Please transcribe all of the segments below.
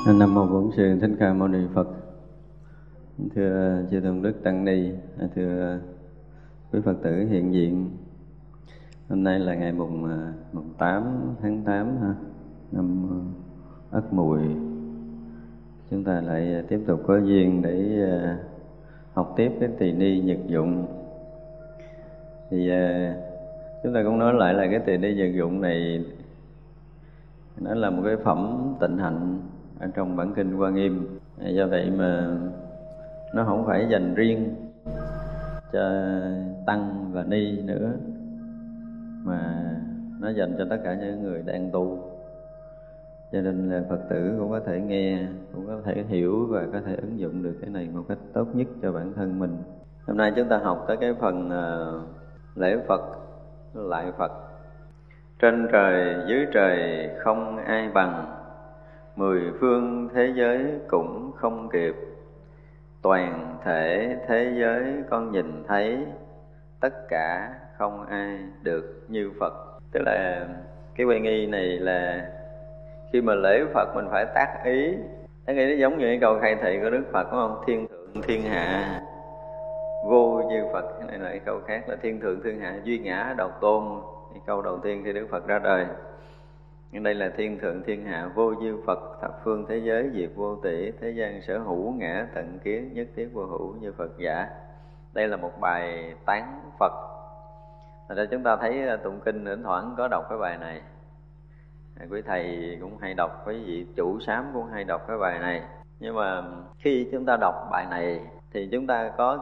Nam mô Bổn Sư Thích Ca Mâu Ni Phật. Thưa chư tôn đức tăng ni, thưa quý Phật tử hiện diện. Hôm nay là ngày mùng 8 tháng 8 năm Ất Mùi. Chúng ta lại tiếp tục có duyên để học tiếp cái tỳ ni nhật dụng. Thì chúng ta cũng nói lại là cái tỳ ni nhật dụng này nó là một cái phẩm tịnh hạnh ở trong bản kinh Hoa Nghiêm. Do vậy mà nó không phải dành riêng cho tăng và ni nữa, mà nó dành cho tất cả những người đang tu. Cho nên là Phật tử cũng có thể nghe, cũng có thể hiểu và có thể ứng dụng được cái này một cách tốt nhất cho bản thân mình. Hôm nay chúng ta học tới cái phần lễ Phật, lại Phật. Trên trời dưới trời không ai bằng, mười phương thế giới cũng không kịp. Toàn thể thế giới con nhìn thấy, tất cả không ai được như Phật. Tức là cái quy nghi này là khi mà lễ Phật mình phải tác ý. Tác ý nó giống như cái câu khai thị của Đức Phật, đúng không? Thiên thượng thiên hạ vô như Phật. Cái này là cái câu khác là thiên thượng thiên hạ duy ngã độc tôn. Cái câu đầu tiên khi Đức Phật ra đời. Nhưng đây là thiên thượng thiên hạ vô như Phật, thập phương thế giới diệt vô tỷ, thế gian sở hữu ngã tận kiến, nhất thiết vô hữu như Phật giả. Đây là một bài tán Phật. Thật ra chúng ta thấy tụng kinh thỉnh thoảng có đọc cái bài này. Quý thầy cũng hay đọc, quý vị chủ sám cũng hay đọc cái bài này. Nhưng mà khi chúng ta đọc bài này thì chúng ta có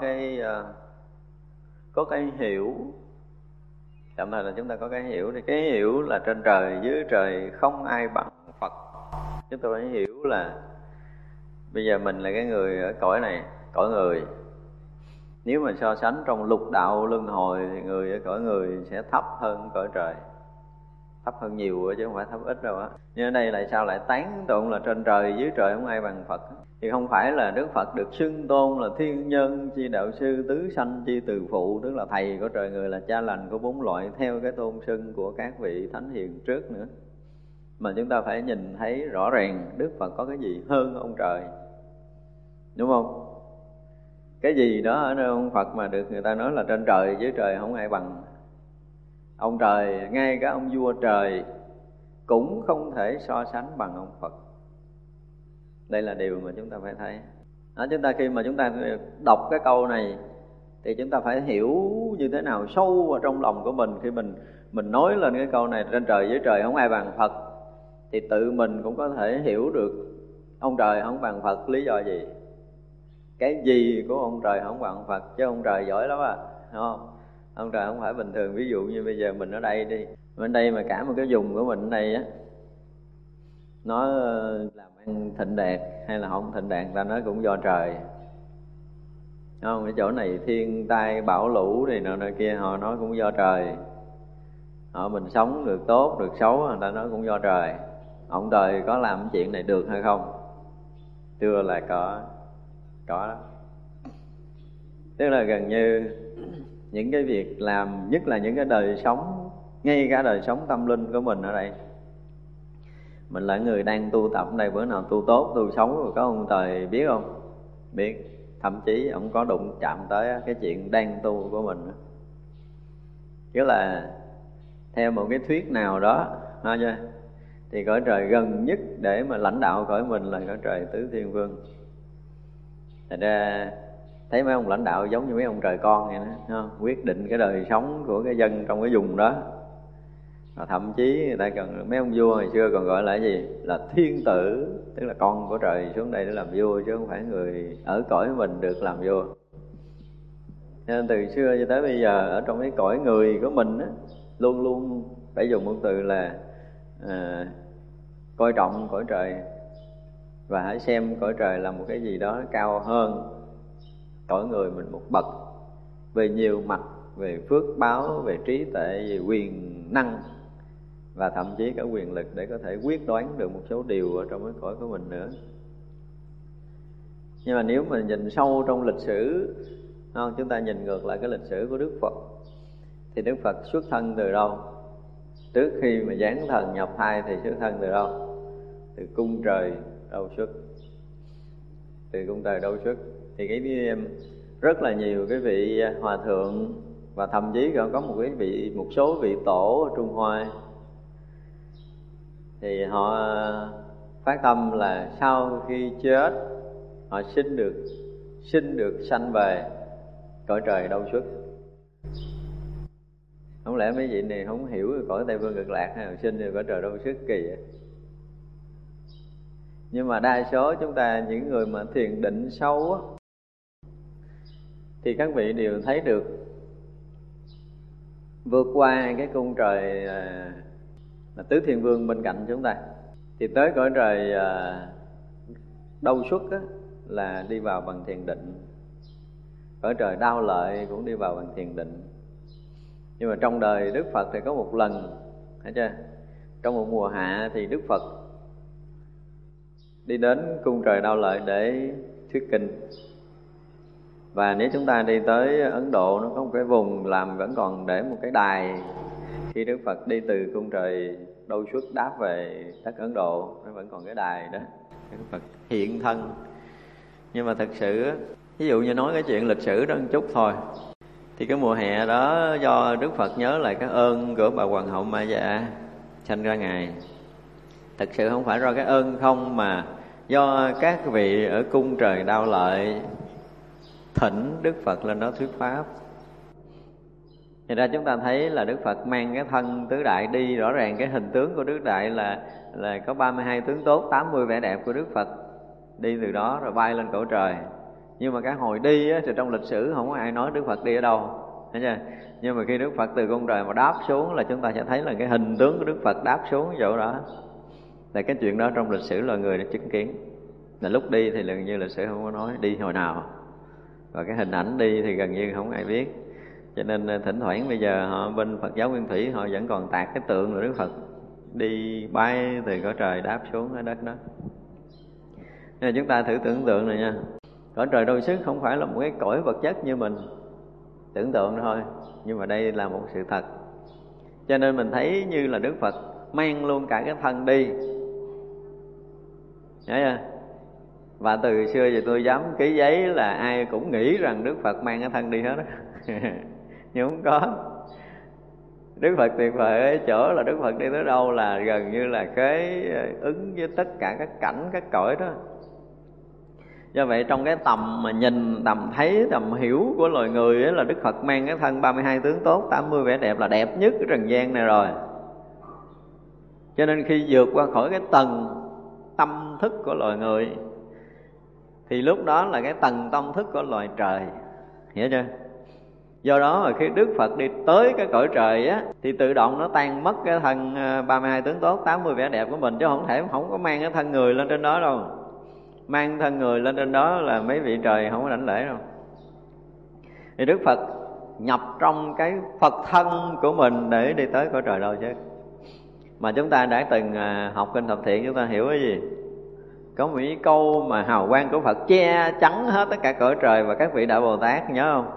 cái hiểu. Tạm thời là chúng ta có cái hiểu, thì cái hiểu là trên trời dưới trời không ai bằng Phật. Chúng ta phải hiểu là bây giờ mình là cái người ở cõi này, cõi người. Nếu mà so sánh trong lục đạo luân hồi thì người ở cõi người sẽ thấp hơn cõi trời, thấp hơn nhiều chứ không phải thấp ít đâu á. Nhưng ở đây lại sao lại tán tụng là trên trời dưới trời không ai bằng Phật? Thì không phải là Đức Phật được xưng tôn là thiên nhân chi đạo sư, tứ sanh chi từ phụ, tức là thầy của trời người, là cha lành của bốn loại theo cái tôn xưng của các vị thánh hiền trước nữa. Mà chúng ta phải nhìn thấy rõ ràng Đức Phật có cái gì hơn ông trời, đúng không? Cái gì đó ở nơi ông Phật mà được người ta nói là trên trời dưới trời không ai bằng ông trời. Ngay cả ông vua trời cũng không thể so sánh bằng ông Phật. Đây là điều mà chúng ta phải thấy. Chúng ta khi mà chúng ta đọc cái câu này thì chúng ta phải hiểu như thế nào sâu vào trong lòng của mình. Khi mình nói lên cái câu này trên trời dưới trời không ai bằng Phật, thì tự mình cũng có thể hiểu được ông trời không bằng Phật lý do gì. Cái gì của ông trời không bằng Phật, chứ ông trời giỏi lắm à, đúng không? Ông trời không phải bình thường. Ví dụ như bây giờ mình ở đây đi, bên đây mà cả một cái vùng của mình ở đây á, nó làm ăn thịnh đạt hay là không thịnh đạt, ta nói cũng do trời, đúng không? Cái chỗ này thiên tai bão lũ này nọ kia, họ nói cũng do trời. Mình sống được tốt được xấu, người ta nói cũng do trời. Ông trời có làm chuyện này được hay không? Chưa là có đó. Tức là gần như những cái việc làm, nhất là những cái đời sống, ngay cả đời sống tâm linh của mình ở đây, mình là người đang tu tập ở đây, bữa nào tu tốt tu xấu rồi có ông trời biết không? Biết. Thậm chí ông có đụng chạm tới cái chuyện đang tu của mình. Chứ là theo một cái thuyết nào đó thì cõi trời gần nhất để mà lãnh đạo cõi mình là cõi trời tứ thiên vương. Thành ra thấy mấy ông lãnh đạo giống như mấy ông trời con vậy đó, quyết định cái đời sống của cái dân trong cái vùng đó. Và thậm chí người ta còn, mấy ông vua hồi xưa còn gọi là cái gì? Là thiên tử, tức là con của trời xuống đây để làm vua, chứ không phải người ở cõi mình được làm vua. Nên từ xưa cho tới bây giờ ở trong cái cõi người của mình á, luôn luôn phải dùng một từ là coi trọng cõi trời, và hãy xem cõi trời là một cái gì đó cao hơn cõi người mình một bậc về nhiều mặt, về phước báo, về trí tuệ, về quyền năng, và thậm chí cả quyền lực để có thể quyết đoán được một số điều ở trong cái cõi của mình nữa. Nhưng mà nếu mà nhìn sâu trong lịch sử, chúng ta nhìn ngược lại cái lịch sử của Đức Phật, thì Đức Phật xuất thân từ đâu? Trước khi mà giáng thần nhập thai thì xuất thân từ đâu? từ cung trời đâu xuất. Từ cung trời đâu xuất thì cái rất là nhiều cái vị hòa thượng, và thậm chí còn có một số vị tổ ở Trung Hoa, thì họ phát tâm là sau khi chết họ xin được sanh về cõi trời đâu xuất. Không lẽ mấy vị này không hiểu cõi Tây Phương Cực Lạc hay là xin được cõi trời đâu xuất kỳ vậy? Nhưng mà đa số chúng ta, những người mà thiền định sâu á, thì các vị đều thấy được vượt qua cái cung trời là Tứ Thiên Vương bên cạnh chúng ta, thì tới cõi trời đâu xuất á, là đi vào bằng thiền định. Cõi trời Đao Lợi cũng đi vào bằng thiền định. Nhưng mà trong đời Đức Phật thì có một lần, thấy chưa? Trong một mùa hạ thì Đức Phật đi đến cung trời Đao Lợi để thuyết kinh. Và nếu chúng ta đi tới Ấn Độ, nó có một cái vùng làm vẫn còn để một cái đài. Khi Đức Phật đi từ cung trời đâu xuất đáp về đất Ấn Độ, nó vẫn còn cái đài đó, Đức Phật hiện thân. Nhưng mà thật sự, ví dụ như nói cái chuyện lịch sử đó một chút thôi, thì cái mùa hè đó do Đức Phật nhớ lại cái ơn của bà Hoàng hậu Ma Dạ sanh ra Ngài. Thật sự không phải do cái ơn không, mà do các vị ở cung trời Đao Lợi thỉnh Đức Phật lên đó thuyết pháp. Thì ra chúng ta thấy là Đức Phật mang cái thân tứ đại đi, rõ ràng cái hình tướng của Đức Đại là có 32 tướng tốt, 80 vẻ đẹp của Đức Phật đi từ đó rồi bay lên cõi trời. Nhưng mà cái hồi đi á, thì trong lịch sử không có ai nói Đức Phật đi ở đâu, thấy chưa? Nhưng mà khi Đức Phật từ cung trời mà đáp xuống là chúng ta sẽ thấy là cái hình tướng của Đức Phật đáp xuống chỗ đó. Là cái chuyện đó trong lịch sử loài người đã chứng kiến. Là lúc đi thì gần như lịch sử không có nói đi hồi nào, và cái hình ảnh đi thì gần như không ai biết. Cho nên thỉnh thoảng bây giờ họ bên Phật giáo Nguyên Thủy họ vẫn còn tạc cái tượng của Đức Phật đi bay từ cõi trời đáp xuống ở đất đó. Nên chúng ta thử tưởng tượng này nha, cõi trời đâu xuất không phải là một cái cõi vật chất như mình tưởng tượng thôi, nhưng mà đây là một sự thật. Cho nên mình thấy như là Đức Phật mang luôn cả cái thân đi, nhớ chưa? Và từ xưa giờ tôi dám ký giấy là ai cũng nghĩ rằng Đức Phật mang cái thân đi hết đó. Nhưng không có. Đức Phật tuyệt vời ở chỗ là Đức Phật đi tới đâu là gần như là cái ứng với tất cả các cảnh, các cõi đó. Do vậy trong cái tầm mà nhìn, tầm thấy, tầm hiểu của loài người ấy, là Đức Phật mang cái thân 32 tướng tốt, 80 vẻ đẹp là đẹp nhất cái trần gian này rồi. Cho nên khi vượt qua khỏi cái tầng tâm thức của loài người thì lúc đó là cái tầng tâm thức của loài trời, hiểu chưa? Do đó mà khi Đức Phật đi tới cái cõi trời á, thì tự động nó tan mất cái thân 32 tướng tốt, 80 vẻ đẹp của mình, chứ không có mang cái thân người lên trên đó đâu. Mang thân người lên trên đó là mấy vị trời không có đảnh lễ đâu. Thì Đức Phật nhập trong cái Phật thân của mình để đi tới cõi trời đâu chứ. Mà chúng ta đã từng học kinh Thập Thiện, chúng ta hiểu cái gì? Có một cái câu mà hào quang của Phật che chắn hết tất cả cõi trời và các vị Đại Bồ Tát, nhớ không?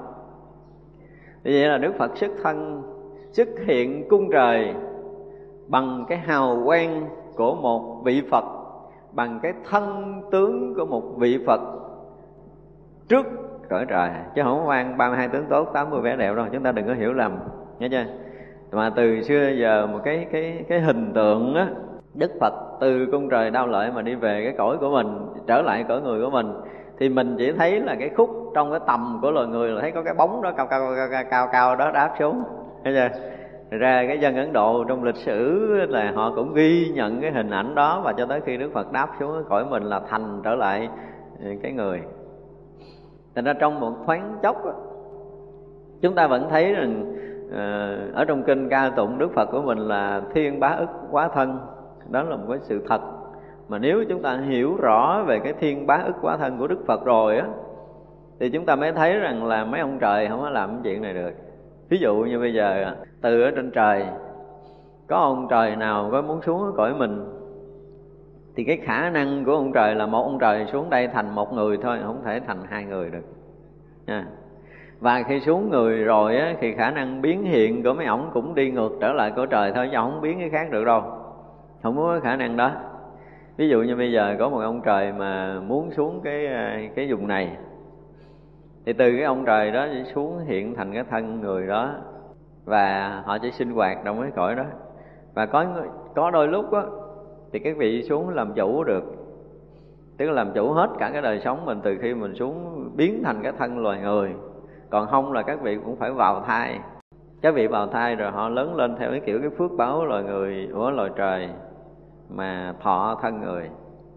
Như vậy là Đức Phật xuất thân, xuất hiện cung trời bằng cái hào quang của một vị Phật, bằng cái thân tướng của một vị Phật trước cõi trời, chứ không mang 32 tướng tốt, 80 vẻ đẹp đâu. Chúng ta đừng có hiểu lầm, nhớ chưa? Mà từ xưa giờ một cái hình tượng á, Đức Phật từ cung trời Đao Lợi mà đi về cái cõi của mình, trở lại cõi người của mình, thì mình chỉ thấy là cái khúc trong cái tầm của loài người là thấy có cái bóng đó cao đó đáp xuống, thấy chưa? Ra cái dân Ấn Độ trong lịch sử là họ cũng ghi nhận cái hình ảnh đó, và cho tới khi Đức Phật đáp xuống cái cõi mình là thành trở lại cái người. Thành ra trong một thoáng chốc đó, chúng ta vẫn thấy rằng ở trong kinh ca tụng Đức Phật của mình là thiên bá ức quá thân. Đó là một cái sự thật mà nếu chúng ta hiểu rõ về cái thiên bá ức quá thân của Đức Phật rồi á, thì chúng ta mới thấy rằng là mấy ông trời không có làm cái chuyện này được. Ví dụ như bây giờ từ ở trên trời có ông trời nào có muốn xuống ở cõi mình, thì cái khả năng của ông trời là một ông trời xuống đây thành một người thôi, không thể thành hai người được nha. Và khi xuống người rồi á, thì khả năng biến hiện của mấy ổng cũng đi ngược trở lại cõi trời thôi, chứ không biến cái khác được đâu, không có khả năng đó. Ví dụ như bây giờ có một ông trời mà muốn xuống cái vùng này, thì từ cái ông trời đó sẽ xuống hiện thành cái thân người đó, và họ chỉ sinh hoạt trong cái cõi đó. Và có đôi lúc á thì các vị xuống làm chủ được, tức là làm chủ hết cả cái đời sống mình từ khi mình xuống biến thành cái thân loài người. Còn không là các vị cũng phải vào thai. Các vị vào thai rồi họ lớn lên theo cái kiểu cái phước báo loài người của loài trời mà thọ thân người,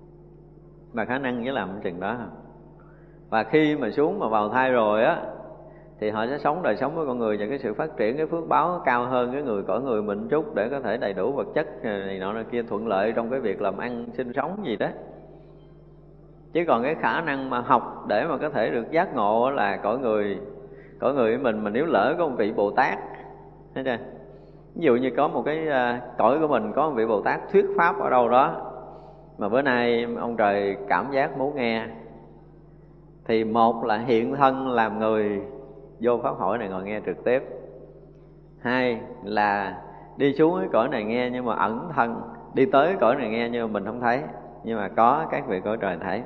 và khả năng chỉ làm chừng đó. Và khi mà xuống mà vào thai rồi á thì họ sẽ sống đời sống với con người và cái sự phát triển cái phước báo cao hơn cái người cõi người mình chút, để có thể đầy đủ vật chất này nọ này kia, thuận lợi trong cái việc làm ăn sinh sống gì đó. Chứ còn cái khả năng mà học để mà có thể được giác ngộ là cõi người với mình. Mà nếu lỡ có một vị Bồ Tát, thấy chưa? Ví dụ như có một cái cõi của mình có một vị Bồ Tát thuyết pháp ở đâu đó, mà bữa nay ông trời cảm giác muốn nghe, thì một là hiện thân làm người vô pháp hội này ngồi nghe trực tiếp. Hai là đi xuống cái cõi này nghe nhưng mà ẩn thân, đi tới cõi này nghe nhưng mà mình không thấy, nhưng mà có các vị cõi trời thấy.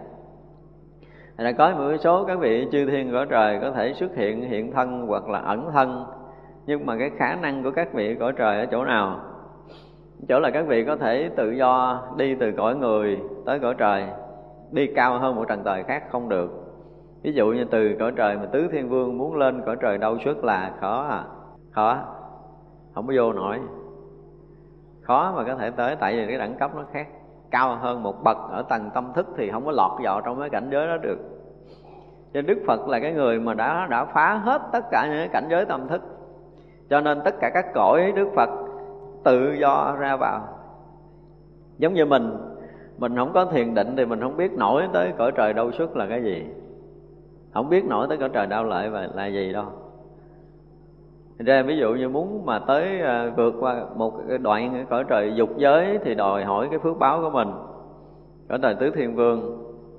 Là có một số các vị chư thiên cõi trời có thể xuất hiện thân hoặc là ẩn thân. Nhưng mà cái khả năng của các vị cõi trời ở chỗ nào? Chỗ là các vị có thể tự do đi từ cõi người tới cõi trời, đi cao hơn một trần trời khác không được. Ví dụ như từ cõi trời mà Tứ Thiên Vương muốn lên cõi trời Đâu Xuất là khó, không có vô nổi, khó mà có thể tới, tại vì cái đẳng cấp nó khác, cao hơn một bậc ở tầng tâm thức thì không có lọt vào trong cái cảnh giới đó được. Cho Đức Phật là cái người mà đã phá hết tất cả những cái cảnh giới tâm thức, cho nên tất cả các cõi Đức Phật tự do ra vào. Giống như mình không có thiền định thì mình không biết nổi tới cõi trời Đâu Xuất là cái gì, không biết nổi tới cõi trời Đau Lợi là gì đâu. Ra ví dụ như muốn mà tới vượt qua một cái đoạn cái cõi trời dục giới thì đòi hỏi cái phước báo của mình. Cõi trời Tứ Thiên Vương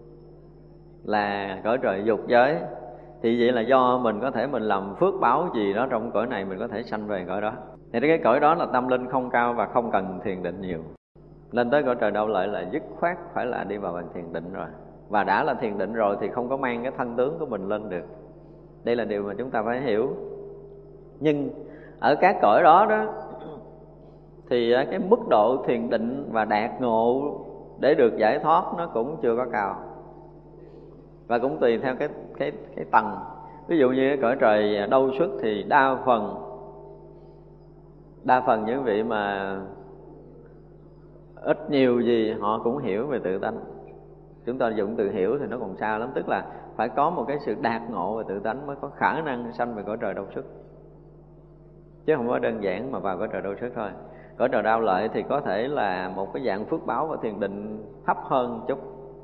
là cõi trời dục giới, thì vậy là do mình có thể mình làm phước báo gì đó trong cõi này, mình có thể sanh về cõi đó. Thì cái cõi đó là tâm linh không cao và không cần thiền định nhiều. Lên tới cõi trời Đau Lợi là dứt khoát phải là đi vào bằng thiền định rồi. Và đã là thiền định rồi thì không có mang cái thân tướng của mình lên được. Đây là điều mà chúng ta phải hiểu. Nhưng ở các cõi đó thì cái mức độ thiền định và đạt ngộ để được giải thoát nó cũng chưa có cao, và cũng tùy theo cái tầng. Ví dụ như cái cõi trời Đâu Xuất thì đa phần những vị mà ít nhiều gì họ cũng hiểu về tự tánh. Chúng ta dùng từ hiểu thì nó còn xa lắm, tức là phải có một cái sự đạt ngộ về tự tánh mới có khả năng sanh về cõi trời Đâu Xuất, chứ không có đơn giản mà vào cõi trời Đâu Xuất thôi. Cõi trời Đau Lợi thì có thể là một cái dạng phước báo và thiền định thấp hơn chút.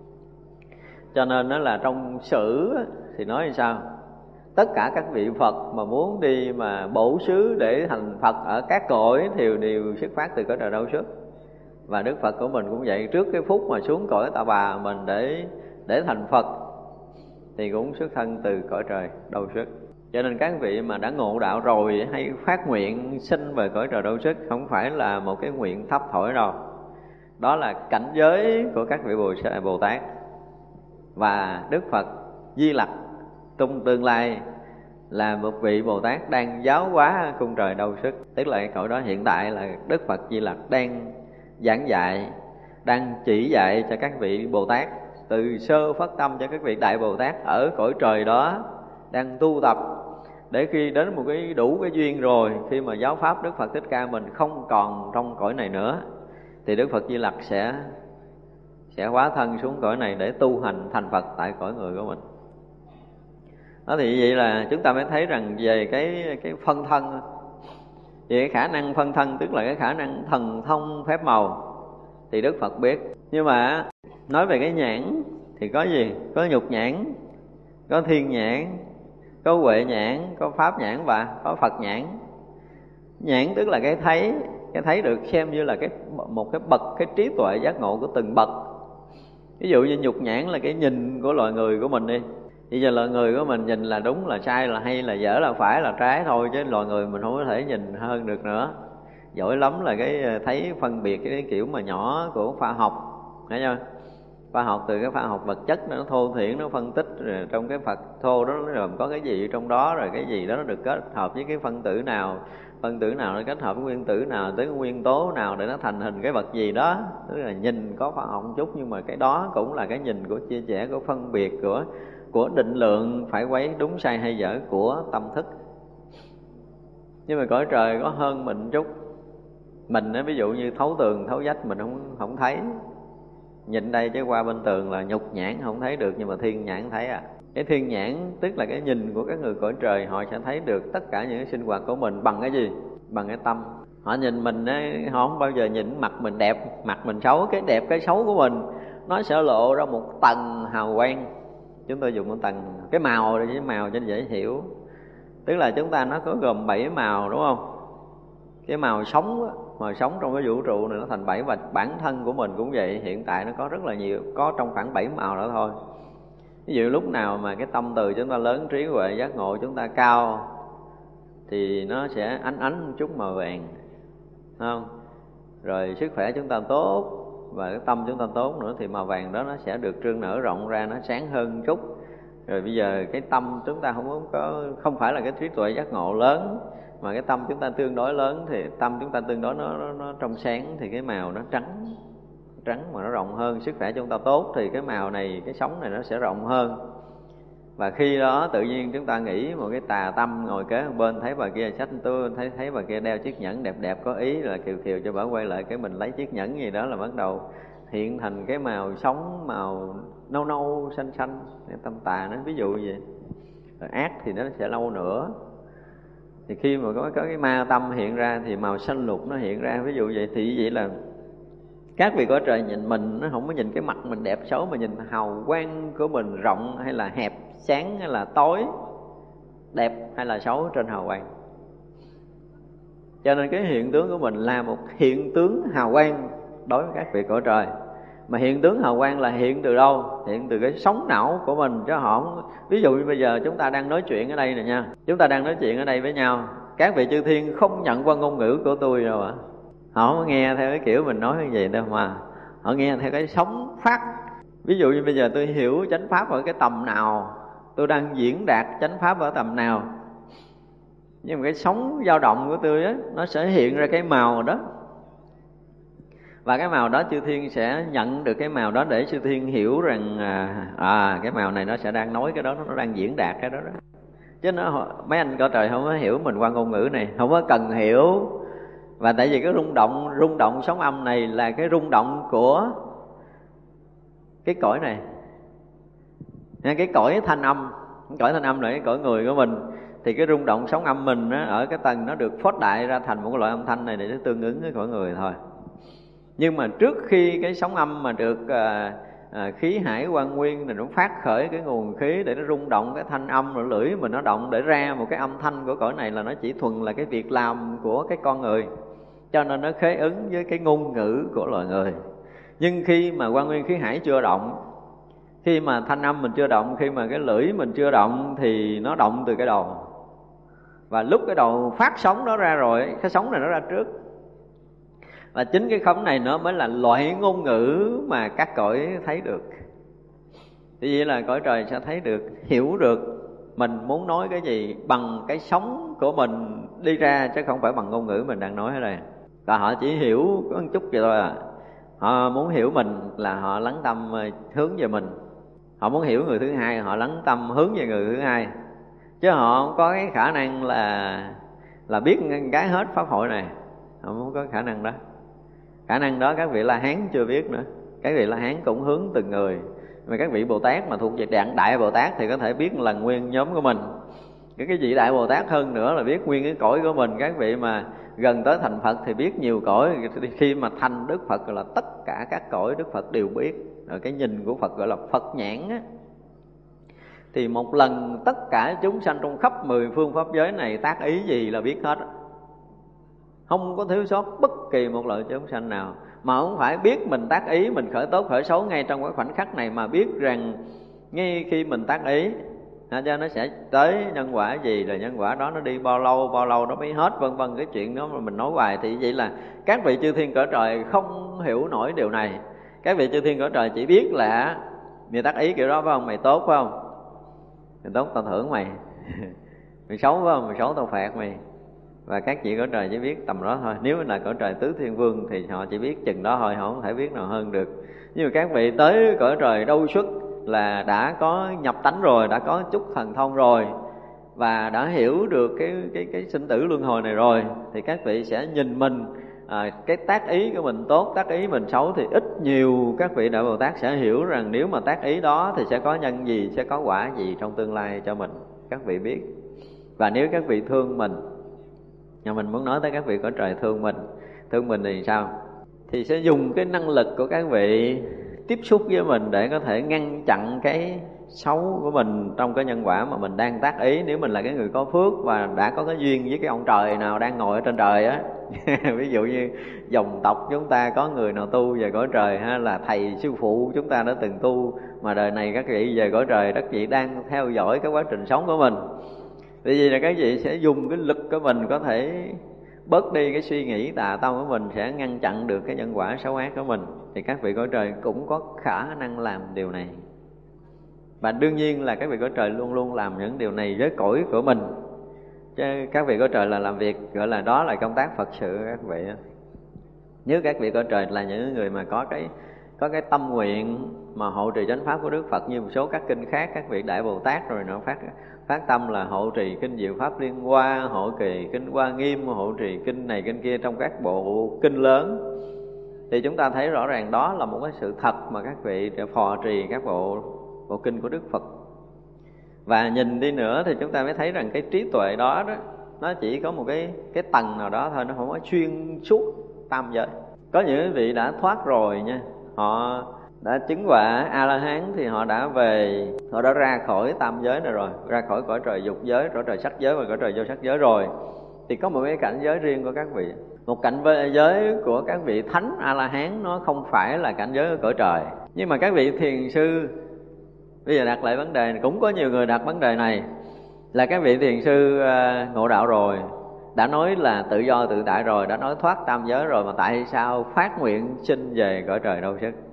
Cho nên nó là trong sử thì nói như sao? Tất cả các vị Phật mà muốn đi mà bổ xứ để thành Phật ở các cõi thì đều xuất phát từ cõi trời Đâu Xuất. Và Đức Phật của mình cũng vậy, trước cái phút mà xuống cõi Ta Bà mình để thành Phật thì cũng xuất thân từ cõi trời Đâu Xuất. Cho nên các vị mà đã ngộ đạo rồi hay phát nguyện sinh về cõi trời Đâu Xuất không phải là một cái nguyện thấp thổi đâu. Đó là cảnh giới của các vị Bồ Tát. Và Đức Phật Di Lặc trong tương lai là một vị Bồ Tát đang giáo hóa cung trời Đâu Xuất. Tức là cái cõi đó hiện tại là Đức Phật Di Lặc đang giảng dạy, đang chỉ dạy cho các vị Bồ Tát, từ sơ phát tâm cho các vị Đại Bồ Tát ở cõi trời đó, đang tu tập để khi đến một cái đủ cái duyên rồi, khi mà giáo pháp Đức Phật Thích Ca mình không còn trong cõi này nữa, thì Đức Phật Di Lặc sẽ hóa thân xuống cõi này để tu hành thành Phật tại cõi người của mình. Đó thì vậy là chúng ta mới thấy rằng về cái phân thân, về cái khả năng phân thân, tức là cái khả năng thần thông phép màu thì Đức Phật biết. Nhưng mà nói về cái nhãn thì có gì? Có nhục nhãn, có thiên nhãn, có huệ nhãn, có pháp nhãn và có Phật nhãn. Nhãn tức là cái thấy được xem như là một cái bậc, cái trí tuệ giác ngộ của từng bậc. Ví dụ như nhục nhãn là cái nhìn của loài người của mình đi. Bây giờ loài người của mình nhìn là đúng là sai là hay là dở là phải là trái thôi, chứ loài người mình không có thể nhìn hơn được nữa. Giỏi lắm là cái thấy phân biệt cái kiểu mà nhỏ của khoa học, thấy chưa? Khoa học từ cái khoa học vật chất nó thô thiển, nó phân tích rồi trong cái Phật thô đó nó gồm có cái gì trong đó, rồi cái gì đó nó được kết hợp với cái phân tử nào nó kết hợp với nguyên tử nào tới cái nguyên tố nào để nó thành hình cái vật gì đó. Tức là nhìn có khoa học một chút, nhưng mà cái đó cũng là cái nhìn của chia sẻ, của phân biệt, của định lượng phải quấy đúng sai hay dở của tâm thức. Nhưng mà cõi trời có hơn mình chút. Mình ví dụ như thấu tường thấu vách mình không thấy, nhìn đây chứ qua bên tường là nhục nhãn không thấy được, nhưng mà thiên nhãn thấy à. Cái thiên nhãn tức là cái nhìn của các người cõi trời, họ sẽ thấy được tất cả những cái sinh hoạt của mình bằng cái gì? Bằng cái tâm. Họ nhìn mình ấy, họ không bao giờ nhìn mặt mình đẹp, mặt mình xấu. Cái đẹp cái xấu của mình nó sẽ lộ ra một tầng hào quang. Chúng tôi dùng một tầng cái màu để màu cho dễ hiểu. Tức là chúng ta nó có gồm 7 màu đúng không? Cái màu sống á, màu sống trong cái vũ trụ này nó thành 7, và bản thân của mình cũng vậy. Hiện tại nó có rất là nhiều, có trong khoảng 7 màu đó thôi. Ví dụ lúc nào mà cái tâm từ chúng ta lớn, trí huệ giác ngộ chúng ta cao thì nó sẽ ánh một chút màu vàng, không? Rồi sức khỏe chúng ta tốt và cái tâm chúng ta tốt nữa thì màu vàng đó nó sẽ được trương nở rộng ra, nó sáng hơn một chút. Rồi bây giờ cái tâm chúng ta không phải là cái trí tuệ giác ngộ lớn, mà cái tâm chúng ta tương đối lớn thì tâm chúng ta tương đối nó trong sáng thì cái màu nó trắng mà nó rộng hơn. Sức khỏe chúng ta tốt thì cái màu này, cái sóng này nó sẽ rộng hơn. Và khi đó tự nhiên chúng ta nghĩ một cái tà tâm ngồi kế một bên, thấy bà kia xách túi, thấy bà kia đeo chiếc nhẫn đẹp đẹp có ý, là kiều kiều cho bà quay lại cái mình lấy chiếc nhẫn gì đó là bắt đầu hiện thành cái màu sống, màu nâu nâu xanh xanh, tâm tà nó ví dụ vậy. Rồi ác thì nó sẽ lâu nữa. Thì khi mà có cái ma tâm hiện ra thì màu xanh lục nó hiện ra, ví dụ vậy. Thì vậy là các vị cõi trời nhìn mình nó không có nhìn cái mặt mình đẹp xấu, mà nhìn hào quang của mình rộng hay là hẹp, sáng hay là tối, đẹp hay là xấu trên hào quang. Cho nên cái hiện tướng của mình là một hiện tướng hào quang đối với các vị cõi trời. Mà hiện tướng hào quang là hiện từ đâu? Hiện từ cái sóng não của mình, chứ họ không... Ví dụ như bây giờ chúng ta đang nói chuyện ở đây nè nha, chúng ta đang nói chuyện ở đây với nhau, các vị chư thiên không nhận qua ngôn ngữ của tôi đâu ạ. Họ không nghe theo cái kiểu mình nói như vậy đâu, mà họ nghe theo cái sóng phát. Ví dụ như bây giờ tôi hiểu chánh pháp ở cái tầm nào, tôi đang diễn đạt chánh pháp ở tầm nào, nhưng mà cái sóng dao động của tôi á, nó sẽ hiện ra cái màu đó. Và cái màu đó chư thiên sẽ nhận được cái màu đó để chư thiên hiểu rằng cái màu này nó sẽ đang nói cái đó, nó đang diễn đạt cái đó đó. Chứ mấy anh cõi trời không có hiểu mình qua ngôn ngữ này, không có cần hiểu. Và tại vì cái rung động sóng âm này là cái rung động của cái cõi này, cái cõi thanh âm. Cái cõi thanh âm là cái cõi người của mình. Thì cái rung động sóng âm mình á, ở cái tầng nó được phóng đại ra thành một cái loại âm thanh này để nó tương ứng với cõi người thôi. Nhưng mà trước khi cái sóng âm mà được khí hải quan nguyên này nó phát khởi cái nguồn khí để nó rung động cái thanh âm, rồi lưỡi mình nó động để ra một cái âm thanh của cõi này, là nó chỉ thuần là cái việc làm của cái con người, cho nên nó khế ứng với cái ngôn ngữ của loài người. Nhưng khi mà quan nguyên khí hải chưa động, khi mà thanh âm mình chưa động, khi mà cái lưỡi mình chưa động, thì nó động từ cái đầu. Và lúc cái đầu phát sóng đó ra rồi, cái sóng này nó ra trước. Và chính cái khống này nó mới là loại ngôn ngữ mà các cõi thấy được. Thì vậy là cõi trời sẽ thấy được, hiểu được mình muốn nói cái gì bằng cái sống của mình đi ra, chứ không phải bằng ngôn ngữ mình đang nói ở đây. Và họ chỉ hiểu có một chút vậy thôi à. Họ muốn hiểu mình là họ lắng tâm hướng về mình. Họ muốn hiểu người thứ hai, họ lắng tâm hướng về người thứ hai. Chứ họ không có cái khả năng là biết cái hết pháp hội này. Họ không có khả năng đó. Khả năng đó các vị La Hán chưa biết nữa. Các vị La Hán cũng hướng từng người. Mà các vị Bồ Tát mà thuộc về dạng Đại Bồ Tát thì có thể biết là nguyên nhóm của mình. Cái vị Đại Bồ Tát hơn nữa là biết nguyên cái cõi của mình. Các vị mà gần tới thành Phật thì biết nhiều cõi. Khi mà thành Đức Phật là tất cả các cõi Đức Phật đều biết. Rồi cái nhìn của Phật gọi là Phật nhãn á. Thì một lần tất cả chúng sanh trong khắp 10 phương pháp giới này tác ý gì là biết hết. Không có thiếu sót bất kỳ một loại chúng sanh nào. Mà không phải biết mình tác ý, mình khởi tốt khởi xấu ngay trong cái khoảnh khắc này, mà biết rằng ngay khi mình tác ý cho nó sẽ tới nhân quả gì, rồi nhân quả đó nó đi bao lâu nó mới hết, vân vân. Cái chuyện đó mà mình nói hoài thì vậy là các vị chư thiên cõi trời không hiểu nổi điều này. Các vị chư thiên cõi trời chỉ biết là mày tác ý kiểu đó phải không? Mày tốt phải không? Mày tốt tao thưởng mày. Mày xấu phải không? Mày xấu tao phạt mày. Và các vị cõi trời chỉ biết tầm đó thôi. Nếu là cõi trời tứ thiên vương thì họ chỉ biết chừng đó thôi, họ không thể biết nào hơn được. Nhưng mà các vị tới cõi trời đâu xuất là đã có nhập tánh rồi, đã có chút thần thông rồi, và đã hiểu được cái sinh tử luân hồi này rồi, thì các vị sẽ nhìn mình, cái tác ý của mình tốt, tác ý mình xấu, thì ít nhiều các vị Đại Bồ Tát sẽ hiểu rằng nếu mà tác ý đó thì sẽ có nhân gì, sẽ có quả gì trong tương lai cho mình. Các vị biết. Và nếu các vị thương mình, nhưng mình muốn nói tới các vị cõi trời thương mình thì sao? Thì sẽ dùng cái năng lực của các vị tiếp xúc với mình để có thể ngăn chặn cái xấu của mình trong cái nhân quả mà mình đang tác ý. Nếu mình là cái người có phước và đã có cái duyên với cái ông trời nào đang ngồi ở trên trời á ví dụ như dòng tộc chúng ta có người nào tu về cõi trời, hay là thầy sư phụ chúng ta đã từng tu mà đời này các vị về cõi trời, các vị đang theo dõi cái quá trình sống của mình, vì vậy là các vị sẽ dùng cái lực của mình có thể bớt đi cái suy nghĩ tà tâm của mình, sẽ ngăn chặn được cái nhân quả xấu ác của mình. Thì các vị cõi trời cũng có khả năng làm điều này. Và đương nhiên là các vị cõi trời luôn luôn làm những điều này với cõi của mình. Chứ các vị cõi trời là làm việc gọi là đó là công tác Phật sự các vị. Nếu các vị cõi trời là những người mà có cái tâm nguyện mà hộ trì chánh pháp của Đức Phật như một số các kinh khác, các vị Đại Bồ Tát rồi nó phát tâm là hộ trì kinh Diệu Pháp Liên Hoa, hộ trì kinh Hoa Nghiêm, hộ trì kinh này kinh kia trong các bộ kinh lớn, thì chúng ta thấy rõ ràng đó là một cái sự thật mà các vị phò trì các bộ kinh của Đức Phật. Và nhìn đi nữa thì chúng ta mới thấy rằng cái trí tuệ đó nó chỉ có một cái tầng nào đó thôi, nó không có xuyên suốt tam giới. Có những vị đã thoát rồi nha, họ đã chứng quả A-la-hán thì họ đã ra khỏi tam giới này rồi, ra khỏi cõi trời dục giới, cõi trời sắc giới và cõi trời vô sắc giới rồi. Thì có một cái cảnh giới riêng của các vị. Một cảnh giới của các vị thánh A-la-hán nó không phải là cảnh giới của cõi trời. Nhưng mà các vị thiền sư, bây giờ đặt lại vấn đề này, cũng có nhiều người đặt vấn đề này, là các vị thiền sư ngộ đạo rồi, đã nói là tự do tự tại rồi, đã nói thoát tam giới rồi, mà tại sao phát nguyện sinh về cõi trời đâu sức?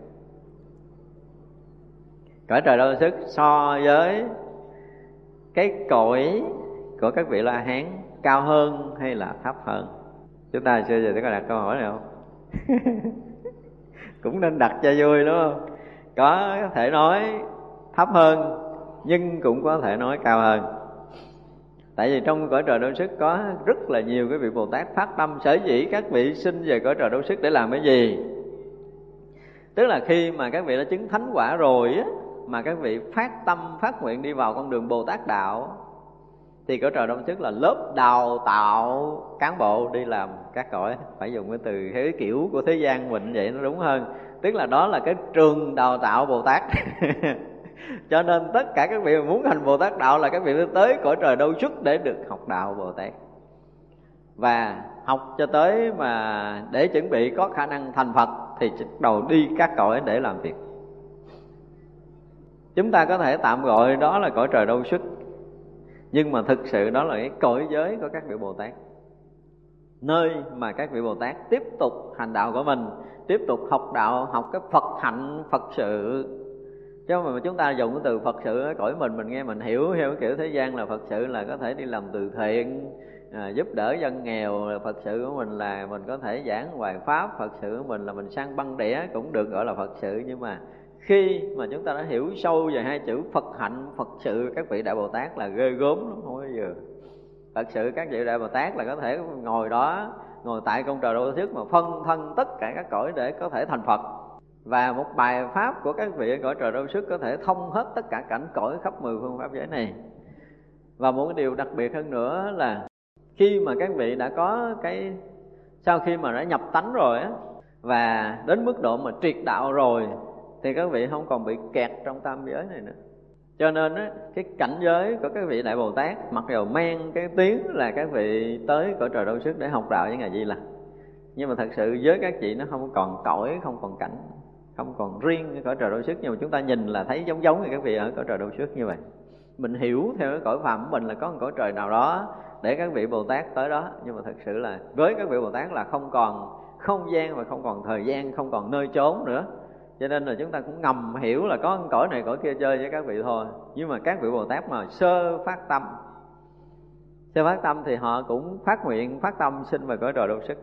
Cõi trời đâu sức so với cái cõi của các vị La Hán cao hơn hay là thấp hơn? Chúng ta xưa giờ có đặt câu hỏi này không? Cũng nên đặt cho vui đúng không? Có thể nói thấp hơn nhưng cũng có thể nói cao hơn. Tại vì trong cõi trời đâu sức có rất là nhiều cái vị Bồ Tát phát tâm, sở dĩ các vị sinh về cõi trời đâu sức để làm cái gì? Tức là khi mà các vị đã chứng thánh quả rồi á, mà các vị phát tâm phát nguyện đi vào con đường Bồ Tát đạo, thì cõi trời đâu sức là lớp đào tạo cán bộ đi làm các cõi. Phải dùng cái từ thế kiểu của thế gian mình vậy nó đúng hơn. Tức là đó là cái trường đào tạo Bồ Tát. Cho nên tất cả các vị muốn hành Bồ Tát đạo là các vị tới cõi trời đâu sức để được học đạo Bồ Tát. Và học cho tới mà để chuẩn bị có khả năng thành Phật thì bắt đầu đi các cõi để làm việc. Chúng ta có thể tạm gọi đó là cõi trời đâu sức, nhưng mà thực sự đó là cái cõi giới của các vị Bồ Tát, nơi mà các vị Bồ Tát tiếp tục hành đạo của mình, tiếp tục học đạo, học cái Phật hạnh Phật sự. Chứ mà chúng ta dùng cái từ Phật sự ở cõi mình nghe mình hiểu theo cái kiểu thế gian là Phật sự là có thể đi làm từ thiện, giúp đỡ dân nghèo. Phật sự của mình là mình có thể giảng hoài pháp, Phật sự của mình là mình sang băng đĩa cũng được gọi là Phật sự. Nhưng mà khi mà chúng ta đã hiểu sâu về hai chữ Phật hạnh Phật sự, các vị Đại Bồ Tát là ghê gớm lắm, không bao giờ. Phật sự các vị Đại Bồ Tát là có thể ngồi đó, ngồi tại công trời đâu sức mà phân thân tất cả các cõi để có thể thành Phật. Và một bài pháp của các vị ở cõi trời đâu sức có thể thông hết tất cả cảnh cõi khắp 10 phương pháp giới này. Và một cái điều đặc biệt hơn nữa là khi mà các vị đã có cái, sau khi mà đã nhập tánh rồi á, và đến mức độ mà triệt đạo rồi, thì các vị không còn bị kẹt trong tam giới này nữa. Cho nên á, cái cảnh giới của các vị Đại Bồ Tát mặc dù mang cái tiếng là các vị tới cõi trời đâu sức để học đạo với Ngài Di Lặc, nhưng mà thật sự với các vị nó không còn cõi, không còn cảnh, không còn riêng cái cõi trời đâu sức. Nhưng mà chúng ta nhìn là thấy giống giống như các vị ở cõi trời đâu sức như vậy. Mình hiểu theo cái cõi phàm của mình là có một cõi trời nào đó để các vị Bồ Tát tới đó. Nhưng mà thật sự là với các vị Bồ Tát là không còn không gian và không còn thời gian, không còn nơi chốn nữa, Cho nên là chúng ta cũng ngầm hiểu là có cõi này cõi kia chơi với các vị thôi. Nhưng mà các vị Bồ Tát mà sơ phát tâm thì họ cũng phát nguyện, phát tâm sinh về cõi trời Đâu Sức.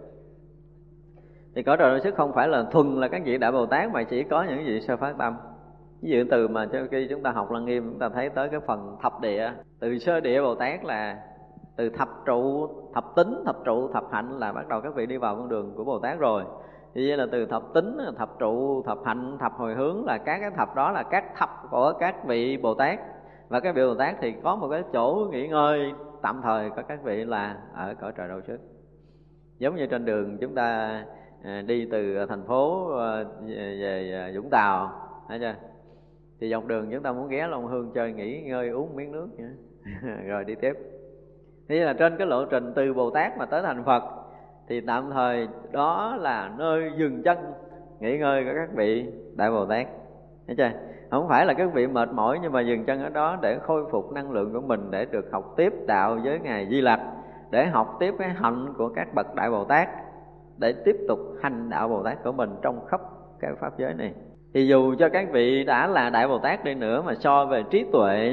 Thì cõi trời Đâu Sức không phải là thuần là các vị Đại Bồ Tát, mà chỉ có những vị sơ phát tâm. Ví dụ từ mà khi chúng ta học Lăng Nghiêm, chúng ta thấy tới cái phần thập địa. Từ sơ địa Bồ Tát là từ thập trụ, thập tính, thập trụ, thập hạnh là bắt đầu các vị đi vào con đường của Bồ Tát rồi. Thì vậy là từ thập tính, thập trụ, thập hạnh, thập hồi hướng là các cái thập đó là các thập của các vị Bồ Tát. Và các vị Bồ Tát thì có một cái chỗ nghỉ ngơi tạm thời của các vị là ở cõi trời Đâu Sức. Giống như trên đường chúng ta đi từ thành phố về Vũng Tàu, thấy chưa? Thì dọc đường chúng ta muốn ghé Long Hương chơi, nghỉ ngơi, uống miếng nước nữa. Rồi đi tiếp. Thế là trên cái lộ trình từ Bồ Tát mà tới thành Phật thì tạm thời đó là nơi dừng chân nghỉ ngơi của các vị Đại Bồ Tát. Thấy chưa? Không phải là các vị mệt mỏi, nhưng mà dừng chân ở đó để khôi phục năng lượng của mình, để được học tiếp đạo với Ngài Di Lặc, để học tiếp cái hạnh của các bậc Đại Bồ Tát, để tiếp tục hành đạo Bồ Tát của mình trong khắp cái pháp giới này. Thì dù cho các vị đã là Đại Bồ Tát đi nữa, mà so về trí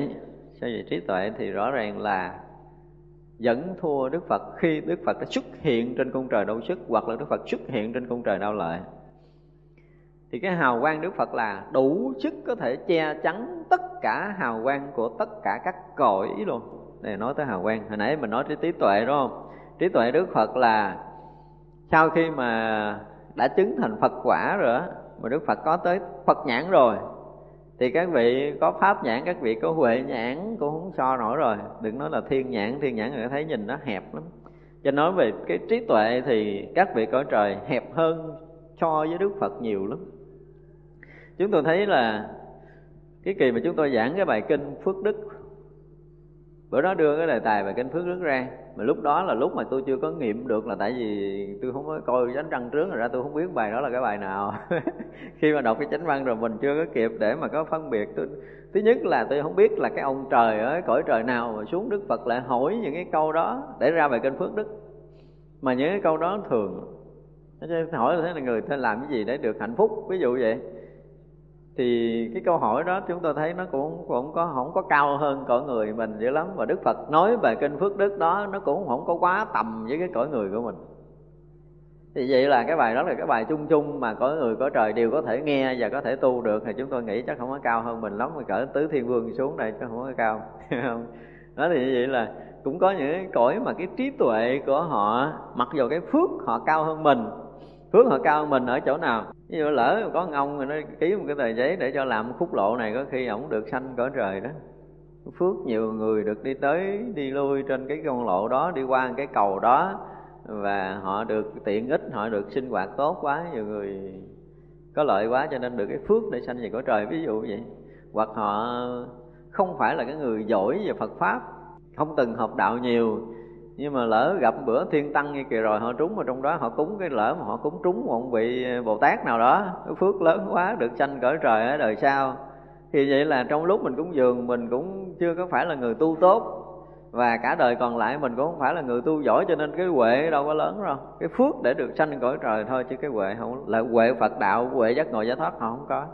tuệ thì rõ ràng là vẫn thua Đức Phật khi Đức Phật đã xuất hiện trên cung trời Đâu Sức, hoặc là Đức Phật xuất hiện trên cung trời Đao Lợi. Thì cái hào quang Đức Phật là đủ sức có thể che chắn tất cả hào quang của tất cả các cõi luôn. Đây nói tới hào quang, hồi nãy mình nói tới trí tuệ đúng không? Trí tuệ Đức Phật là sau khi mà đã chứng thành Phật quả rồi á, mà Đức Phật có tới Phật nhãn rồi, thì các vị có pháp nhãn, các vị có huệ nhãn cũng không so nổi rồi. Đừng nói là thiên nhãn người thấy nhìn nó hẹp lắm. Cho nói về cái trí tuệ thì các vị cõi trời hẹp hơn so với Đức Phật nhiều lắm. Chúng tôi thấy là cái kỳ mà chúng tôi giảng cái bài kinh Phước Đức, bữa đó đưa cái đề tài bài kinh Phước Đức ra, mà lúc đó là lúc mà tôi chưa có nghiệm được, là tại vì tôi không có coi Chánh Văn trước, rồi ra tôi không biết bài đó là cái bài nào. Khi mà đọc cái Chánh Văn rồi mình chưa có kịp để mà có phân biệt. Thứ nhất là tôi không biết là cái ông trời ở cõi trời nào mà xuống Đức Phật lại hỏi những cái câu đó để ra bài kinh Phước Đức. Mà những cái câu đó thường hỏi là thế là người ta làm cái gì để được hạnh phúc, ví dụ vậy. Thì cái câu hỏi đó chúng tôi thấy nó cũng không có cao hơn cõi người mình dữ lắm. Và Đức Phật nói về kinh Phước Đức đó nó cũng không có quá tầm với cái cõi người của mình. Thì vậy là cái bài đó là cái bài chung chung mà cõi người cõi trời đều có thể nghe và có thể tu được. Thì chúng tôi nghĩ chắc không có cao hơn mình lắm, mà cỡ Tứ Thiên Vương xuống đây chứ không có cao. Đó thì như vậy là cũng có những cái cõi mà cái trí tuệ của họ, mặc dù cái phước họ cao hơn mình. Phước họ cao hơn mình ở chỗ nào? Ví dụ lỡ có một ông người nó ký một cái tờ giấy để cho làm khúc lộ này, có khi ổng được sanh cõi trời đó. Phước nhiều người được đi tới đi lui trên cái con lộ đó, đi qua cái cầu đó, và họ được tiện ích, họ được sinh hoạt tốt quá, nhiều người có lợi quá cho nên được cái phước để sanh về cõi trời, ví dụ vậy. Hoặc họ không phải là cái người giỏi về Phật Pháp, không từng học đạo nhiều, nhưng mà lỡ gặp bữa thiên tăng như kìa rồi họ trúng vào trong đó, họ cúng cái lỡ mà họ cúng trúng một vị Bồ Tát nào đó, cái phước lớn quá được sanh cõi trời ở đời sau. Thì vậy là trong lúc mình cúng dường mình cũng chưa có phải là người tu tốt, và cả đời còn lại mình cũng không phải là người tu giỏi, cho nên cái huệ đâu có lớn đâu. Cái phước để được sanh cõi trời thôi, chứ cái huệ không là huệ Phật đạo, huệ giác ngộ giải thoát họ không có.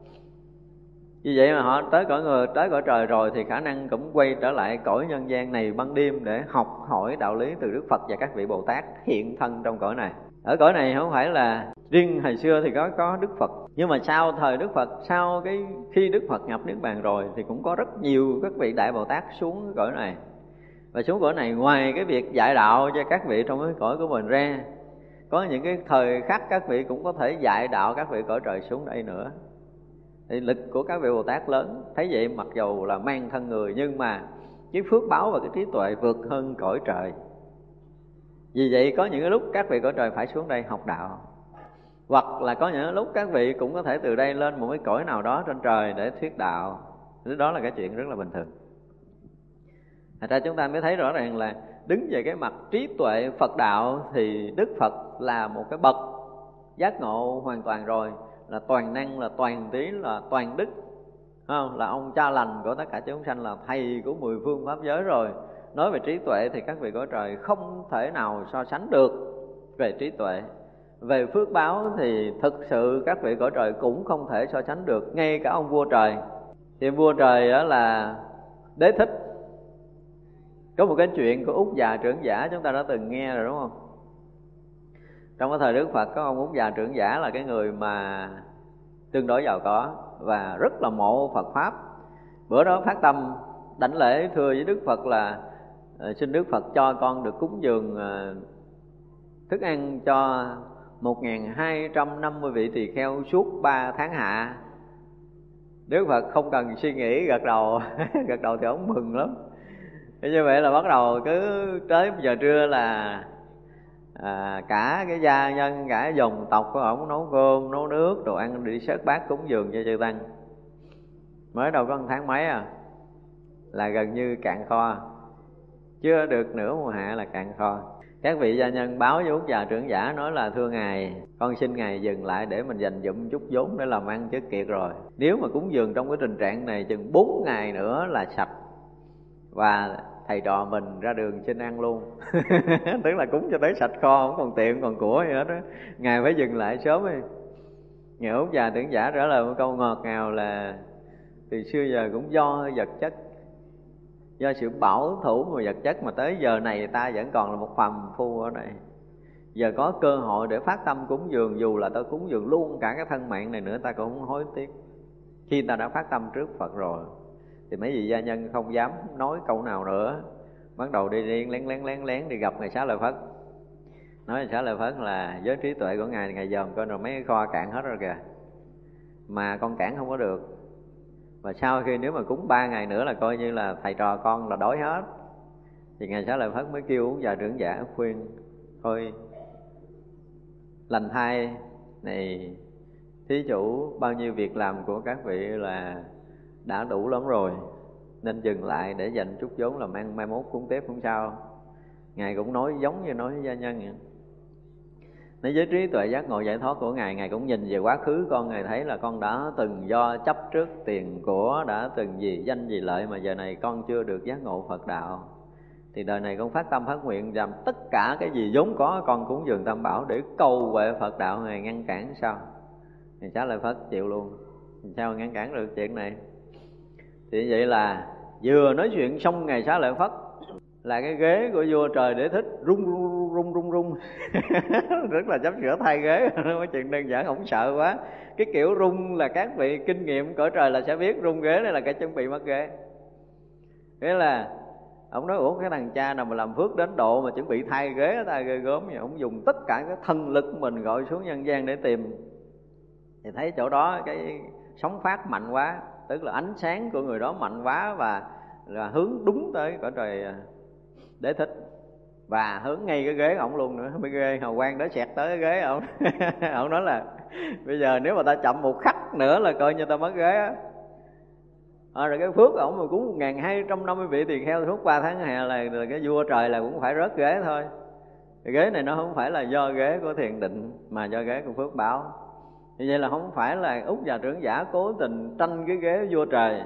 Vì vậy mà họ tới cõi người, tới cõi trời rồi thì khả năng cũng quay trở lại cõi nhân gian này ban đêm để học hỏi đạo lý từ Đức Phật và các vị Bồ Tát hiện thân trong cõi này. Ở cõi này không phải là riêng hồi xưa thì có Đức Phật, nhưng mà sau thời Đức Phật, sau cái khi Đức Phật nhập Niết Bàn rồi thì cũng có rất nhiều các vị Đại Bồ Tát xuống cõi này. Và xuống cõi này ngoài cái việc dạy đạo cho các vị trong cái cõi của mình ra, có những cái thời khắc các vị cũng có thể dạy đạo các vị cõi trời xuống đây nữa. Thì lực của các vị Bồ Tát lớn. Thấy vậy mặc dù là mang thân người, nhưng mà cái phước báo và cái trí tuệ vượt hơn cõi trời. Vì vậy có những lúc các vị cõi trời phải xuống đây học đạo, hoặc là có những lúc các vị cũng có thể từ đây lên một cái cõi nào đó trên trời để thuyết đạo. Đó là cái chuyện rất là bình thường. Thật ra chúng ta mới thấy rõ ràng là đứng về cái mặt trí tuệ Phật đạo thì Đức Phật là một cái bậc giác ngộ hoàn toàn rồi, là toàn năng, là toàn trí, là toàn đức, không? Là ông cha lành của tất cả chúng sanh, là thầy của 10 phương pháp giới rồi. Nói về trí tuệ thì các vị cõi trời không thể nào so sánh được về trí tuệ. về phước báo thì thực sự các vị cõi trời cũng không thể so sánh được. Ngay cả ông vua trời, thì vua trời đó là Đế Thích. Có một cái chuyện của Úc Già Trưởng Giả chúng ta đã từng nghe rồi đúng không? Trong cái thời Đức Phật có ông Úc Già Trưởng Giả là cái người mà tương đối giàu có và rất là mộ Phật Pháp. Bữa đó phát tâm đảnh lễ thưa với Đức Phật là xin Đức Phật cho con được cúng dường thức ăn cho 1250 vị tỳ kheo suốt 3 tháng hạ. Đức Phật không cần suy nghĩ gật đầu gật đầu thì ông mừng lắm. Thế như vậy là bắt đầu cứ tới giờ trưa là cả cái gia nhân, cả dòng tộc của ổng nấu cơm, nấu nước, đồ ăn đi xớt bát cúng dường cho chư tăng. Mới đầu có 1 tháng mấy là gần như cạn kho, chưa được nửa mùa hạ là cạn kho. Các vị gia nhân báo với Úc Già Trưởng Giả nói là thưa ngài, con xin ngài dừng lại để mình dành dụm chút vốn để làm ăn chứ kiệt rồi. Nếu mà cúng dường trong cái tình trạng này chừng 4 ngày nữa là sạch, và thầy trò mình ra đường xin ăn luôn. Tức là cúng cho tới sạch kho, không còn tiền còn của gì hết đó. Ngài phải dừng lại sớm đi. Ngài Úc Già Trưởng Giả trả lời một câu ngọt ngào là từ xưa giờ cũng do vật chất, do sự bảo thủ của vật chất mà tới giờ này ta vẫn còn là một phàm phu ở đây. Giờ có cơ hội để phát tâm cúng dường, dù là ta cúng dường luôn cả cái thân mạng này nữa ta cũng không hối tiếc. Khi ta đã phát tâm trước Phật rồi thì mấy vị gia nhân không dám nói câu nào nữa, bắt đầu đi lén đi gặp ngài Xá Lợi Phất. Nói ngài Xá Lợi Phất là với trí tuệ của ngài, ngài dòm coi rồi mấy cái kho cạn hết rồi kìa, mà con cản không có được. Và sau khi nếu mà cúng 3 ngày nữa là coi như là thầy trò con là đói hết. Thì ngài Xá Lợi Phất mới kêu Úc Già Trưởng Giả khuyên thôi lành thay này, thí chủ bao nhiêu việc làm của các vị là đã đủ lắm rồi, nên dừng lại để dành chút vốn làm ăn, mai mốt cúng tiếp cũng sao. Ngài cũng nói giống như nói với gia nhân vậy. Nói với trí tuệ giác ngộ giải thoát của ngài, ngài cũng nhìn về quá khứ con, ngài thấy là con đã từng do chấp trước tiền của, đã từng vì danh vì lợi mà giờ này con chưa được giác ngộ Phật đạo. Thì đời này con phát tâm phát nguyện làm tất cả cái gì vốn có con cúng dường Tam Bảo để cầu huệ Phật đạo. Ngài ngăn cản sao? Ngài Xá Lợi Phất chịu luôn. Sao ngăn cản được chuyện này? Thì vậy là vừa nói chuyện xong ngài Xá Lợi Phất là cái ghế của vua trời Đế Thích rung rất là sắp sửa thay ghế. Nói chuyện đơn giản, ổng sợ quá. Cái kiểu rung là các vị kinh nghiệm cõi trời là sẽ biết rung ghế này là cái chuẩn bị mất ghế. Thế là ổng nói ủa cái thằng cha nào mà làm phước đến độ mà chuẩn bị thay ghế ta ghê gớm vậy. Ổng dùng tất cả cái thân lực của mình gọi xuống nhân gian để tìm, thì thấy chỗ đó cái sóng phát mạnh quá, tức là ánh sáng của người đó mạnh quá và là hướng đúng tới cõi trời Đế Thích, và hướng ngay cái ghế ổng luôn nữa. Mới ghê, hào quang đó xẹt tới cái ghế ổng. Ổng nói là bây giờ nếu mà ta chậm một khắc nữa là coi như ta mất ghế á. Rồi cái phước ổng mà cúng 1250 vị tỳ kheo suốt 3 tháng hè là cái vua trời là cũng phải rớt ghế thôi. Cái ghế này nó không phải là do ghế của thiền định mà do ghế của phước báo. Như vậy là không phải là Úc Già Trưởng Giả cố tình tranh cái ghế vua trời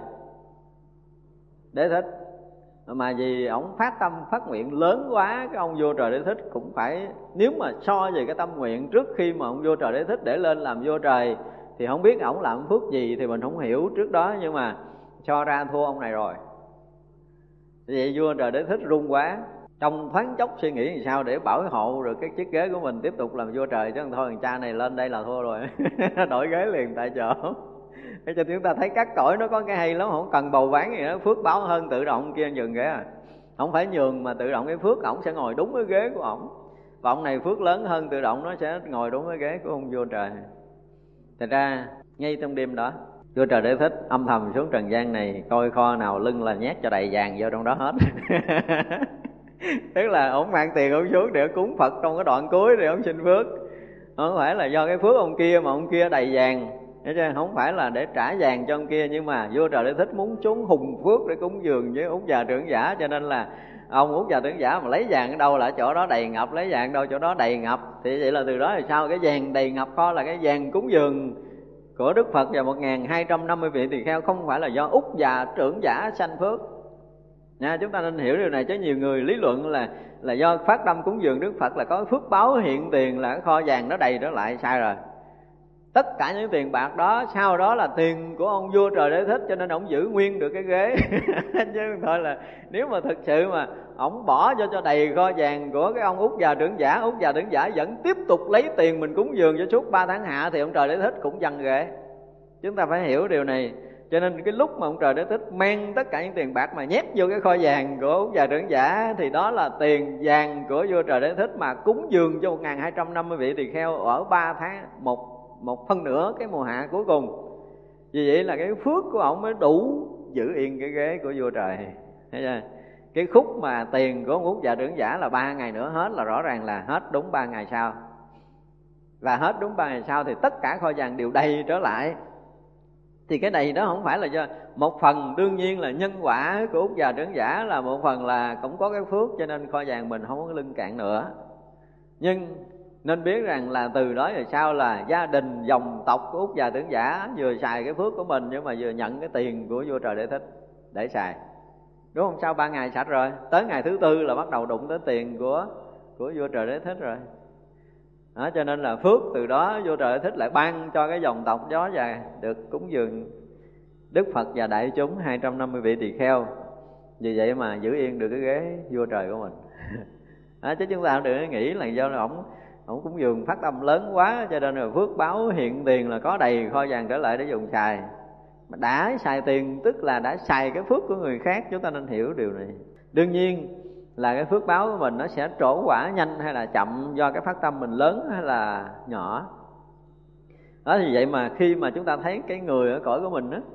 Đế Thích, mà vì ổng phát tâm phát nguyện lớn quá, cái ông vua trời Đế Thích cũng phải, nếu mà so về cái tâm nguyện trước khi mà ông vua trời Đế Thích để lên làm vua trời thì không biết ổng làm phước gì thì mình không hiểu trước đó, nhưng mà cho ra thua ông này rồi. Vậy vua trời Đế Thích run quá, trong thoáng chốc suy nghĩ làm sao để bảo hộ được cái chiếc ghế của mình tiếp tục làm vua trời, chứ không thôi thằng cha này lên đây là thua rồi. Đổi ghế liền tại chỗ. Để cho chúng ta thấy các cõi nó có cái hay lắm, không cần bầu bán gì đó, phước báo hơn tự động kia nhường ghế à. Không phải nhường mà tự động cái phước ổng sẽ ngồi đúng cái ghế của ổng. Và ông này phước lớn hơn tự động nó sẽ ngồi đúng cái ghế của ông vua trời. Thật ra ngay trong đêm đó vua trời Đế Thích âm thầm xuống trần gian này coi kho nào lưng là nhét cho đầy vàng vô trong đó hết. Tức là ổng mang tiền ổng xuống để cúng Phật trong cái đoạn cuối để ổng xin phước. Không phải là do cái phước ông kia mà ông kia đầy vàng, không phải là để trả vàng cho ông kia, nhưng mà vua trời Đế Thích muốn xuống hùng phước để cúng dường với Úc Già Trưởng Giả, cho nên là ông Úc Già Trưởng Giả mà lấy vàng ở đâu là chỗ đó đầy ngập, lấy vàng đâu chỗ đó đầy ngập. Thì vậy là từ đó thì sao? Cái vàng đầy ngập kho là cái vàng cúng dường của Đức Phật và 1250 vị tỳ kheo, không phải là do Úc Già Trưởng Giả sanh phước. nha. Chúng ta nên hiểu điều này, chứ nhiều người lý luận là do phát tâm cúng dường Đức Phật là có phước báo hiện tiền, là cái kho vàng nó đầy trở lại. Sai rồi. Tất cả những tiền bạc đó sau đó là tiền của ông vua Trời Đế Thích, cho nên ông giữ nguyên được cái ghế. Chứ không thôi là nếu mà thực sự mà ông bỏ cho đầy kho vàng của cái ông Út Già Trưởng Giả, Út Già Trưởng Giả vẫn tiếp tục lấy tiền mình cúng dường cho suốt 3 tháng hạ, thì ông Trời Đế Thích cũng dâng ghế. Chúng ta phải hiểu điều này. Cho nên cái lúc mà ông Trời Đế Thích mang tất cả những tiền bạc mà nhét vô cái kho vàng của Út Già Trưởng Giả, thì đó là tiền vàng của vua Trời Đế Thích mà cúng dường cho 1250 vị tỳ kheo ở 3 tháng, một phân nửa cái mùa hạ cuối cùng. Vì vậy là cái phước của ông mới đủ giữ yên cái ghế của vua trời. Thấy chưa? Cái khúc mà tiền của ông Út Già Trưởng Giả là 3 ngày nữa hết, là rõ ràng là hết đúng 3 ngày sau. Và hết đúng 3 ngày sau thì tất cả kho vàng đều đầy trở lại. Thì cái đầy đó không phải là do một phần, đương nhiên là nhân quả của Út Già Trưởng Giả, là một phần là cũng có cái phước, cho nên kho vàng mình không có lưng cạn nữa. Nhưng nên biết rằng là từ đó về sau là gia đình dòng tộc của Út Già Trưởng Giả vừa xài cái phước của mình, nhưng mà vừa nhận cái tiền của vua Trời Đế Thích để xài. Đúng không? Sau 3 ngày sạch rồi, tới ngày thứ 4 là bắt đầu đụng tới tiền của vua Trời Đế Thích rồi. Đó, cho nên là phước từ đó vua Trời Đế Thích lại ban cho cái dòng tộc đó và được cúng dường Đức Phật và đại chúng 250 vị tỳ kheo. Vì vậy mà giữ yên được cái ghế vua trời của mình. Đó, chứ chúng ta không được nghĩ là do ổng cúng dường phát tâm lớn quá, cho nên là phước báo hiện tiền là có đầy kho vàng trở lại để dùng xài. Mà đã xài tiền tức là đã xài cái phước của người khác. Chúng ta nên hiểu điều này. Đương nhiên là cái phước báo của mình nó sẽ trổ quả nhanh hay là chậm, do cái phát tâm mình lớn hay là nhỏ. Đó, thì vậy mà khi mà chúng ta thấy cái người ở cõi của mình á,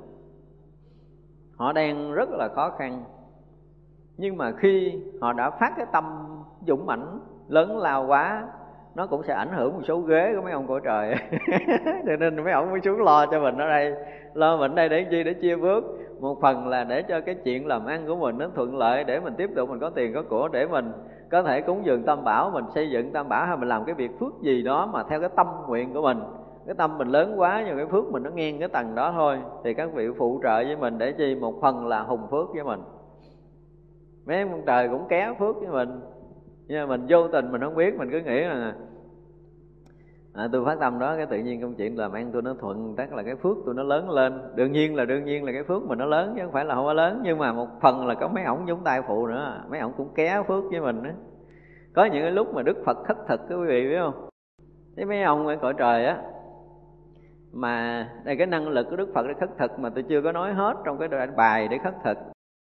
họ đang rất là khó khăn, nhưng mà khi họ đã phát cái tâm dũng mãnh lớn lao quá, nó cũng sẽ ảnh hưởng một số ghế của mấy ông cõi trời. Cho nên mấy ông mới xuống lo cho mình ở đây. Lo mình đây để chi? Để chia phước. Một phần là để cho cái chuyện làm ăn của mình nó thuận lợi, để mình tiếp tục mình có tiền có của, để mình có thể cúng dường Tam Bảo, mình xây dựng Tam Bảo, hay mình làm cái việc phước gì đó mà theo cái tâm nguyện của mình. Cái tâm mình lớn quá, nhưng cái phước mình nó ngang cái tầng đó thôi, thì các vị phụ trợ với mình để chi? Một phần là hùng phước với mình. Mấy ông trời cũng ké phước với mình, nhưng mà mình vô tình mình không biết, mình cứ nghĩ là tôi phát tâm đó, cái tự nhiên công chuyện làm ăn tôi nó thuận, chắc là cái phước tôi nó lớn lên. Đương nhiên là cái phước mình nó lớn, chứ không phải là không có lớn. Nhưng mà một phần là có mấy ổng giống tay phụ nữa, mấy ổng cũng ké phước với mình đó. Có những cái lúc mà Đức Phật khất thực, quý vị biết không? Thế mấy ông ở cõi trời á, mà đây cái năng lực của Đức Phật để khất thực mà tôi chưa có nói hết trong cái đoạn bài để khất thực.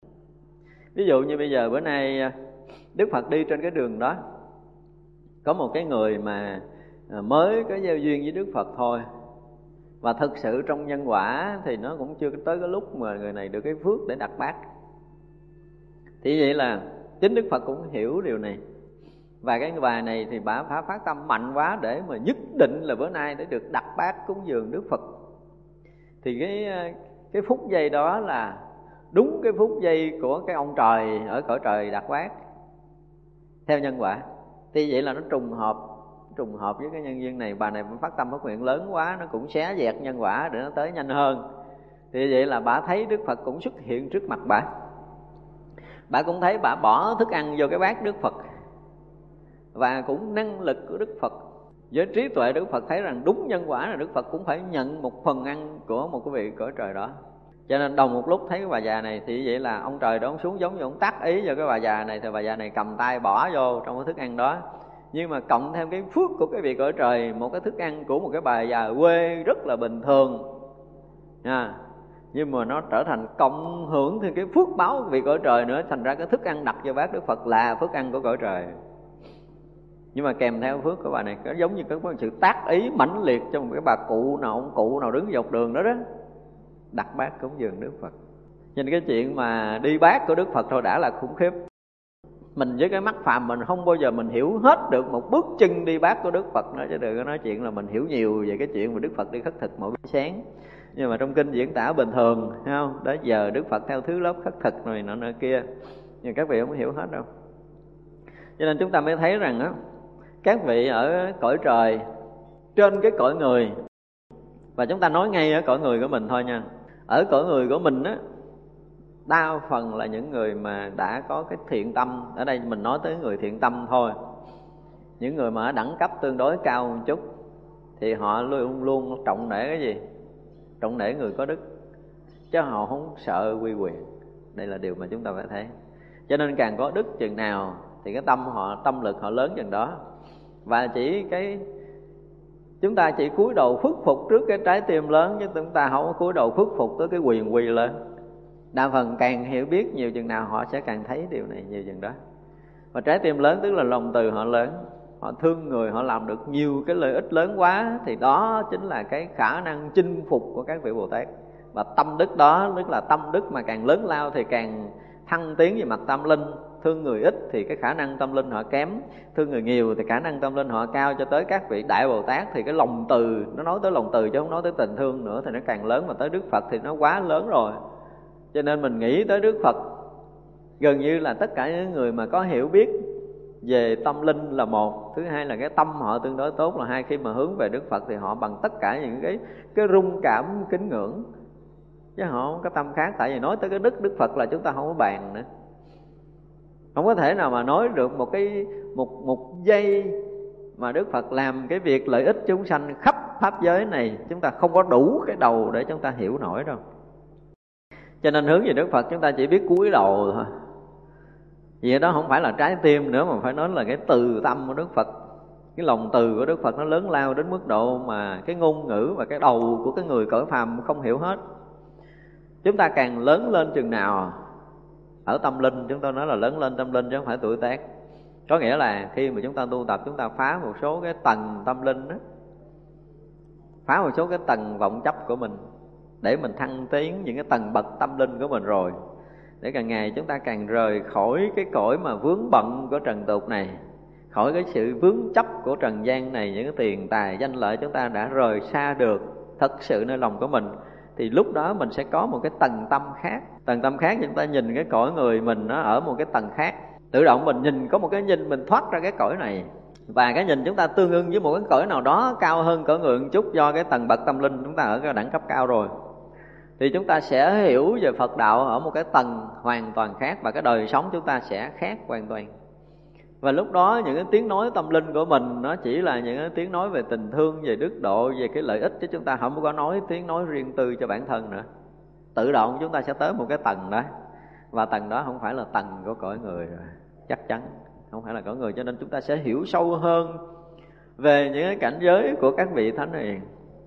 Ví dụ như bây giờ bữa nay Đức Phật đi trên cái đường đó, có một cái người mà mới có giao duyên với Đức Phật thôi, và thực sự trong nhân quả thì nó cũng chưa tới cái lúc mà người này được cái phước để đặt bát. Thì vậy là chính Đức Phật cũng hiểu điều này. Và cái bài này thì bà phát tâm mạnh quá để mà nhất định là bữa nay để được đặt bát cúng dường Đức Phật. Thì cái phút giây đó là đúng cái phút giây của cái ông trời ở cõi trời đặt bát theo nhân quả. Thì vậy là nó trùng hợp với cái nhân duyên này. Bà này phát tâm phát nguyện lớn quá, nó cũng xé dẹt nhân quả để nó tới nhanh hơn. Thì vậy là bà thấy Đức Phật cũng xuất hiện trước mặt bà. Bà cũng thấy bà bỏ thức ăn vô cái bát Đức Phật, và cũng năng lực của Đức Phật với trí tuệ Đức Phật thấy rằng đúng nhân quả là Đức Phật cũng phải nhận một phần ăn của một cái vị cõi trời đó. Cho nên đồng một lúc thấy cái bà già này, thì vậy là ông trời đó ông xuống giống như ông tác ý cho cái bà già này, thì bà già này cầm tay bỏ vô trong cái thức ăn đó. Nhưng mà cộng thêm cái phước của cái vị cõi trời, một cái thức ăn của một cái bà già quê rất là bình thường nha, nhưng mà nó trở thành cộng hưởng thêm cái phước báo của vị cõi trời nữa. Thành ra cái thức ăn đặt vô bát Đức Phật là phước ăn của cõi trời. Nhưng mà kèm theo phước của bà này, nó giống như có một sự tác ý mãnh liệt trong một cái bà cụ nào, ông cụ nào đứng dọc đường đó đó, đặt bát cúng dường Đức Phật. Cho nên cái chuyện mà đi bát của Đức Phật thôi đã là khủng khiếp. Mình với cái mắt phàm mình không bao giờ mình hiểu hết được một bước chân đi bát của Đức Phật nữa, chứ đừng có nói chuyện là mình hiểu nhiều về cái chuyện mà Đức Phật đi khất thực mỗi buổi sáng. Nhưng mà trong kinh diễn tả bình thường, thấy không? Đó giờ Đức Phật theo thứ lớp khất thực này nọ kia, nhưng các vị không hiểu hết đâu. Cho nên chúng ta mới thấy rằng á, các vị ở cõi trời, trên cái cõi người, và chúng ta nói ngay ở cõi người của mình thôi nha. Ở cõi người của mình á, đa phần là những người mà đã có cái thiện tâm. Ở đây mình nói tới người thiện tâm thôi. Những người mà ở đẳng cấp tương đối cao một chút thì họ luôn luôn trọng nể cái gì? Trọng nể người có đức, chứ họ không sợ uy quyền. Đây là điều mà chúng ta phải thấy. Cho nên càng có đức chừng nào thì cái tâm lực họ lớn chừng đó. Và chúng ta chỉ cúi đầu khuất phục trước cái trái tim lớn, chứ chúng ta không có cúi đầu khuất phục tới cái quyền uy lớn. Đa phần càng hiểu biết nhiều chừng nào họ sẽ càng thấy điều này nhiều chừng đó. Và trái tim lớn tức là lòng từ họ lớn, họ thương người, họ làm được nhiều cái lợi ích lớn quá, thì đó chính là cái khả năng chinh phục của các vị Bồ Tát. Và tâm đức đó, tức là tâm đức mà càng lớn lao thì càng thăng tiến về mặt tâm linh. Thương người ít thì cái khả năng tâm linh họ kém, thương người nhiều thì khả năng tâm linh họ cao. Cho tới các vị Đại Bồ Tát thì cái lòng từ, nó nói tới lòng từ chứ không nói tới tình thương nữa, thì nó càng lớn. Mà tới Đức Phật thì nó quá lớn rồi. Cho nên mình nghĩ tới Đức Phật, gần như là tất cả những người mà có hiểu biết về tâm linh là một. Thứ hai là cái tâm họ tương đối tốt là hai. Khi mà hướng về Đức Phật thì họ bằng tất cả những cái rung cảm kính ngưỡng, chứ họ không có tâm khác. Tại vì nói tới cái Đức Phật là chúng ta không có bàn nữa. Không có thể nào mà nói được một giây mà Đức Phật làm cái việc lợi ích chúng sanh khắp pháp giới này, chúng ta không có đủ cái đầu để chúng ta hiểu nổi đâu. Cho nên hướng về Đức Phật chúng ta chỉ biết cúi đầu thôi. Vì đó không phải là trái tim nữa, mà phải nói là cái từ tâm của Đức Phật. Cái lòng từ của Đức Phật nó lớn lao đến mức độ mà cái ngôn ngữ và cái đầu của cái người cõi phàm không hiểu hết. Chúng ta càng lớn lên chừng nào ở tâm linh, chúng ta nói là lớn lên tâm linh chứ không phải tuổi tác. Có nghĩa là khi mà chúng ta tu tập, chúng ta phá một số cái tầng tâm linh đó, phá một số cái tầng vọng chấp của mình, để mình thăng tiến những cái tầng bậc tâm linh của mình rồi, để càng ngày chúng ta càng rời khỏi cái cõi mà vướng bận của trần tục này, khỏi cái sự vướng chấp của trần gian này, những cái tiền tài danh lợi chúng ta đã rời xa được thật sự nơi lòng của mình. Thì lúc đó mình sẽ có một cái tầng tâm khác. Tầng tâm khác chúng ta nhìn cái cõi người mình nó ở một cái tầng khác. Tự động mình nhìn có một cái nhìn, mình thoát ra cái cõi này. Và cái nhìn chúng ta tương ưng với một cái cõi nào đó cao hơn cõi người một chút, do cái tầng bậc tâm linh chúng ta ở cái đẳng cấp cao rồi. Thì chúng ta sẽ hiểu về Phật đạo ở một cái tầng hoàn toàn khác, và cái đời sống chúng ta sẽ khác hoàn toàn. Và lúc đó những cái tiếng nói tâm linh của mình nó chỉ là những cái tiếng nói về tình thương, về đức độ, về cái lợi ích, chứ chúng ta không có nói tiếng nói riêng tư cho bản thân nữa. Tự động chúng ta sẽ tới một cái tầng đó. Và tầng đó không phải là tầng của cõi người rồi, chắc chắn không phải là cõi người. Cho nên chúng ta sẽ hiểu sâu hơn về những cái cảnh giới của các vị thánh hiền.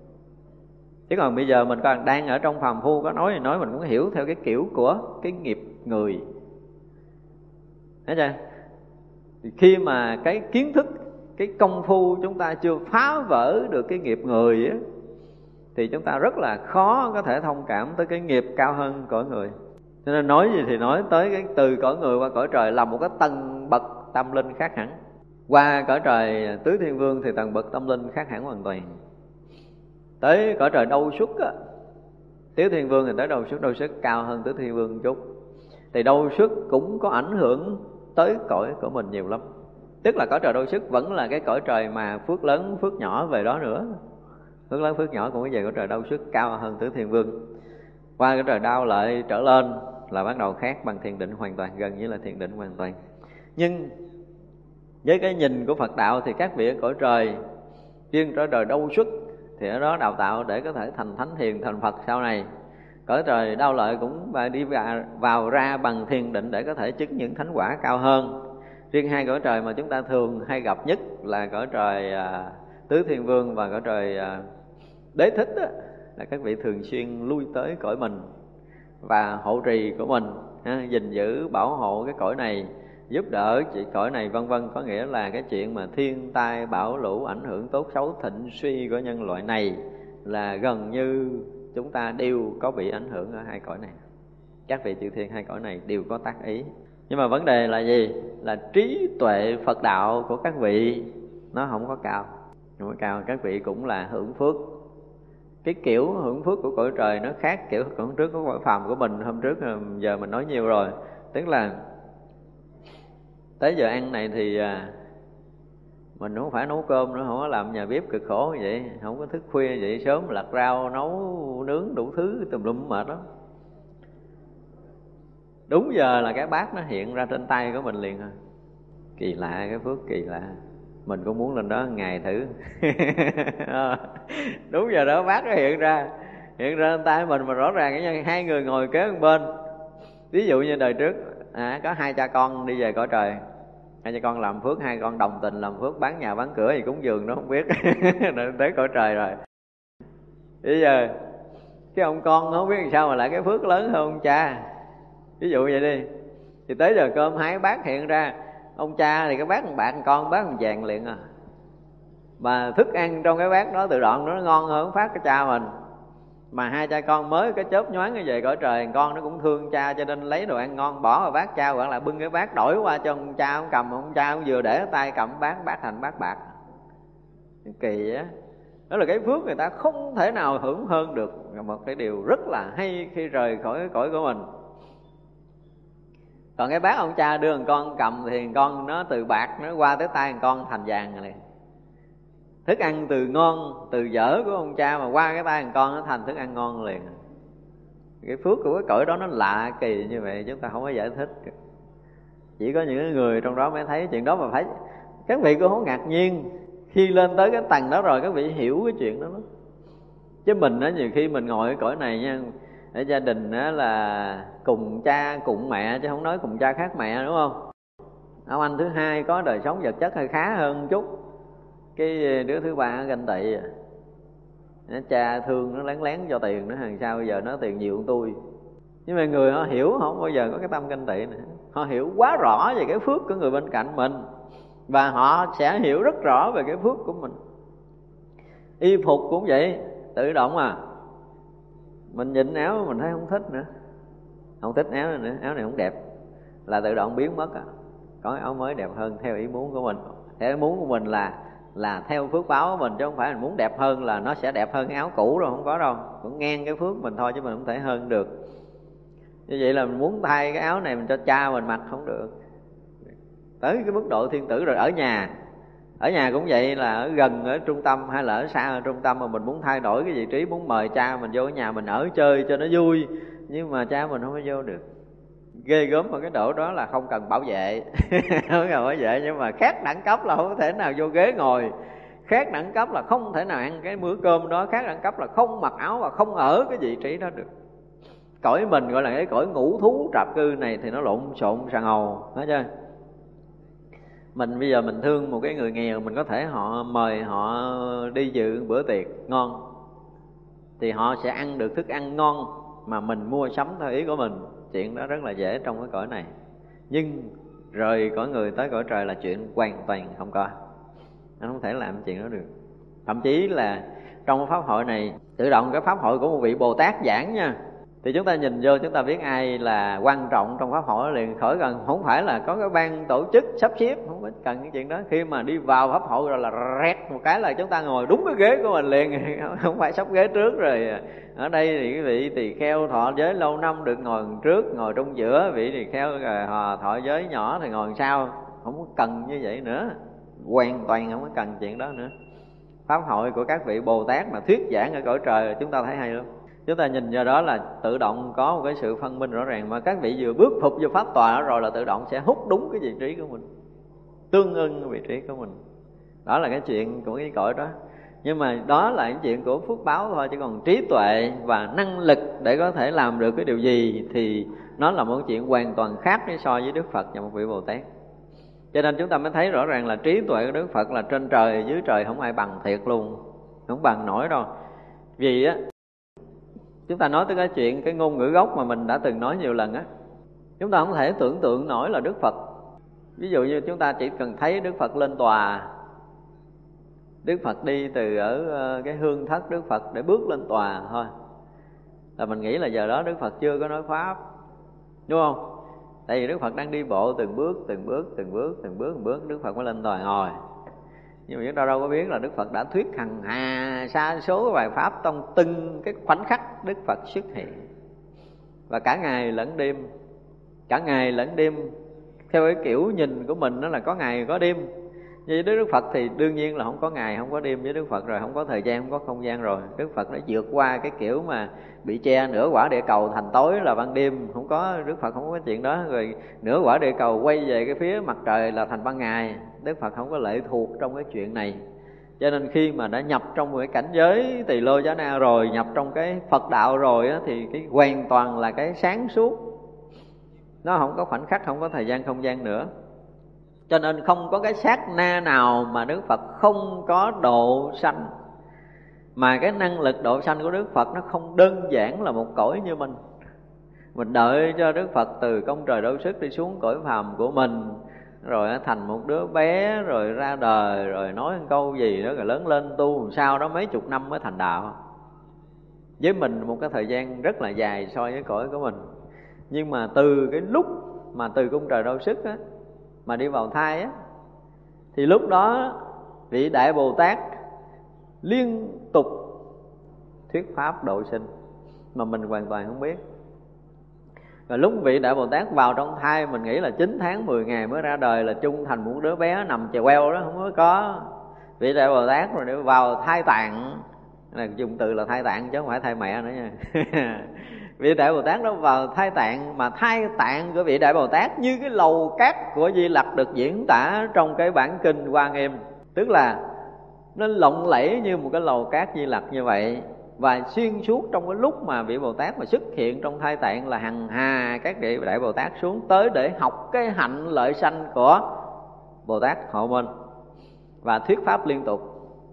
Chứ còn bây giờ mình còn đang ở trong phàm phu, có nói thì nói, mình cũng hiểu theo cái kiểu của cái nghiệp người. Thấy chưa? Khi mà cái kiến thức, cái công phu chúng ta chưa phá vỡ được cái nghiệp người á, thì chúng ta rất là khó có thể thông cảm tới cái nghiệp cao hơn cõi người. Cho nên nói gì thì nói, tới cái từ cõi người qua cõi trời là một cái tầng bậc tâm linh khác hẳn. Qua cõi trời tứ thiên vương thì tầng bậc tâm linh khác hẳn hoàn toàn. Tới cõi trời đâu xuất á, tứ thiên vương thì tới đâu xuất cao hơn tứ thiên vương một chút. Thì đâu xuất cũng có ảnh hưởng tới cõi của mình nhiều lắm. Tức là cõi trời đâu xuất vẫn là cái cõi trời mà phước lớn phước nhỏ về đó nữa. Phước lớn phước nhỏ cũng về cõi trời đâu xuất cao hơn tứ thiên vương. Qua cõi trời Đao Lợi trở lên là bắt đầu khác, bằng thiền định hoàn toàn, gần như là thiền định hoàn toàn. Nhưng với cái nhìn của Phật đạo thì các vị ở cõi trời, riêng cõi trời đâu xuất thì ở đó đào tạo để có thể thành thánh hiền, thành Phật sau này. Cõi trời Đao Lợi cũng đi vào ra bằng thiền định để có thể chứng những thánh quả cao hơn. Riêng hai cõi trời mà chúng ta thường hay gặp nhất là cõi trời tứ thiên vương và cõi trời đế thích đó, là các vị thường xuyên lui tới cõi mình và hộ trì của mình, gìn giữ bảo hộ cái cõi này, giúp đỡ chị cõi này vân vân. Có nghĩa là cái chuyện mà thiên tai bão lũ ảnh hưởng tốt xấu thịnh suy của nhân loại này là gần như chúng ta đều có bị ảnh hưởng ở hai cõi này. Các vị chư thiên hai cõi này đều có tác ý. Nhưng mà vấn đề là gì? Là trí tuệ Phật đạo của các vị nó không có cao. Không có cao, các vị cũng là hưởng phước. Cái kiểu hưởng phước của cõi trời nó khác kiểu hưởng trước của cõi phàm của mình. Hôm trước giờ mình nói nhiều rồi. Tức là tới giờ ăn này thì mình không phải nấu cơm nữa, không có làm nhà bếp cực khổ như vậy, không có thức khuya vậy, sớm lặt rau nấu nướng đủ thứ tùm lum mệt lắm. đúng giờ là cái bát nó hiện ra trên tay của mình liền à. Kỳ lạ, cái phước kỳ lạ. Mình cũng muốn lên đó ngày thử. Đúng giờ đó bát nó hiện ra trên tay mình, mà rõ ràng cái hai người ngồi kế bên bên. Ví dụ như đời trước có hai cha con đi về cõi trời, hai cha con làm phước, hai con đồng tình làm phước, bán nhà bán cửa gì cúng dường nó không biết. Tới cõi trời rồi. Bây giờ cái ông con nó không biết làm sao mà lại cái phước lớn hơn ông cha, ví dụ vậy đi. Thì tới giờ cơm hai bát hiện ra, ông cha thì cái bát bằng bạc, con bát bằng vàng liền à. Mà thức ăn trong cái bát đó tự động nó ngon hơn phát cái cha mình. Mà hai cha con mới cái chớp nhoáng về cõi trời, con nó cũng thương cha cho nên lấy đồ ăn ngon bỏ vào bát cha, hoặc là bưng cái bát đổi qua cho ông cha, ông cầm, ông cha ông vừa để tay cầm bát thành bát bạc. Kỳ á. Đó là cái phước người ta không thể nào hưởng hơn được, một cái điều rất là hay khi rời khỏi cõi của mình. Còn cái bát ông cha đưa thằng con cầm thì thằng con nó từ bạc nó qua tới tay thằng con thành vàng rồi. Thức ăn từ ngon, từ dở của ông cha mà qua cái tay thằng con nó thành thức ăn ngon liền. Cái phước của cái cõi đó nó lạ kỳ như vậy, chúng ta không có giải thích. Chỉ có những người trong đó mới thấy chuyện đó, mà phải các vị cũng không ngạc nhiên. Khi lên tới cái tầng đó rồi các vị hiểu cái chuyện đó. Chứ mình á, nhiều khi mình ngồi ở cõi này nha, ở gia đình á là cùng cha cùng mẹ, chứ không nói cùng cha khác mẹ, đúng không? Ông anh thứ hai có đời sống vật chất hơi khá hơn một chút, cái đứa thứ ba nó ganh tị. Cha thương nó lén lén cho tiền nó, hàng sao bây giờ nó tiền nhiều hơn tôi. Nhưng mà người họ hiểu, họ không bao giờ có cái tâm ganh tị nữa. Họ hiểu quá rõ về cái phước của người bên cạnh mình, và họ sẽ hiểu rất rõ về cái phước của mình. Y phục cũng vậy, tự động à. Mình nhìn áo mình thấy không thích nữa, không thích áo này nữa, áo này không đẹp, là tự động biến mất à. Có áo mới đẹp hơn theo ý muốn của mình. Theo ý muốn của mình là theo phước báo của mình, chứ không phải mình muốn đẹp hơn là nó sẽ đẹp hơn cái áo cũ rồi, không có đâu. Cũng ngang cái phước mình thôi chứ mình không thể hơn được. Như vậy là mình muốn thay cái áo này mình cho cha mình mặc không được. Tới cái mức độ thiên tử rồi. Ở nhà cũng vậy, là ở gần ở trung tâm hay là ở xa ở trung tâm, mà mình muốn thay đổi cái vị trí, muốn mời cha mình vô ở nhà mình ở chơi cho nó vui, nhưng mà cha mình không có vô được. Ghê gớm ở cái độ đó là không cần bảo vệ. Không cần bảo vệ, nhưng mà khác đẳng cấp là không thể nào vô ghế ngồi, khác đẳng cấp là không thể nào ăn cái bữa cơm đó, khác đẳng cấp là không mặc áo và không ở cái vị trí đó được. Cõi mình gọi là cái cõi ngũ thú trạp cư này thì nó lộn xộn sàn hồ, thấy chưa? Mình bây giờ mình thương một cái người nghèo, mình có thể mời họ đi dự bữa tiệc ngon, thì họ sẽ ăn được thức ăn ngon mà mình mua sắm theo ý của mình. Chuyện đó rất là dễ trong cái cõi này. Nhưng rời cõi người tới cõi trời là chuyện hoàn toàn không có. Nó không thể làm chuyện đó được. Thậm chí là trong cái pháp hội này, tự động cái pháp hội của một vị Bồ Tát giảng nha, thì chúng ta nhìn vô chúng ta biết ai là quan trọng trong pháp hội liền, khỏi cần, không phải là có cái ban tổ chức sắp xếp, không có cần cái chuyện đó. Khi mà đi vào pháp hội rồi là rét một cái là chúng ta ngồi đúng cái ghế của mình liền, không phải sắp ghế trước rồi. Ở đây thì cái vị tỳ kheo thọ giới lâu năm được ngồi trước, ngồi trong giữa, vị tỳ kheo thọ giới nhỏ thì ngồi sau. Không có cần như vậy nữa, hoàn toàn không có cần chuyện đó nữa. Pháp hội của các vị Bồ Tát mà thuyết giảng ở cõi trời chúng ta thấy hay lắm. Chúng ta nhìn vào đó là tự động có một cái sự phân minh rõ ràng, mà các vị vừa bước phục vô pháp tòa đó rồi là tự động sẽ hút đúng cái vị trí của mình, tương ưng cái vị trí của mình. Đó là cái chuyện của cái cõi đó. Nhưng mà đó là cái chuyện của phước báo thôi, chứ còn trí tuệ và năng lực để có thể làm được cái điều gì thì nó là một chuyện hoàn toàn khác so với Đức Phật và một vị Bồ Tát. Cho nên chúng ta mới thấy rõ ràng là trí tuệ của Đức Phật là trên trời dưới trời không ai bằng thiệt luôn, không bằng nổi đâu. Vì á, chúng ta nói tới cái chuyện cái ngôn ngữ gốc mà mình đã từng nói nhiều lần á, chúng ta không thể tưởng tượng nổi là Đức Phật. Ví dụ như chúng ta chỉ cần thấy Đức Phật lên tòa, Đức Phật đi từ ở cái hương thất Đức Phật để bước lên tòa thôi, là mình nghĩ là giờ đó Đức Phật chưa có nói pháp, đúng không? Tại vì Đức Phật đang đi bộ từng bước Đức Phật mới lên tòa ngồi. Nhưng mà chúng ta đâu có biết là Đức Phật đã thuyết hằng hà sa số cái bài pháp trong từng cái khoảnh khắc Đức Phật xuất hiện. Và cả ngày lẫn đêm theo cái kiểu nhìn của mình đó là có ngày có đêm. Với Đức Phật thì đương nhiên là không có ngày không có đêm với Đức Phật rồi, không có thời gian không có không gian rồi. Đức Phật đã vượt qua cái kiểu mà bị che nửa quả địa cầu thành tối là ban đêm, không có, Đức Phật không có chuyện đó. Rồi nửa quả địa cầu quay về cái phía mặt trời là thành ban ngày. Đức Phật không có lệ thuộc trong cái chuyện này. Cho nên khi mà đã nhập trong một cái cảnh giới Tỳ Lô Giá Na rồi, nhập trong cái Phật đạo rồi á, thì cái hoàn toàn là cái sáng suốt, nó không có khoảnh khắc, không có thời gian không gian nữa. Cho nên không có cái sát na nào mà Đức Phật không có độ sanh. Mà cái năng lực độ sanh của Đức Phật nó không đơn giản là một cõi như mình. Mình đợi cho Đức Phật từ công trời đau sức đi xuống cõi phàm của mình, rồi thành một đứa bé, rồi ra đời, rồi nói một câu gì đó, rồi lớn lên tu, sau đó mấy chục năm mới thành đạo. Với mình một cái thời gian rất là dài so với cõi của mình. Nhưng mà từ cái lúc mà từ cung trời đau sức á, mà đi vào thai á, thì lúc đó vị Đại Bồ Tát liên tục thuyết pháp độ sinh mà mình hoàn toàn không biết. Rồi lúc vị Đại Bồ Tát vào trong thai, mình nghĩ là 9 tháng 10 ngày mới ra đời, là chung thành một đứa bé nằm chèo queo đó, không có. Vị Đại Bồ Tát rồi để vào thai tạng, là dùng từ là thai tạng chứ không phải thai mẹ nữa nha. Vị Đại Bồ Tát đó vào thai tạng, mà thai tạng của vị Đại Bồ Tát như cái lầu cát của Di Lặc được diễn tả trong cái bản kinh Hoa Nghiêm. Tức là nó lộng lẫy như một cái lầu cát Di Lặc như vậy. Và xuyên suốt trong cái lúc mà vị Bồ Tát mà xuất hiện trong thai tạng là hằng hà các vị Đại Bồ Tát xuống tới để học cái hạnh lợi sanh của Bồ Tát Hộ Minh, và thuyết pháp liên tục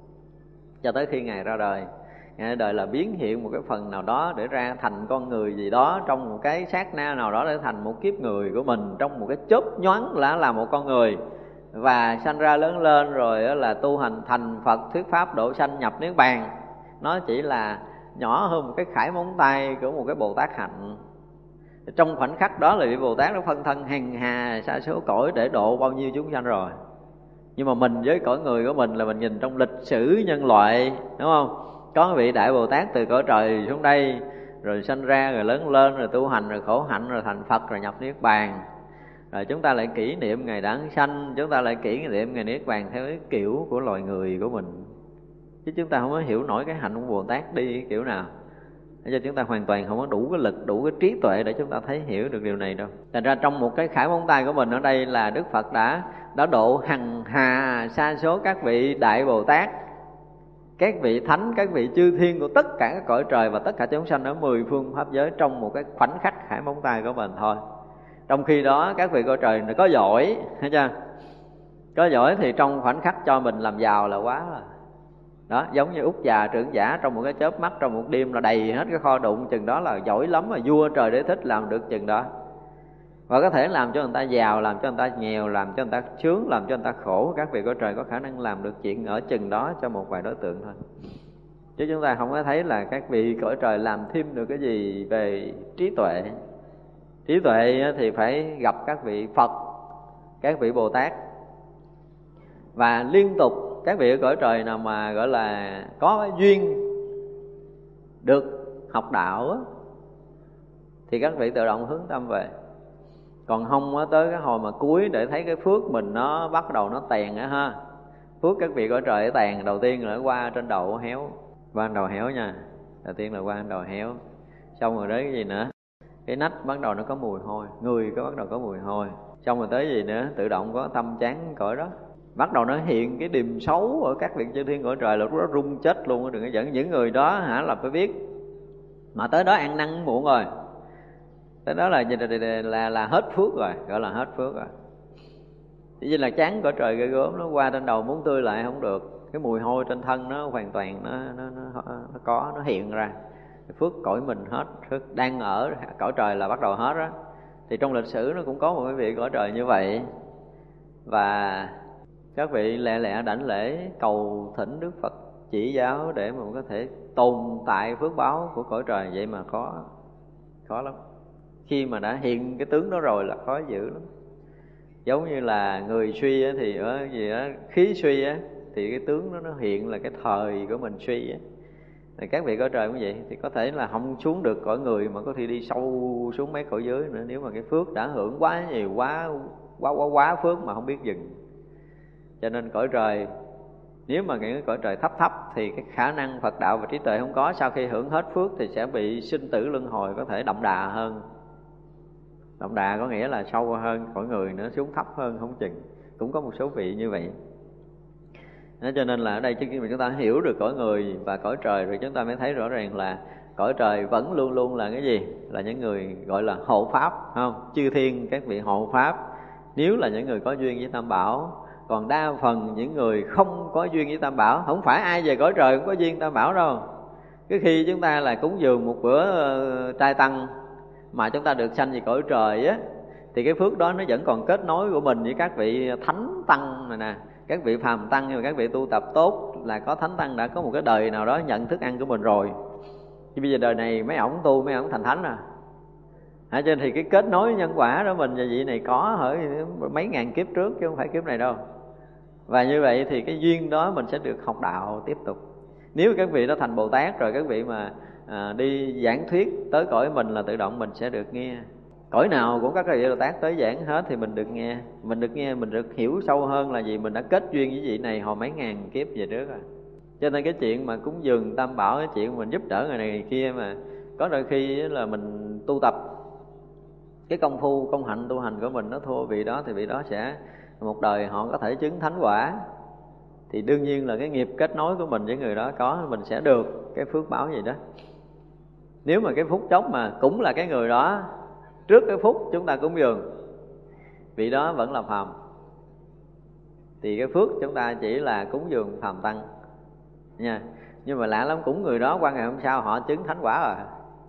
cho tới khi Ngài ra đời. Ngài ra đời là biến hiện một cái phần nào đó để ra thành con người gì đó, trong một cái sát na nào đó để thành một kiếp người của mình, trong một cái chớp nhoáng là một con người. Và sanh ra lớn lên rồi là tu hành thành Phật, thuyết pháp độ sanh nhập Niết Bàn. Nó chỉ là nhỏ hơn một cái khải móng tay của một cái Bồ Tát hạnh. Trong khoảnh khắc đó là vị Bồ Tát nó phân thân hằng hà sa số cõi để độ bao nhiêu chúng sanh rồi. Nhưng mà mình với cõi người của mình là mình nhìn trong lịch sử nhân loại, đúng không? Có vị Đại Bồ Tát từ cõi trời xuống đây, rồi sanh ra, rồi lớn lên, rồi tu hành, rồi khổ hạnh, rồi thành Phật, rồi nhập Niết Bàn. Rồi chúng ta lại kỷ niệm ngày đản sanh, chúng ta lại kỷ niệm ngày Niết Bàn theo cái kiểu của loài người của mình. Chứ chúng ta không có hiểu nổi cái hạnh của Bồ Tát đi cái kiểu nào. Để cho chúng ta hoàn toàn không có đủ cái lực, đủ cái trí tuệ để chúng ta thấy hiểu được điều này đâu. Thành ra trong một cái khải móng tay của mình ở đây là Đức Phật đã độ hằng hà sa số các vị Đại Bồ Tát, các vị thánh, các vị chư thiên của tất cả các cõi trời và tất cả chúng sanh ở 10 phương pháp giới trong một cái khoảnh khắc khải móng tay của mình thôi. Trong khi đó các vị cõi trời có giỏi, thấy chưa? Có giỏi thì trong khoảnh khắc cho mình làm giàu là quá rồi. Đó, giống như Út già trưởng giả, trong một cái chớp mắt, trong một đêm là đầy hết cái kho đụng, chừng đó là giỏi lắm, mà vua trời đế thích làm được chừng đó. Và có thể làm cho người ta giàu, làm cho người ta nghèo, làm cho người ta sướng, làm cho người ta khổ. Các vị cõi trời có khả năng làm được chuyện ở chừng đó cho một vài đối tượng thôi. Chứ chúng ta không có thấy là các vị cõi trời làm thêm được cái gì về trí tuệ. Trí tuệ thì phải gặp các vị Phật, các vị Bồ Tát. Và liên tục các vị ở cõi trời nào mà gọi là có duyên được học đạo thì các vị tự động hướng tâm về. Còn không tới cái hồi mà cuối để thấy cái phước mình nó bắt đầu nó tèn á ha. Phước các vị cõi trời tèn, đầu tiên là qua trên đầu héo. Qua trên đầu héo nha. Đầu tiên là qua trên đầu héo. Xong rồi đến cái gì nữa? Cái nách bắt đầu nó có mùi hôi, người có bắt đầu có mùi hôi. Xong rồi tới gì nữa? Tự động có tâm chán cõi đó. Bắt đầu nó hiện cái điềm xấu ở các vị chư thiên cõi trời là lúc đó rung chết luôn. Đừng có dẫn những người đó là phải biết. Mà tới đó ăn năn muộn rồi. Tới đó là hết phước rồi, gọi là hết phước rồi. Chỉ là chán cõi trời ghê gớm, nó qua trên đầu muốn tươi lại không được. Cái mùi hôi trên thân nó hoàn toàn nó hiện ra. Phước cõi mình hết, phước đang ở cõi trời là bắt đầu hết đó. Thì trong lịch sử nó cũng có một cái vị cõi trời như vậy. Và các vị lẹ lẹ đảnh lễ cầu thỉnh Đức Phật chỉ giáo để mà có thể tồn tại phước báo của cõi trời. Vậy mà khó lắm. Khi mà đã hiện cái tướng đó rồi là khó giữ lắm. Giống như là người suy á, thì ở gì đó, khí suy á, thì cái tướng đó nó hiện là cái thời của mình suy á. Thì các vị cõi trời cũng vậy, thì có thể là không xuống được cõi người mà có thể đi sâu xuống mấy cõi dưới nữa. Nếu mà cái phước đã hưởng quá nhiều, quá phước mà không biết dừng. Cho nên cõi trời, nếu mà những cái cõi trời thấp thấp thì cái khả năng Phật đạo và trí tuệ không có, sau khi hưởng hết phước thì sẽ bị sinh tử luân hồi, có thể đậm đà hơn. Đậm đà có nghĩa là sâu hơn cõi người nữa, xuống thấp hơn không chừng. Cũng có một số vị như vậy. Cho nên là ở đây khi mà chúng ta hiểu được cõi người và cõi trời rồi, chúng ta mới thấy rõ ràng là cõi trời vẫn luôn luôn là cái gì? Là những người gọi là hộ pháp, không? Chư thiên, các vị hộ pháp, nếu là những người có duyên với Tam Bảo. Còn đa phần những người không có duyên với Tam Bảo, không phải ai về cõi trời cũng có duyên Tam Bảo đâu. Cái khi chúng ta là cúng dường một bữa trai tăng mà chúng ta được sanh về cõi trời á, thì cái phước đó nó vẫn còn kết nối của mình với các vị thánh tăng này nè, các vị phàm tăng. Nhưng mà các vị tu tập tốt là có thánh tăng đã có một cái đời nào đó nhận thức ăn của mình rồi, chứ bây giờ đời này mấy ổng tu, mấy ổng thành thánh à. Cho nên thì cái kết nối nhân quả đó mình và vị này có ở mấy ngàn kiếp trước chứ không phải kiếp này đâu. Và như vậy thì cái duyên đó mình sẽ được học đạo tiếp tục. Nếu các vị đó thành Bồ Tát rồi, các vị mà đi giảng thuyết tới cõi mình là tự động mình sẽ được nghe. Cõi nào cũng có các vị Bồ Tát tới giảng hết thì mình được nghe. Mình được nghe, mình được hiểu sâu hơn là gì? Mình đã kết duyên với vị này hồi mấy ngàn kiếp về trước rồi. Cho nên cái chuyện mà cúng dường Tam Bảo, cái chuyện mình giúp đỡ người này người kia, mà có đôi khi là mình tu tập, cái công phu, công hạnh tu hành của mình nó thua vị đó, thì vị đó sẽ một đời họ có thể chứng thánh quả. Thì đương nhiên là cái nghiệp kết nối của mình với người đó có, mình sẽ được cái phước báo gì đó. Nếu mà cái phút chốc mà cũng là cái người đó, trước cái phút chúng ta cúng dường, vị đó vẫn là phàm, thì cái phước chúng ta chỉ là cúng dường phàm tăng nha. Nhưng mà lạ lắm, cũng người đó qua ngày hôm sau họ chứng thánh quả rồi.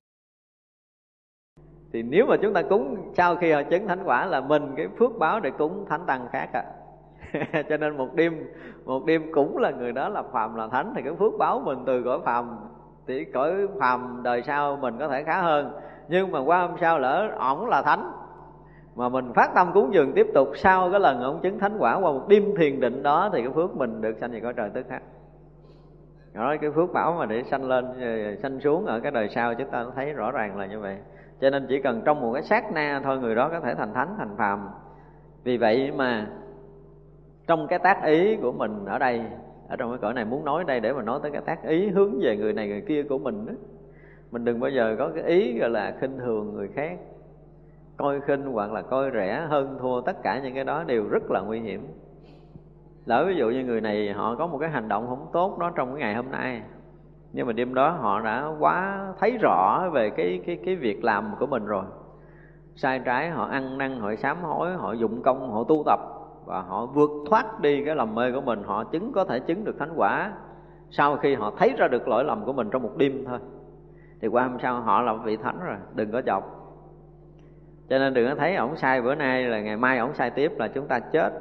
Thì nếu mà chúng ta cúng sau khi họ chứng thánh quả là mình cái phước báo để cúng thánh tăng khác à. Cho nên một đêm cũng là người đó là phàm là thánh, thì cái phước báo mình từ cõi phàm thì cõi phàm đời sau mình có thể khá hơn. Nhưng mà qua hôm sau lỡ ổng là thánh mà mình phát tâm cúng dường tiếp tục, sau cái lần ổng chứng thánh quả qua một đêm thiền định đó, thì cái phước mình được sanh về cõi trời tức khắc. Đó, cái phước báo mà để sanh lên sanh xuống ở cái đời sau chúng ta thấy rõ ràng là như vậy. Cho nên chỉ cần trong một cái sát na thôi, người đó có thể thành thánh, thành phàm. Vì vậy mà trong cái tác ý của mình ở đây, ở trong cái cõi này muốn nói đây để mà nói tới cái tác ý hướng về người này người kia của mình đó. Mình đừng bao giờ có cái ý gọi là khinh thường người khác, coi khinh hoặc là coi rẻ hơn thua. Tất cả những cái đó đều rất là nguy hiểm. Lỡ ví dụ như người này họ có một cái hành động không tốt đó trong cái ngày hôm nay, nhưng mà đêm đó họ đã quá thấy rõ về cái việc làm của mình rồi, sai trái, họ ăn năn, họ sám hối, họ dụng công, họ tu tập và họ vượt thoát đi cái lầm mê của mình, họ có thể chứng được thánh quả sau khi họ thấy ra được lỗi lầm của mình trong một đêm thôi. Thì qua hôm sau họ là vị thánh rồi, đừng có chọc. Cho nên đừng có thấy ổng sai bữa nay là ngày mai ổng sai tiếp là chúng ta chết.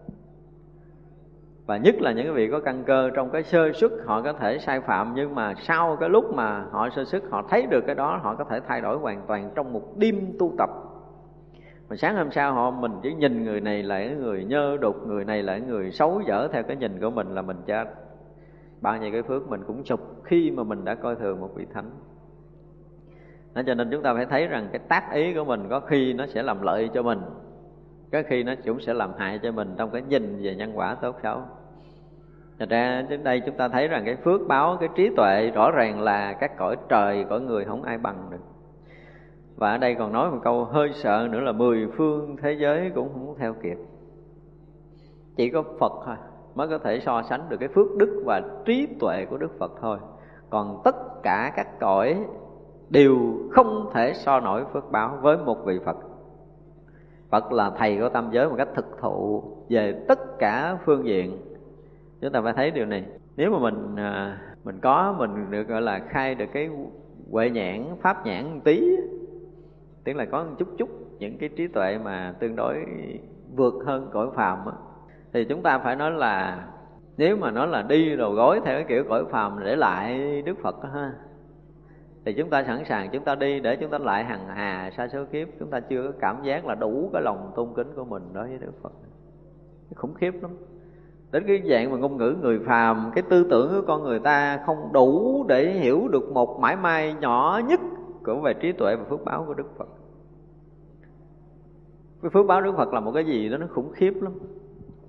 Và nhất là những cái vị có căn cơ trong cái sơ xuất họ có thể sai phạm, nhưng mà sau cái lúc mà họ sơ xuất họ thấy được cái đó, họ có thể thay đổi hoàn toàn trong một đêm tu tập. Mà sáng hôm sau mình chỉ nhìn người này là cái người nhơ đục, người này là cái người xấu dở theo cái nhìn của mình là mình chết. Bao nhiêu cái phước mình cũng sụp khi mà mình đã coi thường một vị thánh. Cho nên chúng ta phải thấy rằng cái tác ý của mình có khi nó sẽ làm lợi cho mình, có khi nó cũng sẽ làm hại cho mình trong cái nhìn về nhân quả tốt xấu. Thật ra đến đây chúng ta thấy rằng cái phước báo, cái trí tuệ rõ ràng là các cõi trời, cõi người không ai bằng được. Và ở đây còn nói một câu hơi sợ nữa là 10 phương thế giới cũng không theo kịp. Chỉ có Phật thôi mới có thể so sánh được cái phước đức và trí tuệ của Đức Phật thôi. Còn tất cả các cõi đều không thể so nổi phước báo với một vị Phật. Phật là thầy của tam giới một cách thực thụ về tất cả phương diện. Chúng ta phải thấy điều này. Nếu mà mình được gọi là khai được cái huệ nhãn, pháp nhãn một tí, tức là có một chút những cái trí tuệ mà tương đối vượt hơn cõi phàm á, thì chúng ta phải nói là nếu mà nói là đi đầu gối theo cái kiểu cõi phàm để lại Đức Phật đó, ha, thì chúng ta sẵn sàng chúng ta đi để chúng ta lại hằng hà sa số kiếp, chúng ta chưa có cảm giác là đủ cái lòng tôn kính của mình đối với Đức Phật. Khủng khiếp lắm. Đến cái dạng mà ngôn ngữ người phàm, cái tư tưởng của con người ta không đủ để hiểu được một mảy may nhỏ nhất của về trí tuệ và phước báo của Đức Phật. Cái phước báo Đức Phật là một cái gì đó nó khủng khiếp lắm.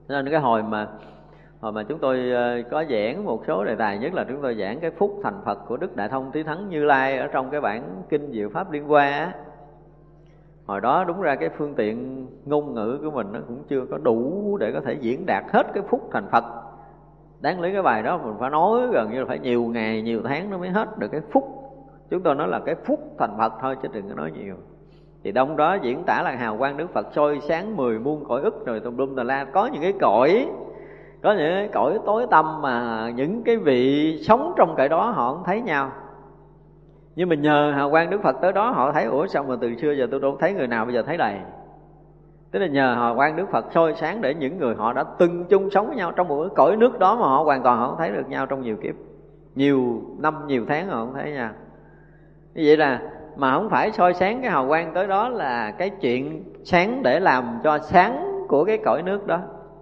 Nên cái hồi mà chúng tôi có giảng một số đề tài, nhất là chúng tôi giảng cái phúc thành Phật của Đức Đại Thông Trí Thắng Như Lai ở trong cái bản Kinh Diệu Pháp Liên Hoa á, hồi đó đúng ra cái phương tiện ngôn ngữ của mình nó cũng chưa có đủ để có thể diễn đạt hết cái phúc thành Phật. Đáng lý cái bài đó mình phải nói gần như là phải nhiều ngày nhiều tháng nó mới hết được cái phúc. Chúng tôi nói là cái phúc thành Phật thôi chứ đừng có nói nhiều. Thì trong đó diễn tả là hào quang Đức Phật soi sáng 10 muôn cõi ức rồi tùm lum tà la. Có những cái cõi, có những cái cõi tối tăm mà những cái vị sống trong cõi đó họ không thấy nhau, nhưng mà nhờ hào quang Đức Phật tới đó họ thấy. Ủa sao mà từ xưa giờ tôi đâu thấy người nào bây giờ thấy đầy. Tức là nhờ hào quang Đức Phật soi sáng để những người họ đã từng chung sống với nhau trong một cái cõi nước đó mà họ hoàn toàn họ không thấy được nhau trong nhiều kiếp, nhiều năm nhiều tháng họ không thấy nhau. Như vậy là mà không phải soi sáng cái hào quang tới đó là cái chuyện sáng để làm cho sáng của cái cõi nước đó,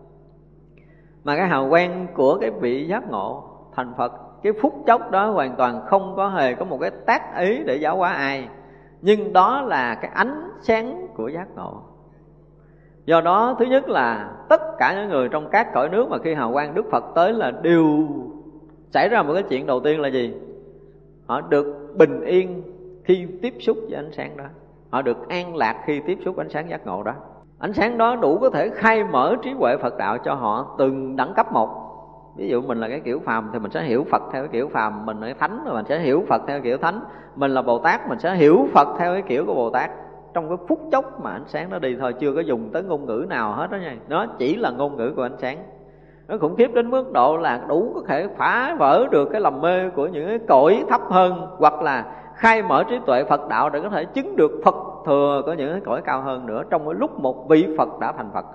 mà cái hào quang của cái vị giác ngộ thành Phật, cái phút chốc đó hoàn toàn không có hề có một cái tác ý để giáo hóa ai, nhưng đó là cái ánh sáng của giác ngộ. Do đó thứ nhất là tất cả những người trong các cõi nước mà khi hào quang Đức Phật tới là đều xảy ra một cái chuyện đầu tiên là gì? Họ được bình yên khi tiếp xúc với ánh sáng đó, họ được an lạc khi tiếp xúc ánh sáng giác ngộ đó. Ánh sáng đó đủ có thể khai mở trí huệ Phật đạo cho họ từng đẳng cấp một. Ví dụ mình là cái kiểu phàm thì mình sẽ hiểu Phật theo cái kiểu phàm, mình là cái thánh thì mình sẽ hiểu Phật theo kiểu thánh, mình là Bồ Tát mình sẽ hiểu Phật theo cái kiểu của Bồ Tát. Trong cái phút chốc mà ánh sáng nó đi thôi, chưa có dùng tới ngôn ngữ nào hết đó nha, nó chỉ là ngôn ngữ của ánh sáng. Nó khủng khiếp đến mức độ là đủ có thể phá vỡ được cái lầm mê của những cái cõi thấp hơn, hoặc là khai mở trí tuệ Phật đạo để có thể chứng được Phật thừa có những cái cõi cao hơn nữa trong cái lúc một vị Phật đã thành Phật.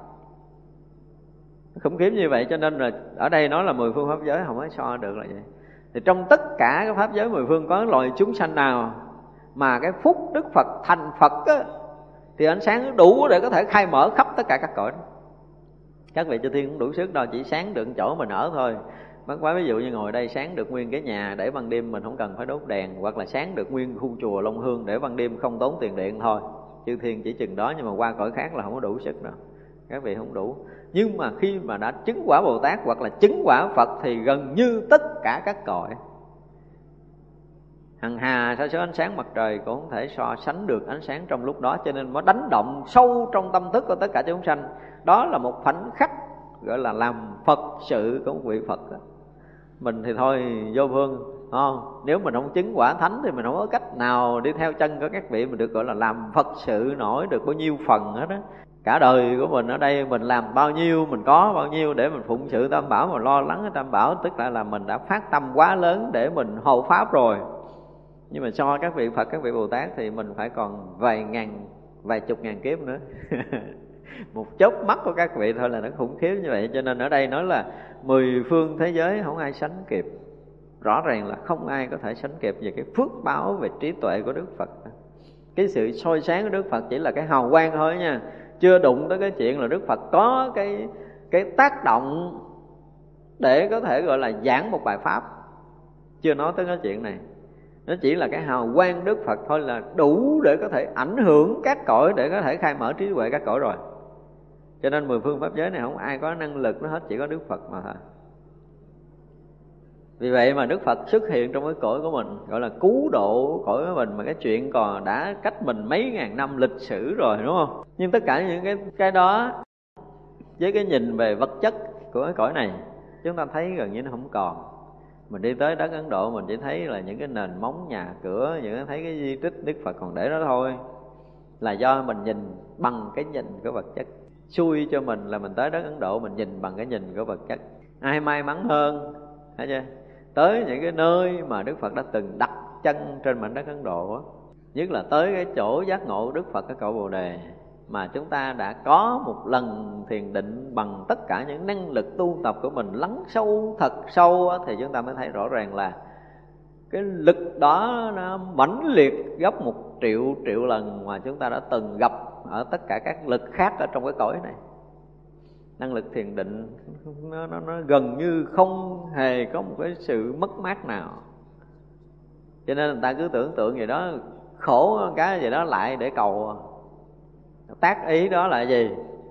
Khủng khiếp như vậy, cho nên là ở đây nói là 10 phương pháp giới không có so được là vậy. Thì trong tất cả các pháp giới 10 phương có loài chúng sanh nào mà cái phúc Đức Phật thành Phật á, thì ánh sáng đủ để có thể khai mở khắp tất cả các cõi đó. Các vị chư thiên cũng đủ sức đâu, chỉ sáng được chỗ mình ở thôi. Bất quá ví dụ như ngồi đây sáng được nguyên cái nhà để ban đêm mình không cần phải đốt đèn, hoặc là sáng được nguyên khu chùa Long Hương để ban đêm không tốn tiền điện thôi. Chư thiên chỉ chừng đó, nhưng mà qua cõi khác là không có đủ sức đâu. Các vị không đủ. Nhưng mà khi mà đã chứng quả Bồ Tát hoặc là chứng quả Phật thì gần như tất cả các cõi, hằng hà sa số ánh sáng mặt trời cũng không thể so sánh được ánh sáng trong lúc đó. Cho nên nó đánh động sâu trong tâm thức của tất cả chúng sanh. Đó là một khoảnh khắc gọi là làm Phật sự của một vị Phật đó. Mình thì thôi vô phương, không? Nếu mình không chứng quả thánh thì mình không có cách nào đi theo chân của các vị mình được gọi là làm Phật sự nổi được bao nhiêu phần hết đó. Cả đời của mình ở đây mình làm bao nhiêu, mình có bao nhiêu để mình phụng sự Tam Bảo, mà lo lắng cái Tam Bảo, tức là mình đã phát tâm quá lớn để mình hộ pháp rồi. Nhưng mà so các vị Phật, các vị Bồ Tát thì mình phải còn vài chục ngàn kiếp nữa. Một chớp mắt của các vị thôi là nó khủng khiếp như vậy. Cho nên ở đây nói là 10 phương thế giới không ai sánh kịp. Rõ ràng là không ai có thể sánh kịp về cái phước báo về trí tuệ của Đức Phật. Cái sự soi sáng của Đức Phật chỉ là cái hào quang thôi nha, chưa đụng tới cái chuyện là Đức Phật có cái tác động để có thể gọi là giảng một bài pháp. Chưa nói tới cái chuyện này. Nó chỉ là cái hào quang Đức Phật thôi là đủ để có thể ảnh hưởng các cõi, để có thể khai mở trí huệ các cõi rồi. Cho nên 10 phương pháp giới này không ai có năng lực nó hết, chỉ có Đức Phật mà thôi. Vì vậy mà Đức Phật xuất hiện trong cái cõi của mình, gọi là cứu độ cõi của mình, mà cái chuyện còn đã cách mình mấy ngàn năm lịch sử rồi, đúng không? Nhưng tất cả những cái đó với cái nhìn về vật chất của cái cõi này, chúng ta thấy gần như nó không còn. Mình đi tới đất Ấn Độ mình chỉ thấy là những cái nền móng nhà cửa, những thấy cái di tích Đức Phật còn để đó thôi. Là do mình nhìn bằng cái nhìn của vật chất. Xui cho mình là mình tới đất Ấn Độ mình nhìn bằng cái nhìn của vật chất. Ai may mắn hơn, thấy chưa? Tới những cái nơi mà Đức Phật đã từng đặt chân trên mảnh đất Ấn Độ á, nhất là tới cái chỗ giác ngộ Đức Phật ở cội Bồ Đề, mà chúng ta đã có một lần thiền định bằng tất cả những năng lực tu tập của mình lắng sâu thật sâu á, thì chúng ta mới thấy rõ ràng là cái lực đó nó mãnh liệt gấp 1 triệu lần mà chúng ta đã từng gặp ở tất cả các lực khác ở trong cái cõi này. Năng lực thiền định nó gần như không hề có một cái sự mất mát nào. Cho nên người ta cứ tưởng tượng vậy đó, khổ cái gì đó lại để cầu. Tác ý đó là gì?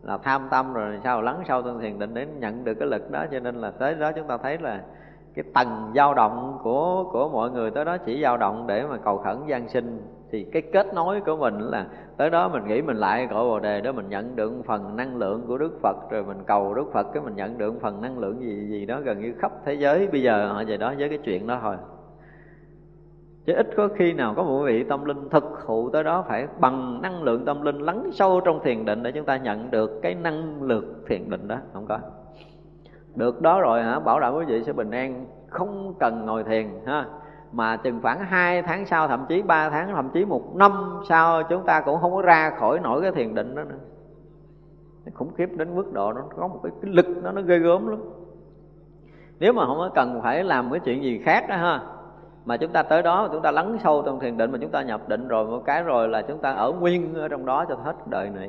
là tham tâm rồi sao lắng sâu trong thiền định để nhận được cái lực đó. Cho nên là tới đó chúng ta thấy là cái tầng dao động của mọi người tới đó chỉ dao động để mà cầu khẩn gian sinh. Thì cái kết nối của mình là tới đó mình nghĩ mình lại cội Bồ Đề đó, mình nhận được một phần năng lượng của Đức Phật, rồi mình cầu Đức Phật cái mình nhận được một phần năng lượng gì đó. Gần như khắp thế giới bây giờ họ về đó với cái chuyện đó thôi. Chứ ít có khi nào có một vị tâm linh thực thụ tới đó phải bằng năng lượng tâm linh lắng sâu trong thiền định để chúng ta nhận được cái năng lượng thiền định đó. Không có. Được đó rồi hả, bảo đảm quý vị sẽ bình an, không cần ngồi thiền ha. Mà chừng khoảng 2 tháng sau, thậm chí 3 tháng, thậm chí 1 năm sau, chúng ta cũng không có ra khỏi nổi cái thiền định đó nữa. Khủng khiếp đến mức độ nó có một cái lực nó ghê gớm lắm. Nếu mà không có cần phải làm cái chuyện gì khác đó ha, mà chúng ta tới đó chúng ta lắng sâu trong thiền định, mà chúng ta nhập định rồi một cái rồi là chúng ta ở nguyên ở trong đó cho hết đời này.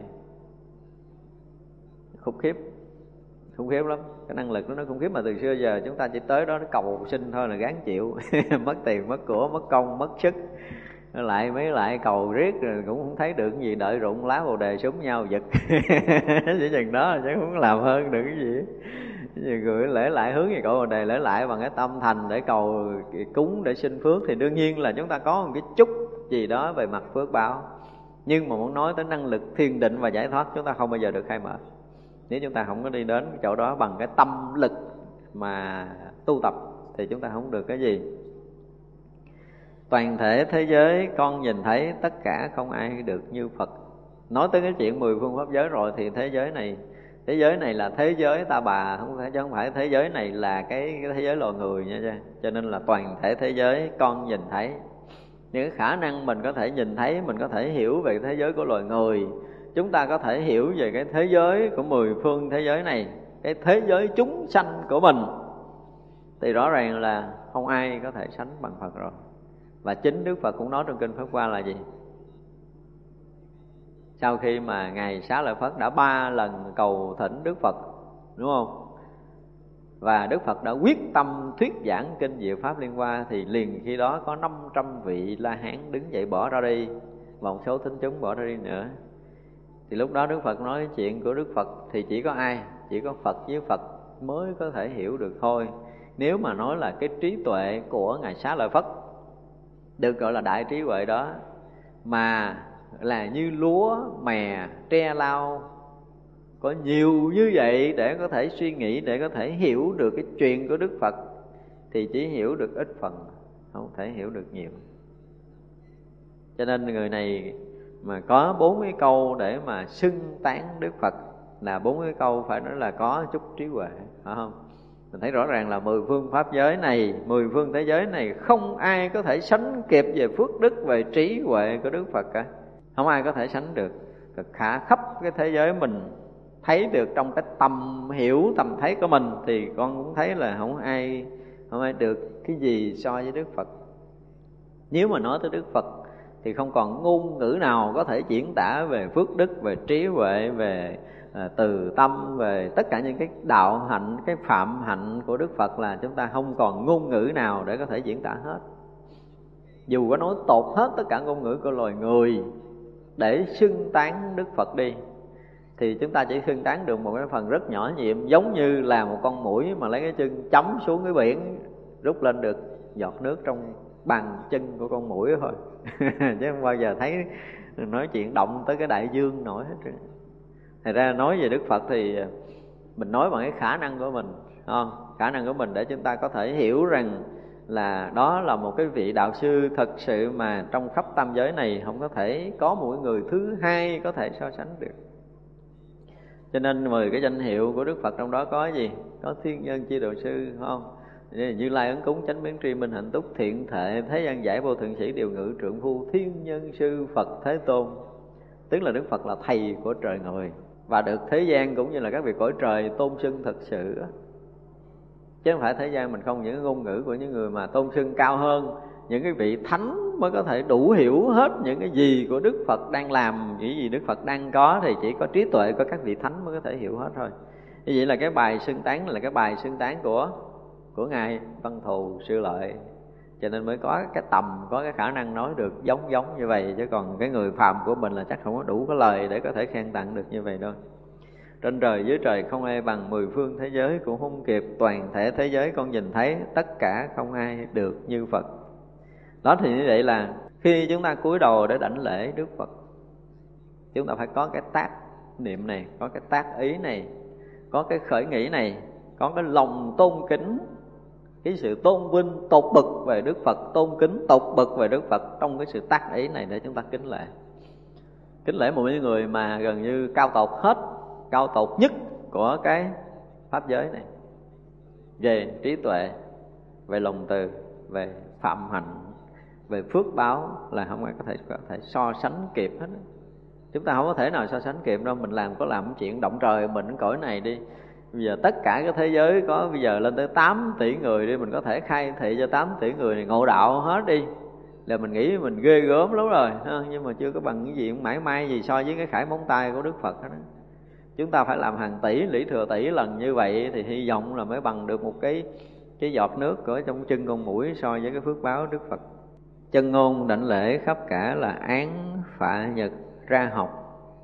Khủng khiếp lắm. Cái năng lực nó khủng khiếp, mà từ xưa giờ chúng ta chỉ tới đó nó cầu xin thôi là gán chịu. Mất tiền, mất của, mất công, mất sức, lại cầu riết rồi cũng không thấy được cái gì, đợi rụng lá Bồ Đề súng nhau giật. Chỉ chừng đó chứ không làm hơn được cái gì. Nhiều người lễ lại hướng về cội Bồ Đề, lễ lại bằng cái tâm thành để cầu cúng để xin phước, thì đương nhiên là chúng ta có một cái chút gì đó về mặt phước báo. Nhưng mà muốn nói tới năng lực thiền định và giải thoát, chúng ta không bao giờ được khai mở nếu chúng ta không có đi đến chỗ đó bằng cái tâm lực mà tu tập, thì chúng ta không được cái gì. Toàn thể thế giới con nhìn thấy tất cả không ai được như Phật. Nói tới cái chuyện 10 phương pháp giới rồi thì thế giới này là thế giới ta bà, chứ không phải thế giới này là cái thế giới loài người nha. Cho nên là toàn thể thế giới con nhìn thấy. Những cái khả năng mình có thể nhìn thấy, mình có thể hiểu về thế giới của loài người, chúng ta có thể hiểu về cái thế giới của 10 phương thế giới này, cái thế giới chúng sanh của mình, thì rõ ràng là không ai có thể sánh bằng Phật rồi. Và chính Đức Phật cũng nói trong Kinh Pháp Hoa là gì? Sau khi mà Ngài Xá Lợi Phất đã 3 lần cầu thỉnh Đức Phật, đúng không? Và Đức Phật đã quyết tâm thuyết giảng Kinh Diệu Pháp Liên Hoa, thì liền khi đó có 500 vị La Hán đứng dậy bỏ ra đi, và một số thính chúng bỏ ra đi nữa. Thì lúc đó Đức Phật nói chuyện của Đức Phật thì chỉ có ai? Chỉ có Phật với Phật mới có thể hiểu được thôi. Nếu mà nói là cái trí tuệ của Ngài Xá Lợi Phất được gọi là đại trí huệ đó, mà là như lúa mè tre lau, có nhiều như vậy để có thể suy nghĩ, để có thể hiểu được cái chuyện của Đức Phật, thì chỉ hiểu được ít phần, không thể hiểu được nhiều. Cho nên người này mà có 4 cái câu để mà xưng tán Đức Phật, là 4 cái câu phải nói là có chút trí huệ, phải không? Mình thấy rõ ràng là 10 phương pháp giới này, 10 phương thế giới này, không ai có thể sánh kịp về phước đức, về trí huệ của Đức Phật cả. Không ai có thể sánh được. Khả khắp cái thế giới mình thấy được trong cái tầm hiểu, tầm thấy của mình, thì con cũng thấy là không ai được cái gì so với Đức Phật. Nếu mà nói tới Đức Phật thì không còn ngôn ngữ nào có thể diễn tả về phước đức, về trí huệ, về từ tâm, về tất cả những cái đạo hạnh, cái phạm hạnh của Đức Phật, là chúng ta không còn ngôn ngữ nào để có thể diễn tả hết. Dù có nói tột hết tất cả ngôn ngữ của loài người để xưng tán Đức Phật đi, thì chúng ta chỉ xưng tán được một cái phần rất nhỏ nhiệm, giống như là một con muỗi mà lấy cái chân chấm xuống cái biển, rút lên được giọt nước trong bàn chân của con muỗi thôi. Chứ không bao giờ thấy nói chuyện động tới cái đại dương nổi hết rồi. Thật ra nói về Đức Phật thì mình nói bằng cái khả năng của mình, không? Khả năng của mình để chúng ta có thể hiểu rằng là đó là một cái vị đạo sư thật sự mà trong khắp tam giới này không có thể có một người thứ hai có thể so sánh được. Cho nên 10 cái danh hiệu của Đức Phật trong đó có gì? Có Thiên Nhân Chi Đạo Sư, không? Như Lai Ấn Cúng, Chánh Biến Tri Minh Hạnh Túc, Thiện Thệ, Thế Gian Giải, Vô Thượng Sĩ, Điều Ngự, Trượng Phu, Thiên Nhân Sư, Phật Thế Tôn. Tức là Đức Phật là thầy của trời người, và được thế gian cũng như là các vị cõi trời tôn xưng thật sự. Chứ không phải thế gian mình không những ngôn ngữ của những người mà tôn xưng cao hơn, những cái vị thánh mới có thể đủ hiểu hết những cái gì của Đức Phật đang làm, những gì Đức Phật đang có, thì chỉ có trí tuệ của các vị thánh mới có thể hiểu hết thôi. Như vậy là cái bài xưng tán là cái bài xưng tán của Ngài Văn Thù Sư Lợi, cho nên mới có cái tầm, có cái khả năng nói được giống như vậy. Chứ còn cái người phàm của mình là chắc không có đủ cái lời để có thể khen tặng được như vậy đâu. trên trời dưới trời không ai bằng, mười phương thế giới cũng không kịp, toàn thể thế giới con nhìn thấy, tất cả không ai được như Phật. Đó thì như vậy là khi chúng ta cúi đầu để đảnh lễ Đức Phật, chúng ta phải có cái tác niệm này, có cái tác ý này, có cái khởi nghĩ này, có cái lòng tôn kính, cái sự tôn vinh tột bậc về Đức Phật, tôn kính tột bậc về Đức Phật trong cái sự tác ý này để chúng ta kính lễ. Kính lễ một người mà gần như cao tột hết, cao tột nhất của cái pháp giới này, về trí tuệ, về lòng từ, về phạm hạnh, về phước báo là không ai có thể so sánh kịp hết. Chúng ta không có thể nào so sánh kịp đâu. Mình có làm chuyện động trời mình cõi này đi, bây giờ tất cả cái thế giới có bây giờ lên tới 8 tỷ người đi, mình có thể khai thị cho 8 tỷ người này ngộ đạo hết đi, là mình nghĩ mình ghê gớm lắm rồi, nhưng mà chưa có bằng cái gì mãi may gì so với cái khải móng tay của Đức Phật đó. Chúng ta phải làm hàng tỷ, lũy thừa tỷ lần như vậy thì hy vọng là mới bằng được một cái giọt nước ở trong chân con muỗi so với cái phước báo Đức Phật. Chân ngôn đảnh lễ khắp cả là án phạ nhật ra học.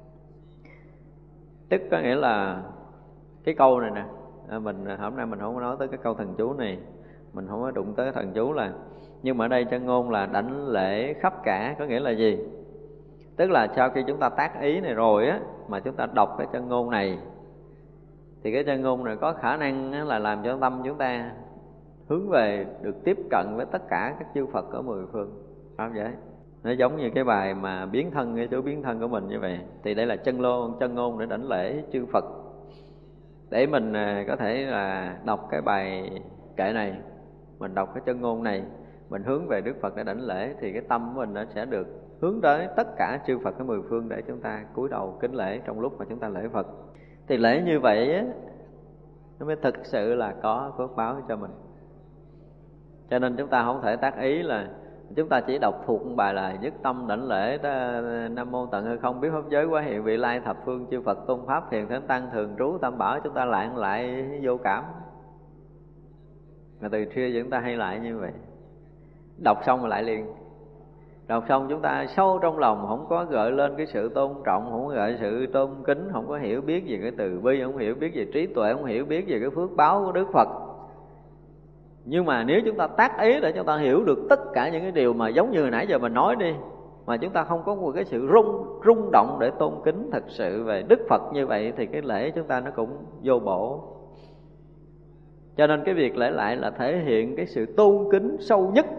Tức có nghĩa là cái câu này nè, hôm nay mình không có nói tới cái câu thần chú này, mình không có đụng tới thần chú là, nhưng mà ở đây chân ngôn là đảnh lễ khắp cả, có nghĩa là gì? Tức là sau khi chúng ta tác ý này rồi á, mà chúng ta đọc cái chân ngôn này, thì cái chân ngôn này có khả năng là làm cho tâm chúng ta hướng về được tiếp cận với tất cả các chư Phật ở mười phương. Phải vậy? Nó giống như cái bài mà biến thân, cái chỗ biến thân của mình như vậy. Thì đây là chân ngôn để đảnh lễ chư Phật. Để mình có thể là đọc cái bài kệ này, mình đọc cái chân ngôn này, mình hướng về Đức Phật để đảnh lễ, thì cái tâm của mình nó sẽ được hướng tới tất cả chư Phật ở mười phương để chúng ta cúi đầu kính lễ trong lúc mà chúng ta lễ Phật. Thì lễ như vậy á, nó mới thực sự là có phước báo cho mình. Cho nên chúng ta không thể tác ý là chúng ta chỉ đọc thuộc bài là nhất tâm đảnh lễ Nam mô tận hư không biết pháp giới quá hiện vị lai thập phương chư Phật tôn pháp thiền thánh tăng thường trú tam bảo, chúng ta lại vô cảm. Mà từ xưa chúng ta hay lại như vậy, đọc xong rồi lại liền. Đọc xong chúng ta sâu trong lòng không có gợi lên cái sự tôn trọng, không có gợi sự tôn kính, không có hiểu biết về cái từ bi, không hiểu biết về trí tuệ, không hiểu biết về cái phước báo của Đức Phật. Nhưng mà nếu chúng ta tác ý để chúng ta hiểu được tất cả những cái điều mà giống như hồi nãy giờ mình nói đi, mà chúng ta không có một cái sự rung động để tôn kính thật sự về Đức Phật như vậy, thì cái lễ chúng ta nó cũng vô bổ. Cho nên cái việc lễ lại là thể hiện cái sự tôn kính sâu nhất,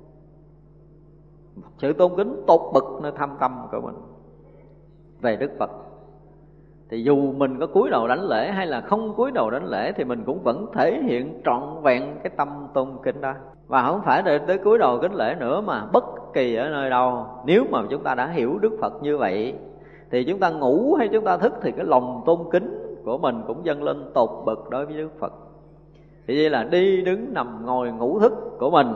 sự tôn kính tột bậc nơi thâm tâm của mình về Đức Phật. Thì dù mình có cúi đầu đảnh lễ hay là không cúi đầu đảnh lễ, thì mình cũng vẫn thể hiện trọn vẹn cái tâm tôn kính đó. Và không phải để tới cúi đầu kính lễ nữa, mà bất kỳ ở nơi đâu, nếu mà chúng ta đã hiểu Đức Phật như vậy, thì chúng ta ngủ hay chúng ta thức, thì cái lòng tôn kính của mình cũng dâng lên tột bậc đối với Đức Phật. Thì vậy là đi đứng nằm ngồi ngủ thức của mình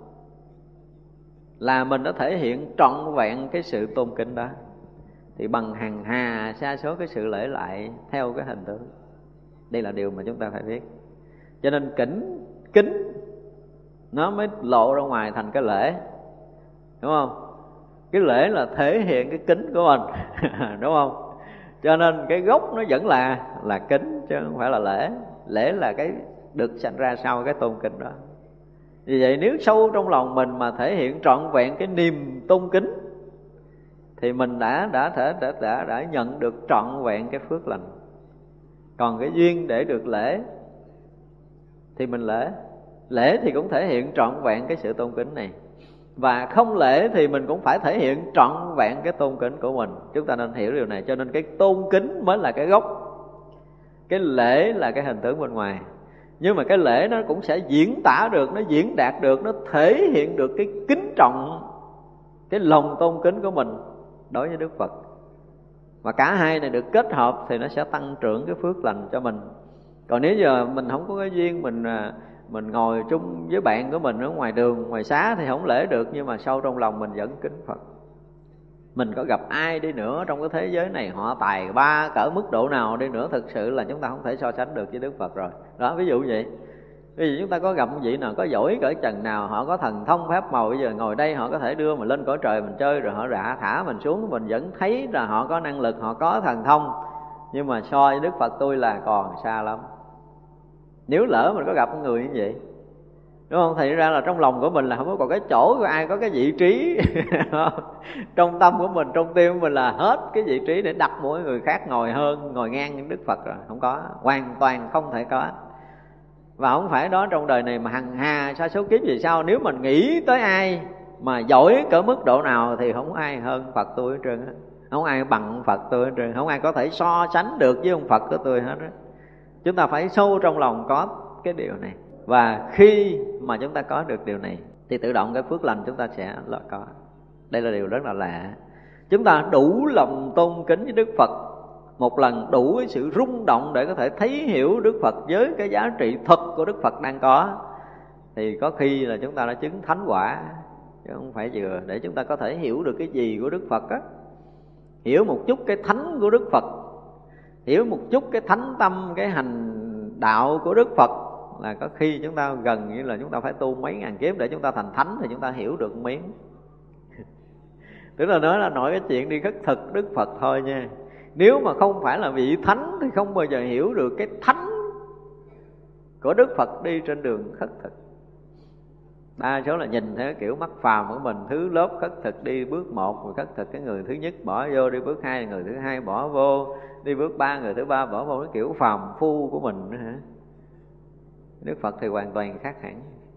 là mình đã thể hiện trọn vẹn cái sự tôn kính đó. Thì bằng hằng hà sa số cái sự lễ lại theo cái hình tượng. Đây là điều mà chúng ta phải biết. Cho nên kính nó mới lộ ra ngoài thành cái lễ, đúng không? Cái lễ là thể hiện cái kính của mình đúng không? Cho nên cái gốc nó vẫn là kính, chứ không phải là lễ. Lễ là cái được sanh ra sau cái tôn kính đó. Vì vậy nếu sâu trong lòng mình mà thể hiện trọn vẹn cái niềm tôn kính, thì mình đã nhận được trọn vẹn cái phước lành. Còn cái duyên để được lễ thì mình lễ thì cũng thể hiện trọn vẹn cái sự tôn kính này. Và không lễ thì mình cũng phải thể hiện trọn vẹn cái tôn kính của mình. Chúng ta nên hiểu điều này. Cho nên cái tôn kính mới là cái gốc, cái lễ là cái hình tướng bên ngoài. Nhưng mà cái lễ nó cũng sẽ diễn tả được, nó diễn đạt được, nó thể hiện được cái kính trọng, cái lòng tôn kính của mình đối với Đức Phật. Và cả hai này được kết hợp thì nó sẽ tăng trưởng cái phước lành cho mình. Còn nếu giờ mình không có cái duyên, mình ngồi chung với bạn của mình ở ngoài đường, ngoài xá thì không lễ được, nhưng mà sâu trong lòng mình vẫn kính Phật. Mình có gặp ai đi nữa trong cái thế giới này, họ tài ba cỡ mức độ nào đi nữa, thực sự là chúng ta không thể so sánh được với Đức Phật rồi. Đó, ví dụ vậy. Bây giờ chúng ta có gặp một vị nào có giỏi cỡ chừng nào, họ có thần thông pháp màu, bây giờ ngồi đây họ có thể đưa mình lên cõi trời mình chơi, rồi họ thả mình xuống, mình vẫn thấy là họ có năng lực, họ có thần thông. nhưng mà so với Đức Phật tôi là còn xa lắm. Nếu lỡ mình có gặp người như vậy, đúng không? Thì ra là trong lòng của mình là không có còn cái chỗ của ai có cái vị trí trong tâm của mình, trong tim của mình là hết cái vị trí để đặt một người khác ngồi hơn, ngồi ngang những Đức Phật rồi. Không có, hoàn toàn không thể có. Và không phải đó trong đời này mà hằng hà sa số kiếp về sau, nếu mình nghĩ tới ai mà giỏi cỡ mức độ nào thì không ai hơn Phật tôi hết trơn á. Không ai bằng Phật tôi hết trơn, không ai có thể so sánh được với ông Phật của tôi hết á. Chúng ta phải sâu trong lòng có cái điều này. Và khi mà chúng ta có được điều này thì tự động cái phước lành chúng ta sẽ là có. Đây là điều rất là lạ. Chúng ta đủ lòng tôn kính với Đức Phật một lần, đủ cái sự rung động để có thể thấy hiểu Đức Phật với cái giá trị thật của Đức Phật đang có, thì có khi là chúng ta đã chứng thánh quả, chứ không phải vừa để chúng ta có thể hiểu được cái gì của Đức Phật á. Hiểu một chút cái thánh của Đức Phật, hiểu một chút cái thánh tâm, cái hành đạo của Đức Phật, là có khi chúng ta gần như là chúng ta phải tu mấy ngàn kiếp để chúng ta thành thánh thì chúng ta hiểu được một miếng. Tức là nói là nói cái chuyện đi khất thực Đức Phật thôi nha. Nếu mà không phải là vị thánh thì không bao giờ hiểu được cái thánh của Đức Phật đi trên đường khất thực. Đa số là nhìn theo kiểu mắt phàm của mình, thứ lớp khất thực đi bước 1 rồi khất thực cái người thứ nhất bỏ vô, đi bước 2 người thứ hai bỏ vô, đi bước 3 người thứ ba bỏ vô, cái kiểu phàm phu của mình nữa hả? Đức Phật thì hoàn toàn khác hẳn.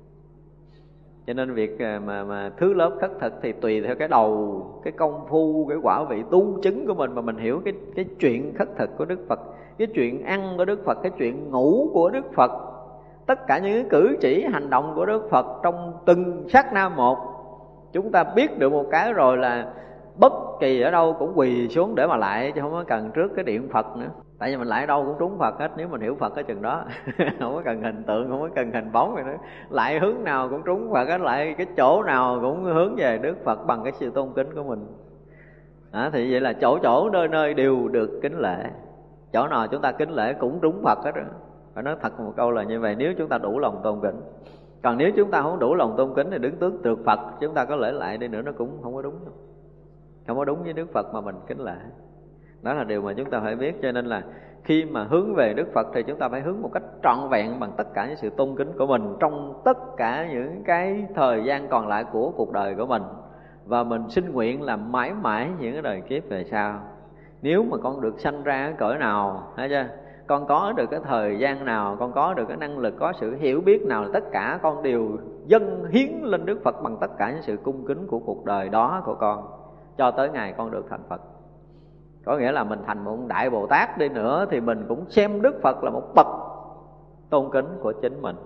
Cho nên việc mà thứ lớp khất thực thì tùy theo cái đầu, cái công phu, cái quả vị tu chứng của mình mà mình hiểu cái chuyện khất thực của Đức Phật, cái chuyện ăn của Đức Phật, cái chuyện ngủ của Đức Phật, tất cả những cái cử chỉ hành động của Đức Phật trong từng sát na một. Chúng ta biết được một cái rồi là bất kỳ ở đâu cũng quỳ xuống để mà lại, chứ không có cần trước cái điện Phật nữa. Tại vì mình lại đâu cũng trúng Phật hết, nếu mình hiểu Phật cái chừng đó. Không có cần hình tượng, không có cần hình bóng rồi nữa. Lại hướng nào cũng trúng Phật hết, lại cái chỗ nào cũng hướng về Đức Phật bằng cái sự tôn kính của mình. Thì vậy là chỗ chỗ nơi nơi đều được kính lễ. Chỗ nào chúng ta kính lễ cũng trúng Phật hết rồi. Phải nói thật một câu là như vậy, nếu chúng ta đủ lòng tôn kính. Còn nếu chúng ta không đủ lòng tôn kính thì đứng tướng trượt Phật, chúng ta có lễ lại đi nữa nó cũng không có đúng đâu. Không có đúng với Đức Phật mà mình kính lễ. Đó là điều mà chúng ta phải biết. Cho nên là khi mà hướng về Đức Phật thì chúng ta phải hướng một cách trọn vẹn bằng tất cả những sự tôn kính của mình trong tất cả những cái thời gian còn lại của cuộc đời của mình. Và mình xin nguyện là mãi mãi những cái đời kiếp về sau, nếu mà con được sanh ra ở cõi nào, thấy chưa? Con có được cái thời gian nào, con có được cái năng lực, có sự hiểu biết nào, tất cả con đều dâng hiến lên Đức Phật bằng tất cả những sự cung kính của cuộc đời đó của con, cho tới ngày con được thành Phật. Có nghĩa là mình thành một Đại Bồ Tát đi nữa thì mình cũng xem Đức Phật là một bậc tôn kính của chính mình.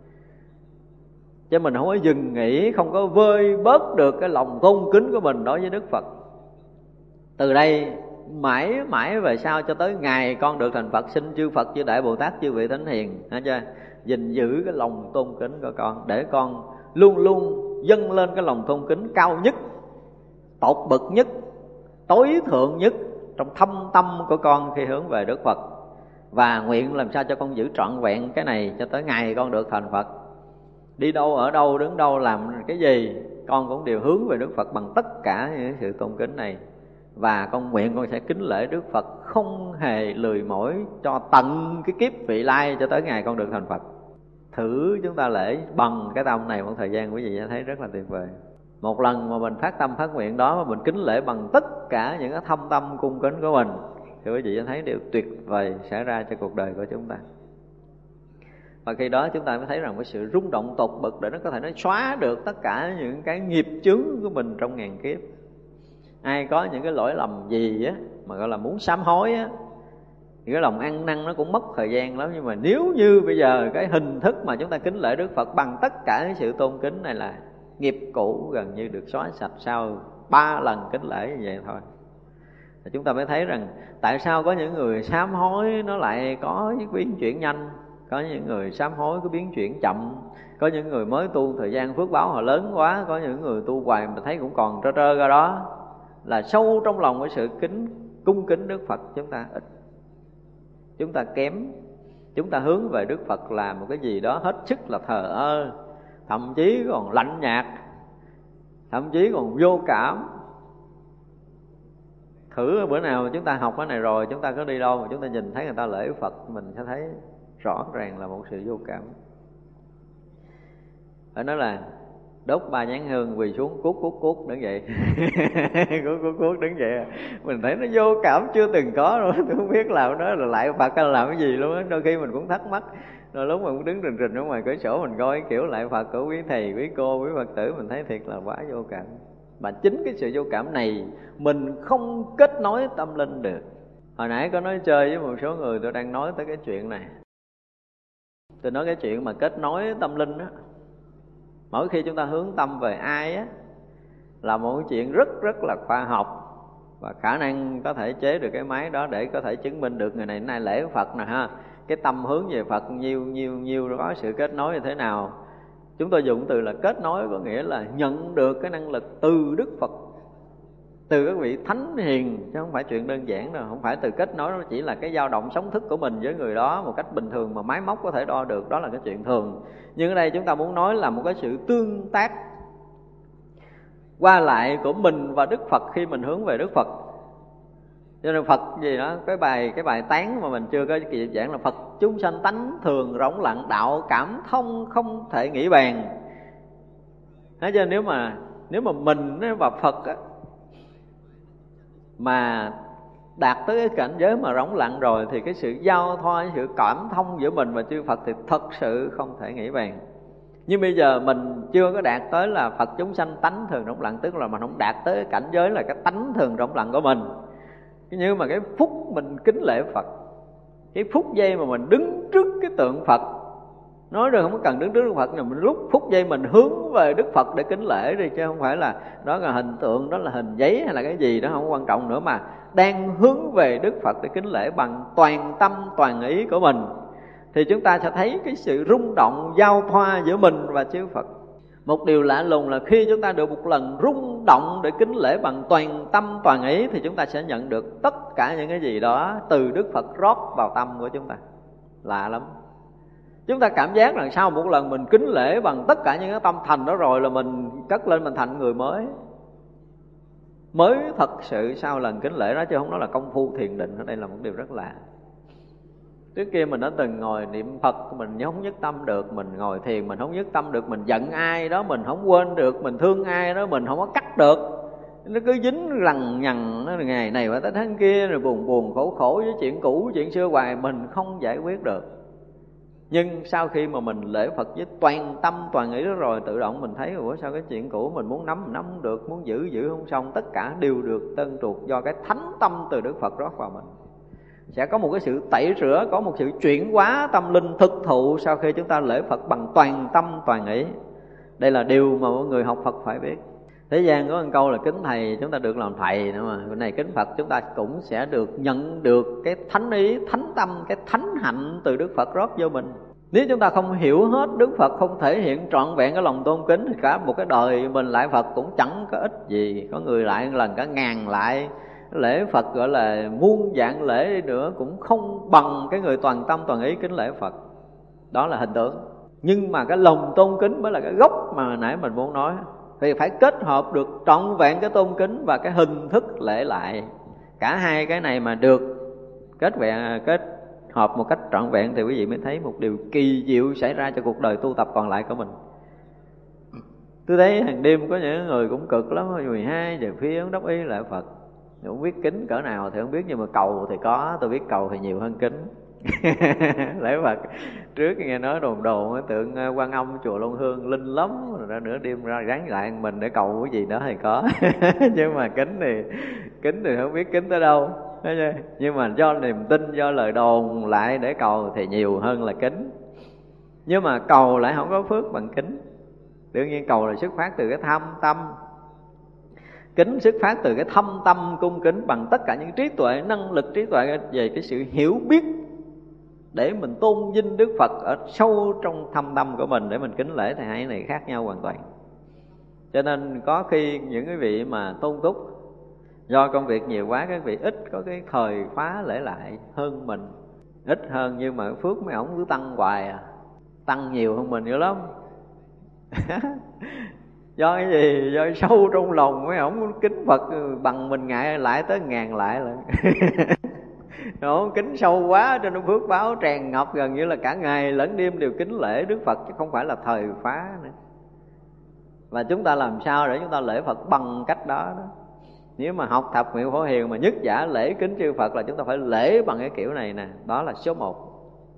Chứ mình không có dừng nghỉ, không có vơi bớt được cái lòng tôn kính của mình đối với Đức Phật. Từ đây mãi mãi về sau cho tới ngày con được thành Phật, xin chư Phật, chư Đại Bồ Tát, chư vị Thánh Hiền, thấy chưa? Gìn giữ cái lòng tôn kính của con, để con luôn luôn dâng lên cái lòng tôn kính cao nhất, tột bậc nhất, tối thượng nhất trong thâm tâm của con khi hướng về Đức Phật. Và nguyện làm sao cho con giữ trọn vẹn cái này cho tới ngày con được thành Phật. Đi đâu, ở đâu, đứng đâu, làm cái gì, con cũng đều hướng về Đức Phật bằng tất cả những sự tôn kính này. Và con nguyện con sẽ kính lễ Đức Phật không hề lười mỏi cho tận cái kiếp vị lai cho tới ngày con được thành Phật. Thử chúng ta lễ bằng cái tâm này một thời gian, quý vị sẽ thấy rất là tuyệt vời. Một lần mà mình phát tâm phát nguyện đó, mà mình kính lễ bằng tất cả những cái thâm tâm cung kính của mình, thì quý vị sẽ thấy điều tuyệt vời xảy ra cho cuộc đời của chúng ta. Và khi đó chúng ta mới thấy rằng cái sự rung động tột bậc để nó có thể nó xóa được tất cả những cái nghiệp chướng của mình trong ngàn kiếp. Ai có những cái lỗi lầm gì á mà gọi là muốn sám hối á, thì cái lòng ăn năn nó cũng mất thời gian lắm. Nhưng mà nếu như bây giờ cái hình thức mà chúng ta kính lễ Đức Phật bằng tất cả cái sự tôn kính này là nghiệp cũ gần như được xóa sạch sau 3 lần kính lễ như vậy thôi. Thì chúng ta mới thấy rằng tại sao có những người sám hối nó lại có cái biến chuyển nhanh, có những người sám hối có biến chuyển chậm, có những người mới tu thời gian phước báo họ lớn quá, có những người tu hoài mà thấy cũng còn trơ trơ ra đó. Là sâu trong lòng cái sự cung kính Đức Phật chúng ta ít, chúng ta kém. Chúng ta hướng về Đức Phật là một cái gì đó hết sức là thờ ơ, thậm chí còn lạnh nhạt, thậm chí còn vô cảm, Thử bữa nào chúng ta học cái này rồi, chúng ta có đi đâu mà chúng ta nhìn thấy người ta lễ Phật, mình sẽ thấy rõ ràng là một sự vô cảm. Phải nói là đốt 3 nhang hương quỳ xuống cuốc đứng dậy cuốc đứng dậy, mình thấy nó vô cảm chưa từng có luôn. Tôi không biết làm đó là lại Phật hay làm cái gì luôn á. Đôi khi mình cũng thắc mắc, rồi lúc mình cũng đứng rình ở ngoài cửa sổ mình coi kiểu lại Phật của quý thầy, quý cô, quý Phật tử, mình thấy thiệt là quá vô cảm. Mà chính cái sự vô cảm này mình không kết nối tâm linh được. Hồi nãy có nói chơi với một số người, tôi đang nói tới cái chuyện này. Tôi nói cái chuyện mà kết nối tâm linh đó, mỗi khi chúng ta hướng tâm về ai á, là một cái chuyện rất rất là khoa học, và khả năng có thể chế được cái máy đó để có thể chứng minh được người này nay lễ Phật nè ha. Cái tâm hướng về Phật nhiều có sự kết nối như thế nào. Chúng tôi dùng từ là kết nối, có nghĩa là nhận được cái năng lực từ Đức Phật, từ các vị thánh hiền, chứ không phải chuyện đơn giản đâu. Không phải từ kết nối, nó chỉ là cái dao động sóng thức của mình với người đó một cách bình thường mà máy móc có thể đo được, đó là cái chuyện thường. Nhưng ở đây chúng ta muốn nói là một cái sự tương tác qua lại của mình và Đức Phật khi mình hướng về Đức Phật. Cho nên Phật gì đó, cái bài tán mà mình chưa có kịp giảng là Phật chúng sanh tánh thường rỗng lặng, đạo cảm thông không thể nghĩ bàn. Thế cho nên nếu mà mình và Phật á, mà đạt tới cái cảnh giới mà rỗng lặng rồi, thì cái sự giao thoa, sự cảm thông giữa mình và chư Phật thì thật sự không thể nghĩ bàn. Nhưng bây giờ mình chưa có đạt tới là Phật chúng sanh tánh thường rỗng lặng, tức là mình không đạt tới cái cảnh giới là cái tánh thường rỗng lặng của mình. Nhưng mà cái phút mình kính lễ Phật, cái phút giây mà mình đứng trước cái tượng Phật, nói rồi không có cần đứng trước Đức Phật, nhưng mà lúc phút giây mình hướng về Đức Phật để kính lễ đi, chứ không phải là đó là hình tượng, đó là hình giấy hay là cái gì đó không quan trọng nữa, mà đang hướng về Đức Phật để kính lễ bằng toàn tâm toàn ý của mình, thì chúng ta sẽ thấy cái sự rung động giao thoa giữa mình và chư Phật. Một điều lạ lùng là khi chúng ta được một lần rung động để kính lễ bằng toàn tâm toàn ý, thì chúng ta sẽ nhận được tất cả những cái gì đó từ Đức Phật rót vào tâm của chúng ta. Lạ lắm. Chúng ta cảm giác là sau một lần mình kính lễ bằng tất cả những cái tâm thành đó rồi, là mình cất lên, mình thành người mới thật sự sau lần kính lễ đó, chứ không nói là công phu thiền định. Ở đây là một điều rất lạ. Trước kia mình đã từng ngồi niệm Phật, mình không nhất tâm được. Mình ngồi thiền mình không nhất tâm được. Mình giận ai đó mình không quên được. Mình thương ai đó mình không có cắt được. Nó cứ dính lằng nhằng, nó ngày này qua tới tháng kia, rồi buồn khổ với chuyện cũ, chuyện xưa hoài, mình không giải quyết được. Nhưng sau khi mà mình lễ Phật với toàn tâm toàn ý đó rồi, tự động mình thấy ủa sao cái chuyện cũ mình muốn nắm không được, muốn giữ không xong, tất cả đều được trơn truột do cái thánh tâm từ Đức Phật rót vào mình. Sẽ có một cái sự tẩy rửa, có một sự chuyển hóa tâm linh thực thụ sau khi chúng ta lễ Phật bằng toàn tâm toàn ý. Đây là điều mà mọi người học Phật phải biết. Thế gian có một câu là kính thầy chúng ta được làm thầy nữa mà. Cái này kính Phật chúng ta cũng sẽ được nhận được cái thánh ý, thánh tâm, cái thánh hạnh từ Đức Phật rót vô mình. Nếu chúng ta không hiểu hết Đức Phật, không thể hiện trọn vẹn cái lòng tôn kính, thì cả một cái đời mình lại Phật cũng chẳng có ích gì. Có người lại lần cả ngàn lại lễ Phật, gọi là muôn vạn lễ đi nữa, cũng không bằng cái người toàn tâm toàn ý kính lễ Phật. Đó là hình tượng. Nhưng mà cái lòng tôn kính mới là cái gốc mà hồi nãy mình muốn nói. Thì phải kết hợp được trọn vẹn cái tôn kính và cái hình thức lễ lại. Cả hai cái này mà được kết hợp một cách trọn vẹn, thì quý vị mới thấy một điều kỳ diệu xảy ra cho cuộc đời tu tập còn lại của mình. Tôi thấy hàng đêm có những người cũng cực lắm, 12 giờ phía ông đốc y lại Phật. Không biết kính cỡ nào thì không biết, nhưng mà cầu thì có, tôi biết cầu thì nhiều hơn kính. Lễ Phật trước nghe nói đồn tượng Quan Âm chùa Long Hương linh lắm, rồi ra nửa đêm ra ráng lại mình để cầu cái gì đó thì có. Nhưng mà kính thì không biết kính tới đâu. Nhưng mà do niềm tin, do lời đồn lại để cầu thì nhiều hơn là kính. Nhưng mà cầu lại không có phước bằng kính. Đương nhiên cầu là xuất phát từ cái tham tâm, kính xuất phát từ cái thâm tâm cung kính bằng tất cả những trí tuệ, năng lực trí tuệ về cái sự hiểu biết để mình tôn vinh Đức Phật ở sâu trong thâm tâm của mình để mình kính lễ. Thì hai này khác nhau hoàn toàn. Cho nên có khi những cái vị mà tôn túc, do công việc nhiều quá, các vị ít có cái thời khóa lễ lại hơn mình, ít hơn, nhưng mà phước mấy ổng cứ tăng hoài à, tăng nhiều hơn mình dữ lắm. Do cái gì? Do sâu trong lòng mấy ổng kính Phật bằng mình ngại lại tới 1000 lại lận. Nó kính sâu quá cho nên phước báo tràn ngập, gần như là cả ngày lẫn đêm đều kính lễ Đức Phật chứ không phải là thời phá nữa. Và chúng ta làm sao để chúng ta lễ Phật bằng cách đó đó. Nếu mà học thập nguyện Phổ Hiền mà nhất giả lễ kính chư Phật là chúng ta phải lễ bằng cái kiểu này nè. Đó là số 1.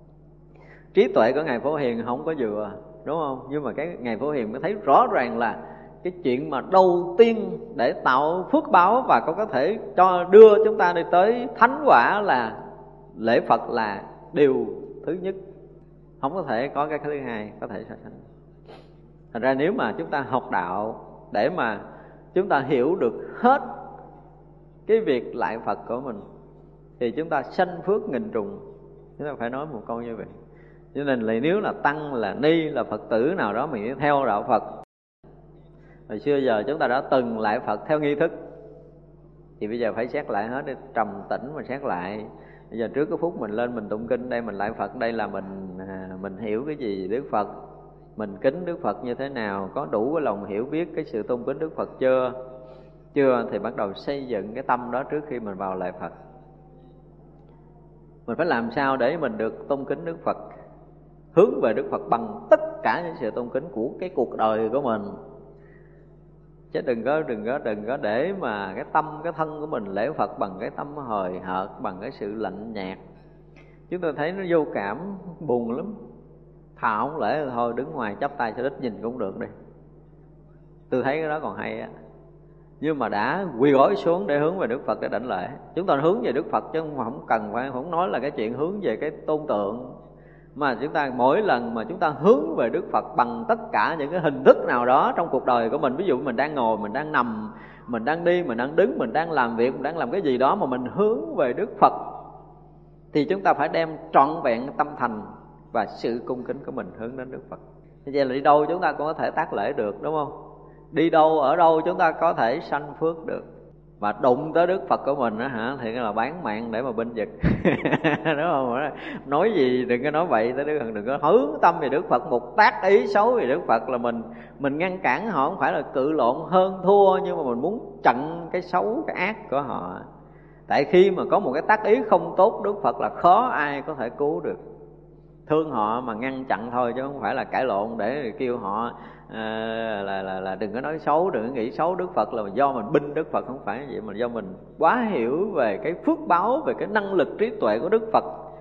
Trí tuệ của Ngài Phổ Hiền không có vừa, đúng không? Nhưng mà cái Ngài Phổ Hiền mới thấy rõ ràng là cái chuyện mà đầu tiên để tạo phước báo và có thể cho đưa chúng ta đi tới thánh quả là lễ Phật là điều thứ nhất. Không có thể có cái thứ hai có thể so sánh. Thành ra nếu mà chúng ta học đạo để mà chúng ta hiểu được hết cái việc lại Phật của mình thì chúng ta sanh phước nghìn trùng. Chúng ta phải nói một câu như vậy. Cho nên là nếu là tăng, là ni, là Phật tử nào đó mình theo đạo Phật, hồi xưa giờ chúng ta đã từng lại Phật theo nghi thức, thì bây giờ phải xét lại hết, để trầm tĩnh mà xét lại. Bây giờ trước cái phút mình lên mình tụng kinh đây, mình lại Phật đây là mình hiểu cái gì Đức Phật, mình kính Đức Phật như thế nào, có đủ cái lòng hiểu biết cái sự tôn kính Đức Phật chưa thì bắt đầu xây dựng cái tâm đó trước khi mình vào lại Phật. Mình phải làm sao để mình được tôn kính Đức Phật, hướng về Đức Phật bằng tất cả những sự tôn kính của cái cuộc đời của mình. Chứ đừng có để mà cái tâm, cái thân của mình lễ Phật bằng cái tâm hời hợt, bằng cái sự lạnh nhạt. Chúng tôi thấy nó vô cảm, buồn lắm. Thà không lễ thì thôi, đứng ngoài chắp tay sẽ đích nhìn cũng được đi. Tôi thấy cái đó còn hay á. Nhưng mà đã quỳ gối xuống để hướng về Đức Phật để đảnh lễ. Chúng ta hướng về Đức Phật chứ không cần phải, không nói là cái chuyện hướng về cái tôn tượng, mà chúng ta mỗi lần mà chúng ta hướng về Đức Phật bằng tất cả những cái hình thức nào đó trong cuộc đời của mình. Ví dụ mình đang ngồi, mình đang nằm, mình đang đi, mình đang đứng, mình đang làm việc, mình đang làm cái gì đó mà mình hướng về Đức Phật, thì chúng ta phải đem trọn vẹn tâm thành và sự cung kính của mình hướng đến Đức Phật. Thế vậy là đi đâu chúng ta cũng có thể tác lễ được, đúng không? Đi đâu, ở đâu chúng ta có thể sanh phước được. Và đụng tới Đức Phật của mình đó, thì cái là bán mạng để mà binh vực. Đúng không? Nói gì đừng có nói vậy tới Đức Phật, đừng có hướng tâm về Đức Phật, một tác ý xấu về Đức Phật là mình ngăn cản họ, không phải là cự lộn hơn thua, nhưng mà mình muốn chặn cái xấu, cái ác của họ. Tại khi mà có một cái tác ý không tốt, Đức Phật là khó ai có thể cứu được. Thương họ mà ngăn chặn thôi, chứ không phải là cãi lộn để kêu họ là đừng có nói xấu, đừng có nghĩ xấu Đức Phật là do mình binh Đức Phật. Không phải vậy, mà do mình quá hiểu về cái phước báo, về cái năng lực trí tuệ của Đức Phật.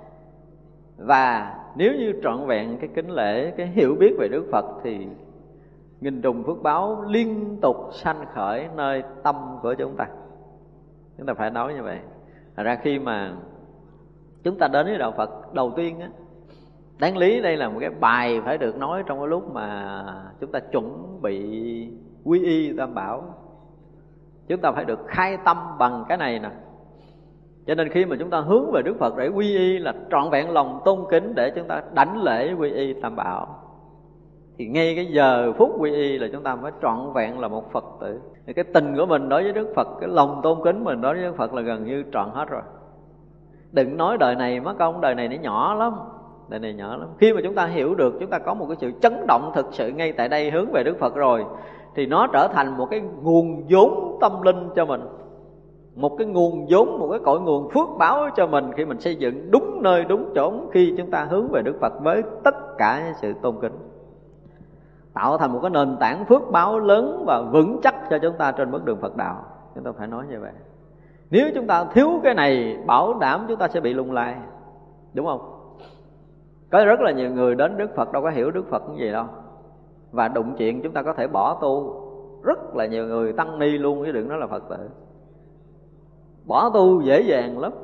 Và nếu như trọn vẹn cái kính lễ, cái hiểu biết về Đức Phật thì nghìn trùng phước báo liên tục sanh khởi nơi tâm của chúng ta. Chúng ta phải nói như vậy. Thật ra khi mà chúng ta đến với đạo Phật đầu tiên á, đáng lý đây là một cái bài phải được nói trong cái lúc mà chúng ta chuẩn bị quy y Tam Bảo. Chúng ta phải được khai tâm bằng cái này nè. Cho nên khi mà chúng ta hướng về Đức Phật để quy y là trọn vẹn lòng tôn kính để chúng ta đảnh lễ quy y Tam Bảo, thì ngay cái giờ phút quy y là chúng ta phải trọn vẹn là một Phật tử. Thì cái tình của mình đối với Đức Phật, cái lòng tôn kính mình đối với Đức Phật là gần như trọn hết rồi. Đừng nói đời này mất công, đời này nó nhỏ lắm. Đời này nhỏ lắm. Khi mà chúng ta hiểu được, chúng ta có một cái sự chấn động thực sự ngay tại đây hướng về Đức Phật rồi, thì nó trở thành một cái nguồn vốn tâm linh cho mình, một cái nguồn vốn, một cái cội nguồn phước báo cho mình khi mình xây dựng đúng nơi đúng chốn. Khi chúng ta hướng về Đức Phật với tất cả sự tôn kính, tạo thành một cái nền tảng phước báo lớn và vững chắc cho chúng ta trên bước đường Phật đạo. Chúng ta phải nói như vậy. Nếu chúng ta thiếu cái này, bảo đảm chúng ta sẽ bị lung lay, đúng không? Có rất là nhiều người đến Đức Phật đâu có hiểu Đức Phật cái gì đâu, và đụng chuyện chúng ta có thể bỏ tu. Rất là nhiều người tăng ni luôn, chứ đừng nói là Phật tử. Bỏ tu dễ dàng lắm.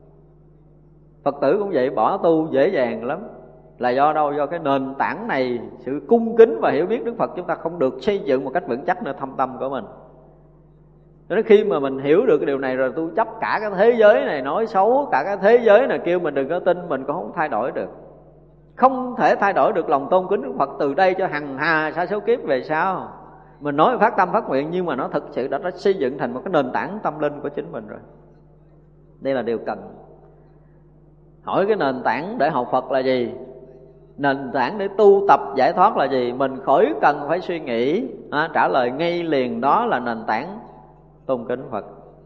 Phật tử cũng vậy, bỏ tu dễ dàng lắm. Là do đâu? Do cái nền tảng này, sự cung kính và hiểu biết Đức Phật chúng ta không được xây dựng một cách vững chắc nơi thâm tâm của mình. Cho nên khi mà mình hiểu được cái điều này rồi, tu chấp cả cái thế giới này nói xấu, cả cái thế giới này kêu mình đừng có tin, mình cũng không thay đổi được. Không thể thay đổi được lòng tôn kính Đức Phật từ đây cho hằng hà sa số kiếp về sau. Mình nói phát tâm phát nguyện, nhưng mà nó thực sự đã xây dựng thành một cái nền tảng tâm linh của chính mình rồi. Đây là điều cần. Hỏi cái nền tảng để học Phật là gì? Nền tảng để tu tập giải thoát là gì? Mình khỏi cần phải suy nghĩ, trả lời ngay liền đó là nền tảng tôn kính Phật.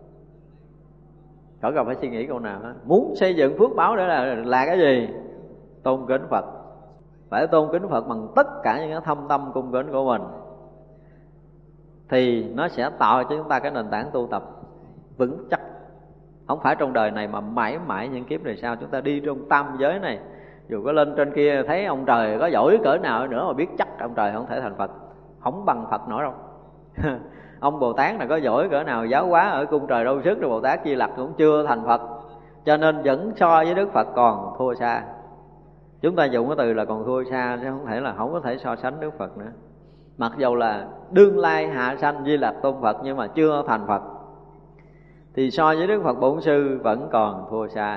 Khỏi cần phải suy nghĩ câu nào hết. Muốn xây dựng phước báo để là cái gì? Tôn kính Phật. Phải tôn kính Phật bằng tất cả những cái thâm tâm cung kính của mình, thì nó sẽ tạo cho chúng ta cái nền tảng tu tập vững chắc. Không phải trong đời này mà mãi mãi những kiếp đời sau. Chúng ta đi trong tam giới này, dù có lên trên kia thấy ông trời có giỏi cỡ nào nữa mà biết chắc ông trời không thể thành Phật, không bằng Phật nổi đâu. Ông Bồ Tát này có giỏi cỡ nào, giáo hóa ở cung trời đâu sức, rồi Bồ Tát Di Lặc cũng chưa thành Phật. Cho nên vẫn so với Đức Phật còn thua xa. Chúng ta dùng cái từ là còn thua xa, chứ không có thể so sánh Đức Phật nữa. Mặc dầu là đương lai hạ sanh Di Lặc tôn Phật, nhưng mà chưa thành Phật, thì so với Đức Phật Bổn Sư vẫn còn thua xa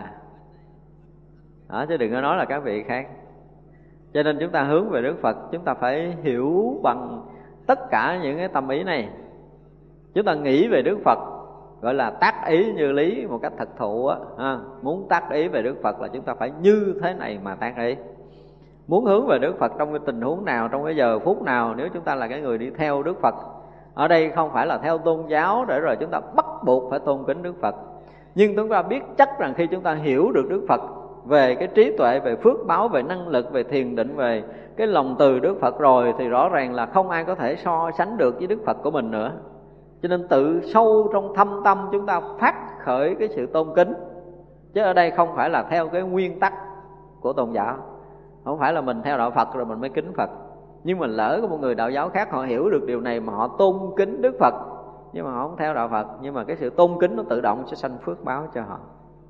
đó, chứ đừng có nói là các vị khác. Cho nên chúng ta hướng về Đức Phật, chúng ta phải hiểu bằng tất cả những cái tâm ý này. Chúng ta nghĩ về Đức Phật gọi là tác ý như lý một cách thật thụ á. Muốn tác ý về Đức Phật là chúng ta phải như thế này mà tác ý. Muốn hướng về Đức Phật trong cái tình huống nào, trong cái giờ phút nào, nếu chúng ta là cái người đi theo Đức Phật, ở đây không phải là theo tôn giáo để rồi chúng ta bắt buộc phải tôn kính Đức Phật, nhưng chúng ta biết chắc rằng khi chúng ta hiểu được Đức Phật về cái trí tuệ, về phước báo, về năng lực, về thiền định, về cái lòng từ Đức Phật rồi, thì rõ ràng là không ai có thể so sánh được với Đức Phật của mình nữa. Cho nên tự sâu trong thâm tâm chúng ta phát khởi cái sự tôn kính. Chứ ở đây không phải là theo cái nguyên tắc của tôn giáo, không phải là mình theo đạo Phật rồi mình mới kính Phật. Nhưng mà lỡ có một người đạo giáo khác họ hiểu được điều này mà họ tôn kính Đức Phật, nhưng mà họ không theo đạo Phật, nhưng mà cái sự tôn kính nó tự động sẽ sanh phước báo cho họ.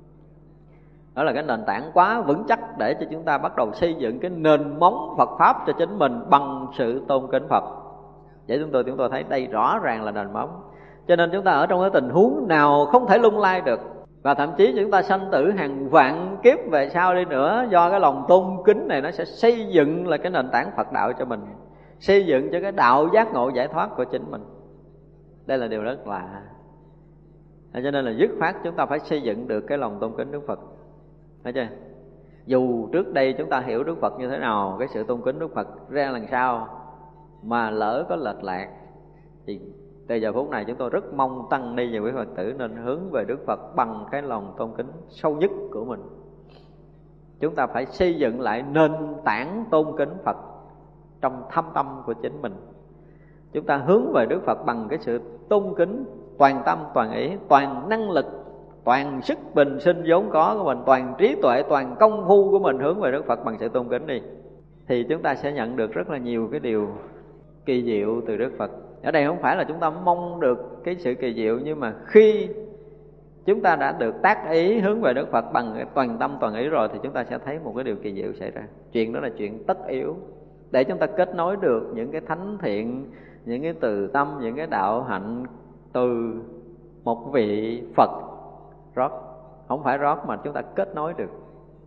Đó là cái nền tảng quá vững chắc để cho chúng ta bắt đầu xây dựng cái nền móng Phật Pháp cho chính mình bằng sự tôn kính Phật. Vậy chúng tôi thấy đây rõ ràng là nền móng. Cho nên chúng ta ở trong cái tình huống nào không thể lung lay được. Và thậm chí chúng ta sanh tử hàng vạn kiếp về sau đi nữa, do cái lòng tôn kính này nó sẽ xây dựng là cái nền tảng Phật đạo cho mình, xây dựng cho cái đạo giác ngộ giải thoát của chính mình. Đây là điều rất lạ. Cho nên là dứt khoát chúng ta phải xây dựng được cái lòng tôn kính Đức Phật. Thấy chưa? Dù trước đây chúng ta hiểu Đức Phật như thế nào, cái sự tôn kính Đức Phật ra làm sao, mà lỡ có lệch lạc, thì từ giờ phút này chúng tôi rất mong tăng ni và quý Phật tử nên hướng về Đức Phật bằng cái lòng tôn kính sâu nhất của mình. Chúng ta phải xây dựng lại nền tảng tôn kính Phật trong thâm tâm của chính mình. Chúng ta hướng về Đức Phật bằng cái sự tôn kính toàn tâm, toàn ý, toàn năng lực, toàn sức bình sinh vốn có của mình, toàn trí tuệ, toàn công phu của mình hướng về Đức Phật bằng sự tôn kính đi. Thì chúng ta sẽ nhận được rất là nhiều cái điều kỳ diệu từ Đức Phật. Ở đây không phải là chúng ta mong được cái sự kỳ diệu, nhưng mà khi chúng ta đã được tác ý hướng về Đức Phật bằng cái toàn tâm toàn ý rồi, thì chúng ta sẽ thấy một cái điều kỳ diệu xảy ra. Chuyện đó là chuyện tất yếu để chúng ta kết nối được những cái thánh thiện, những cái từ tâm, những cái đạo hạnh từ một vị Phật rót. Không phải rót mà chúng ta kết nối được,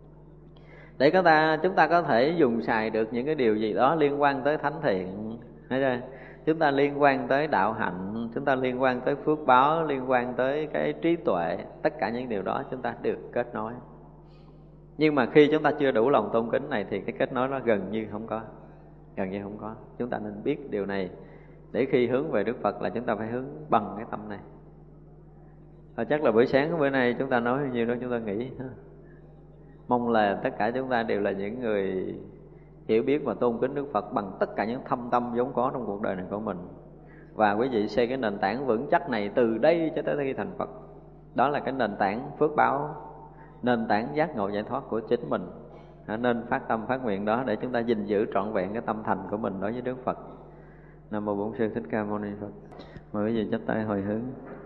để chúng ta có thể dùng xài được những cái điều gì đó liên quan tới thánh thiện. Thấy chưa? Chúng ta liên quan tới đạo hạnh, chúng ta liên quan tới phước báo, liên quan tới cái trí tuệ. Tất cả những điều đó chúng ta được kết nối. Nhưng mà khi chúng ta chưa đủ lòng tôn kính này thì cái kết nối nó gần như không có. Gần như không có. Chúng ta nên biết điều này, để khi hướng về Đức Phật là chúng ta phải hướng bằng cái tâm này. Chắc là buổi sáng của bữa nay chúng ta nói nhiều đó chúng ta nghĩ. Mong là tất cả chúng ta đều là những người hiểu biết và tôn kính Đức Phật bằng tất cả những thâm tâm vốn có trong cuộc đời này của mình. Và quý vị xây cái nền tảng vững chắc này từ đây cho tới khi thành Phật. Đó là cái nền tảng phước báo, nền tảng giác ngộ giải thoát của chính mình. Nên phát tâm phát nguyện đó để chúng ta gìn giữ trọn vẹn cái tâm thành của mình đối với Đức Phật. Nam mô Bổn Sư Thích Ca Mâu Ni Phật. Mời quý vị chắp tay hồi hướng.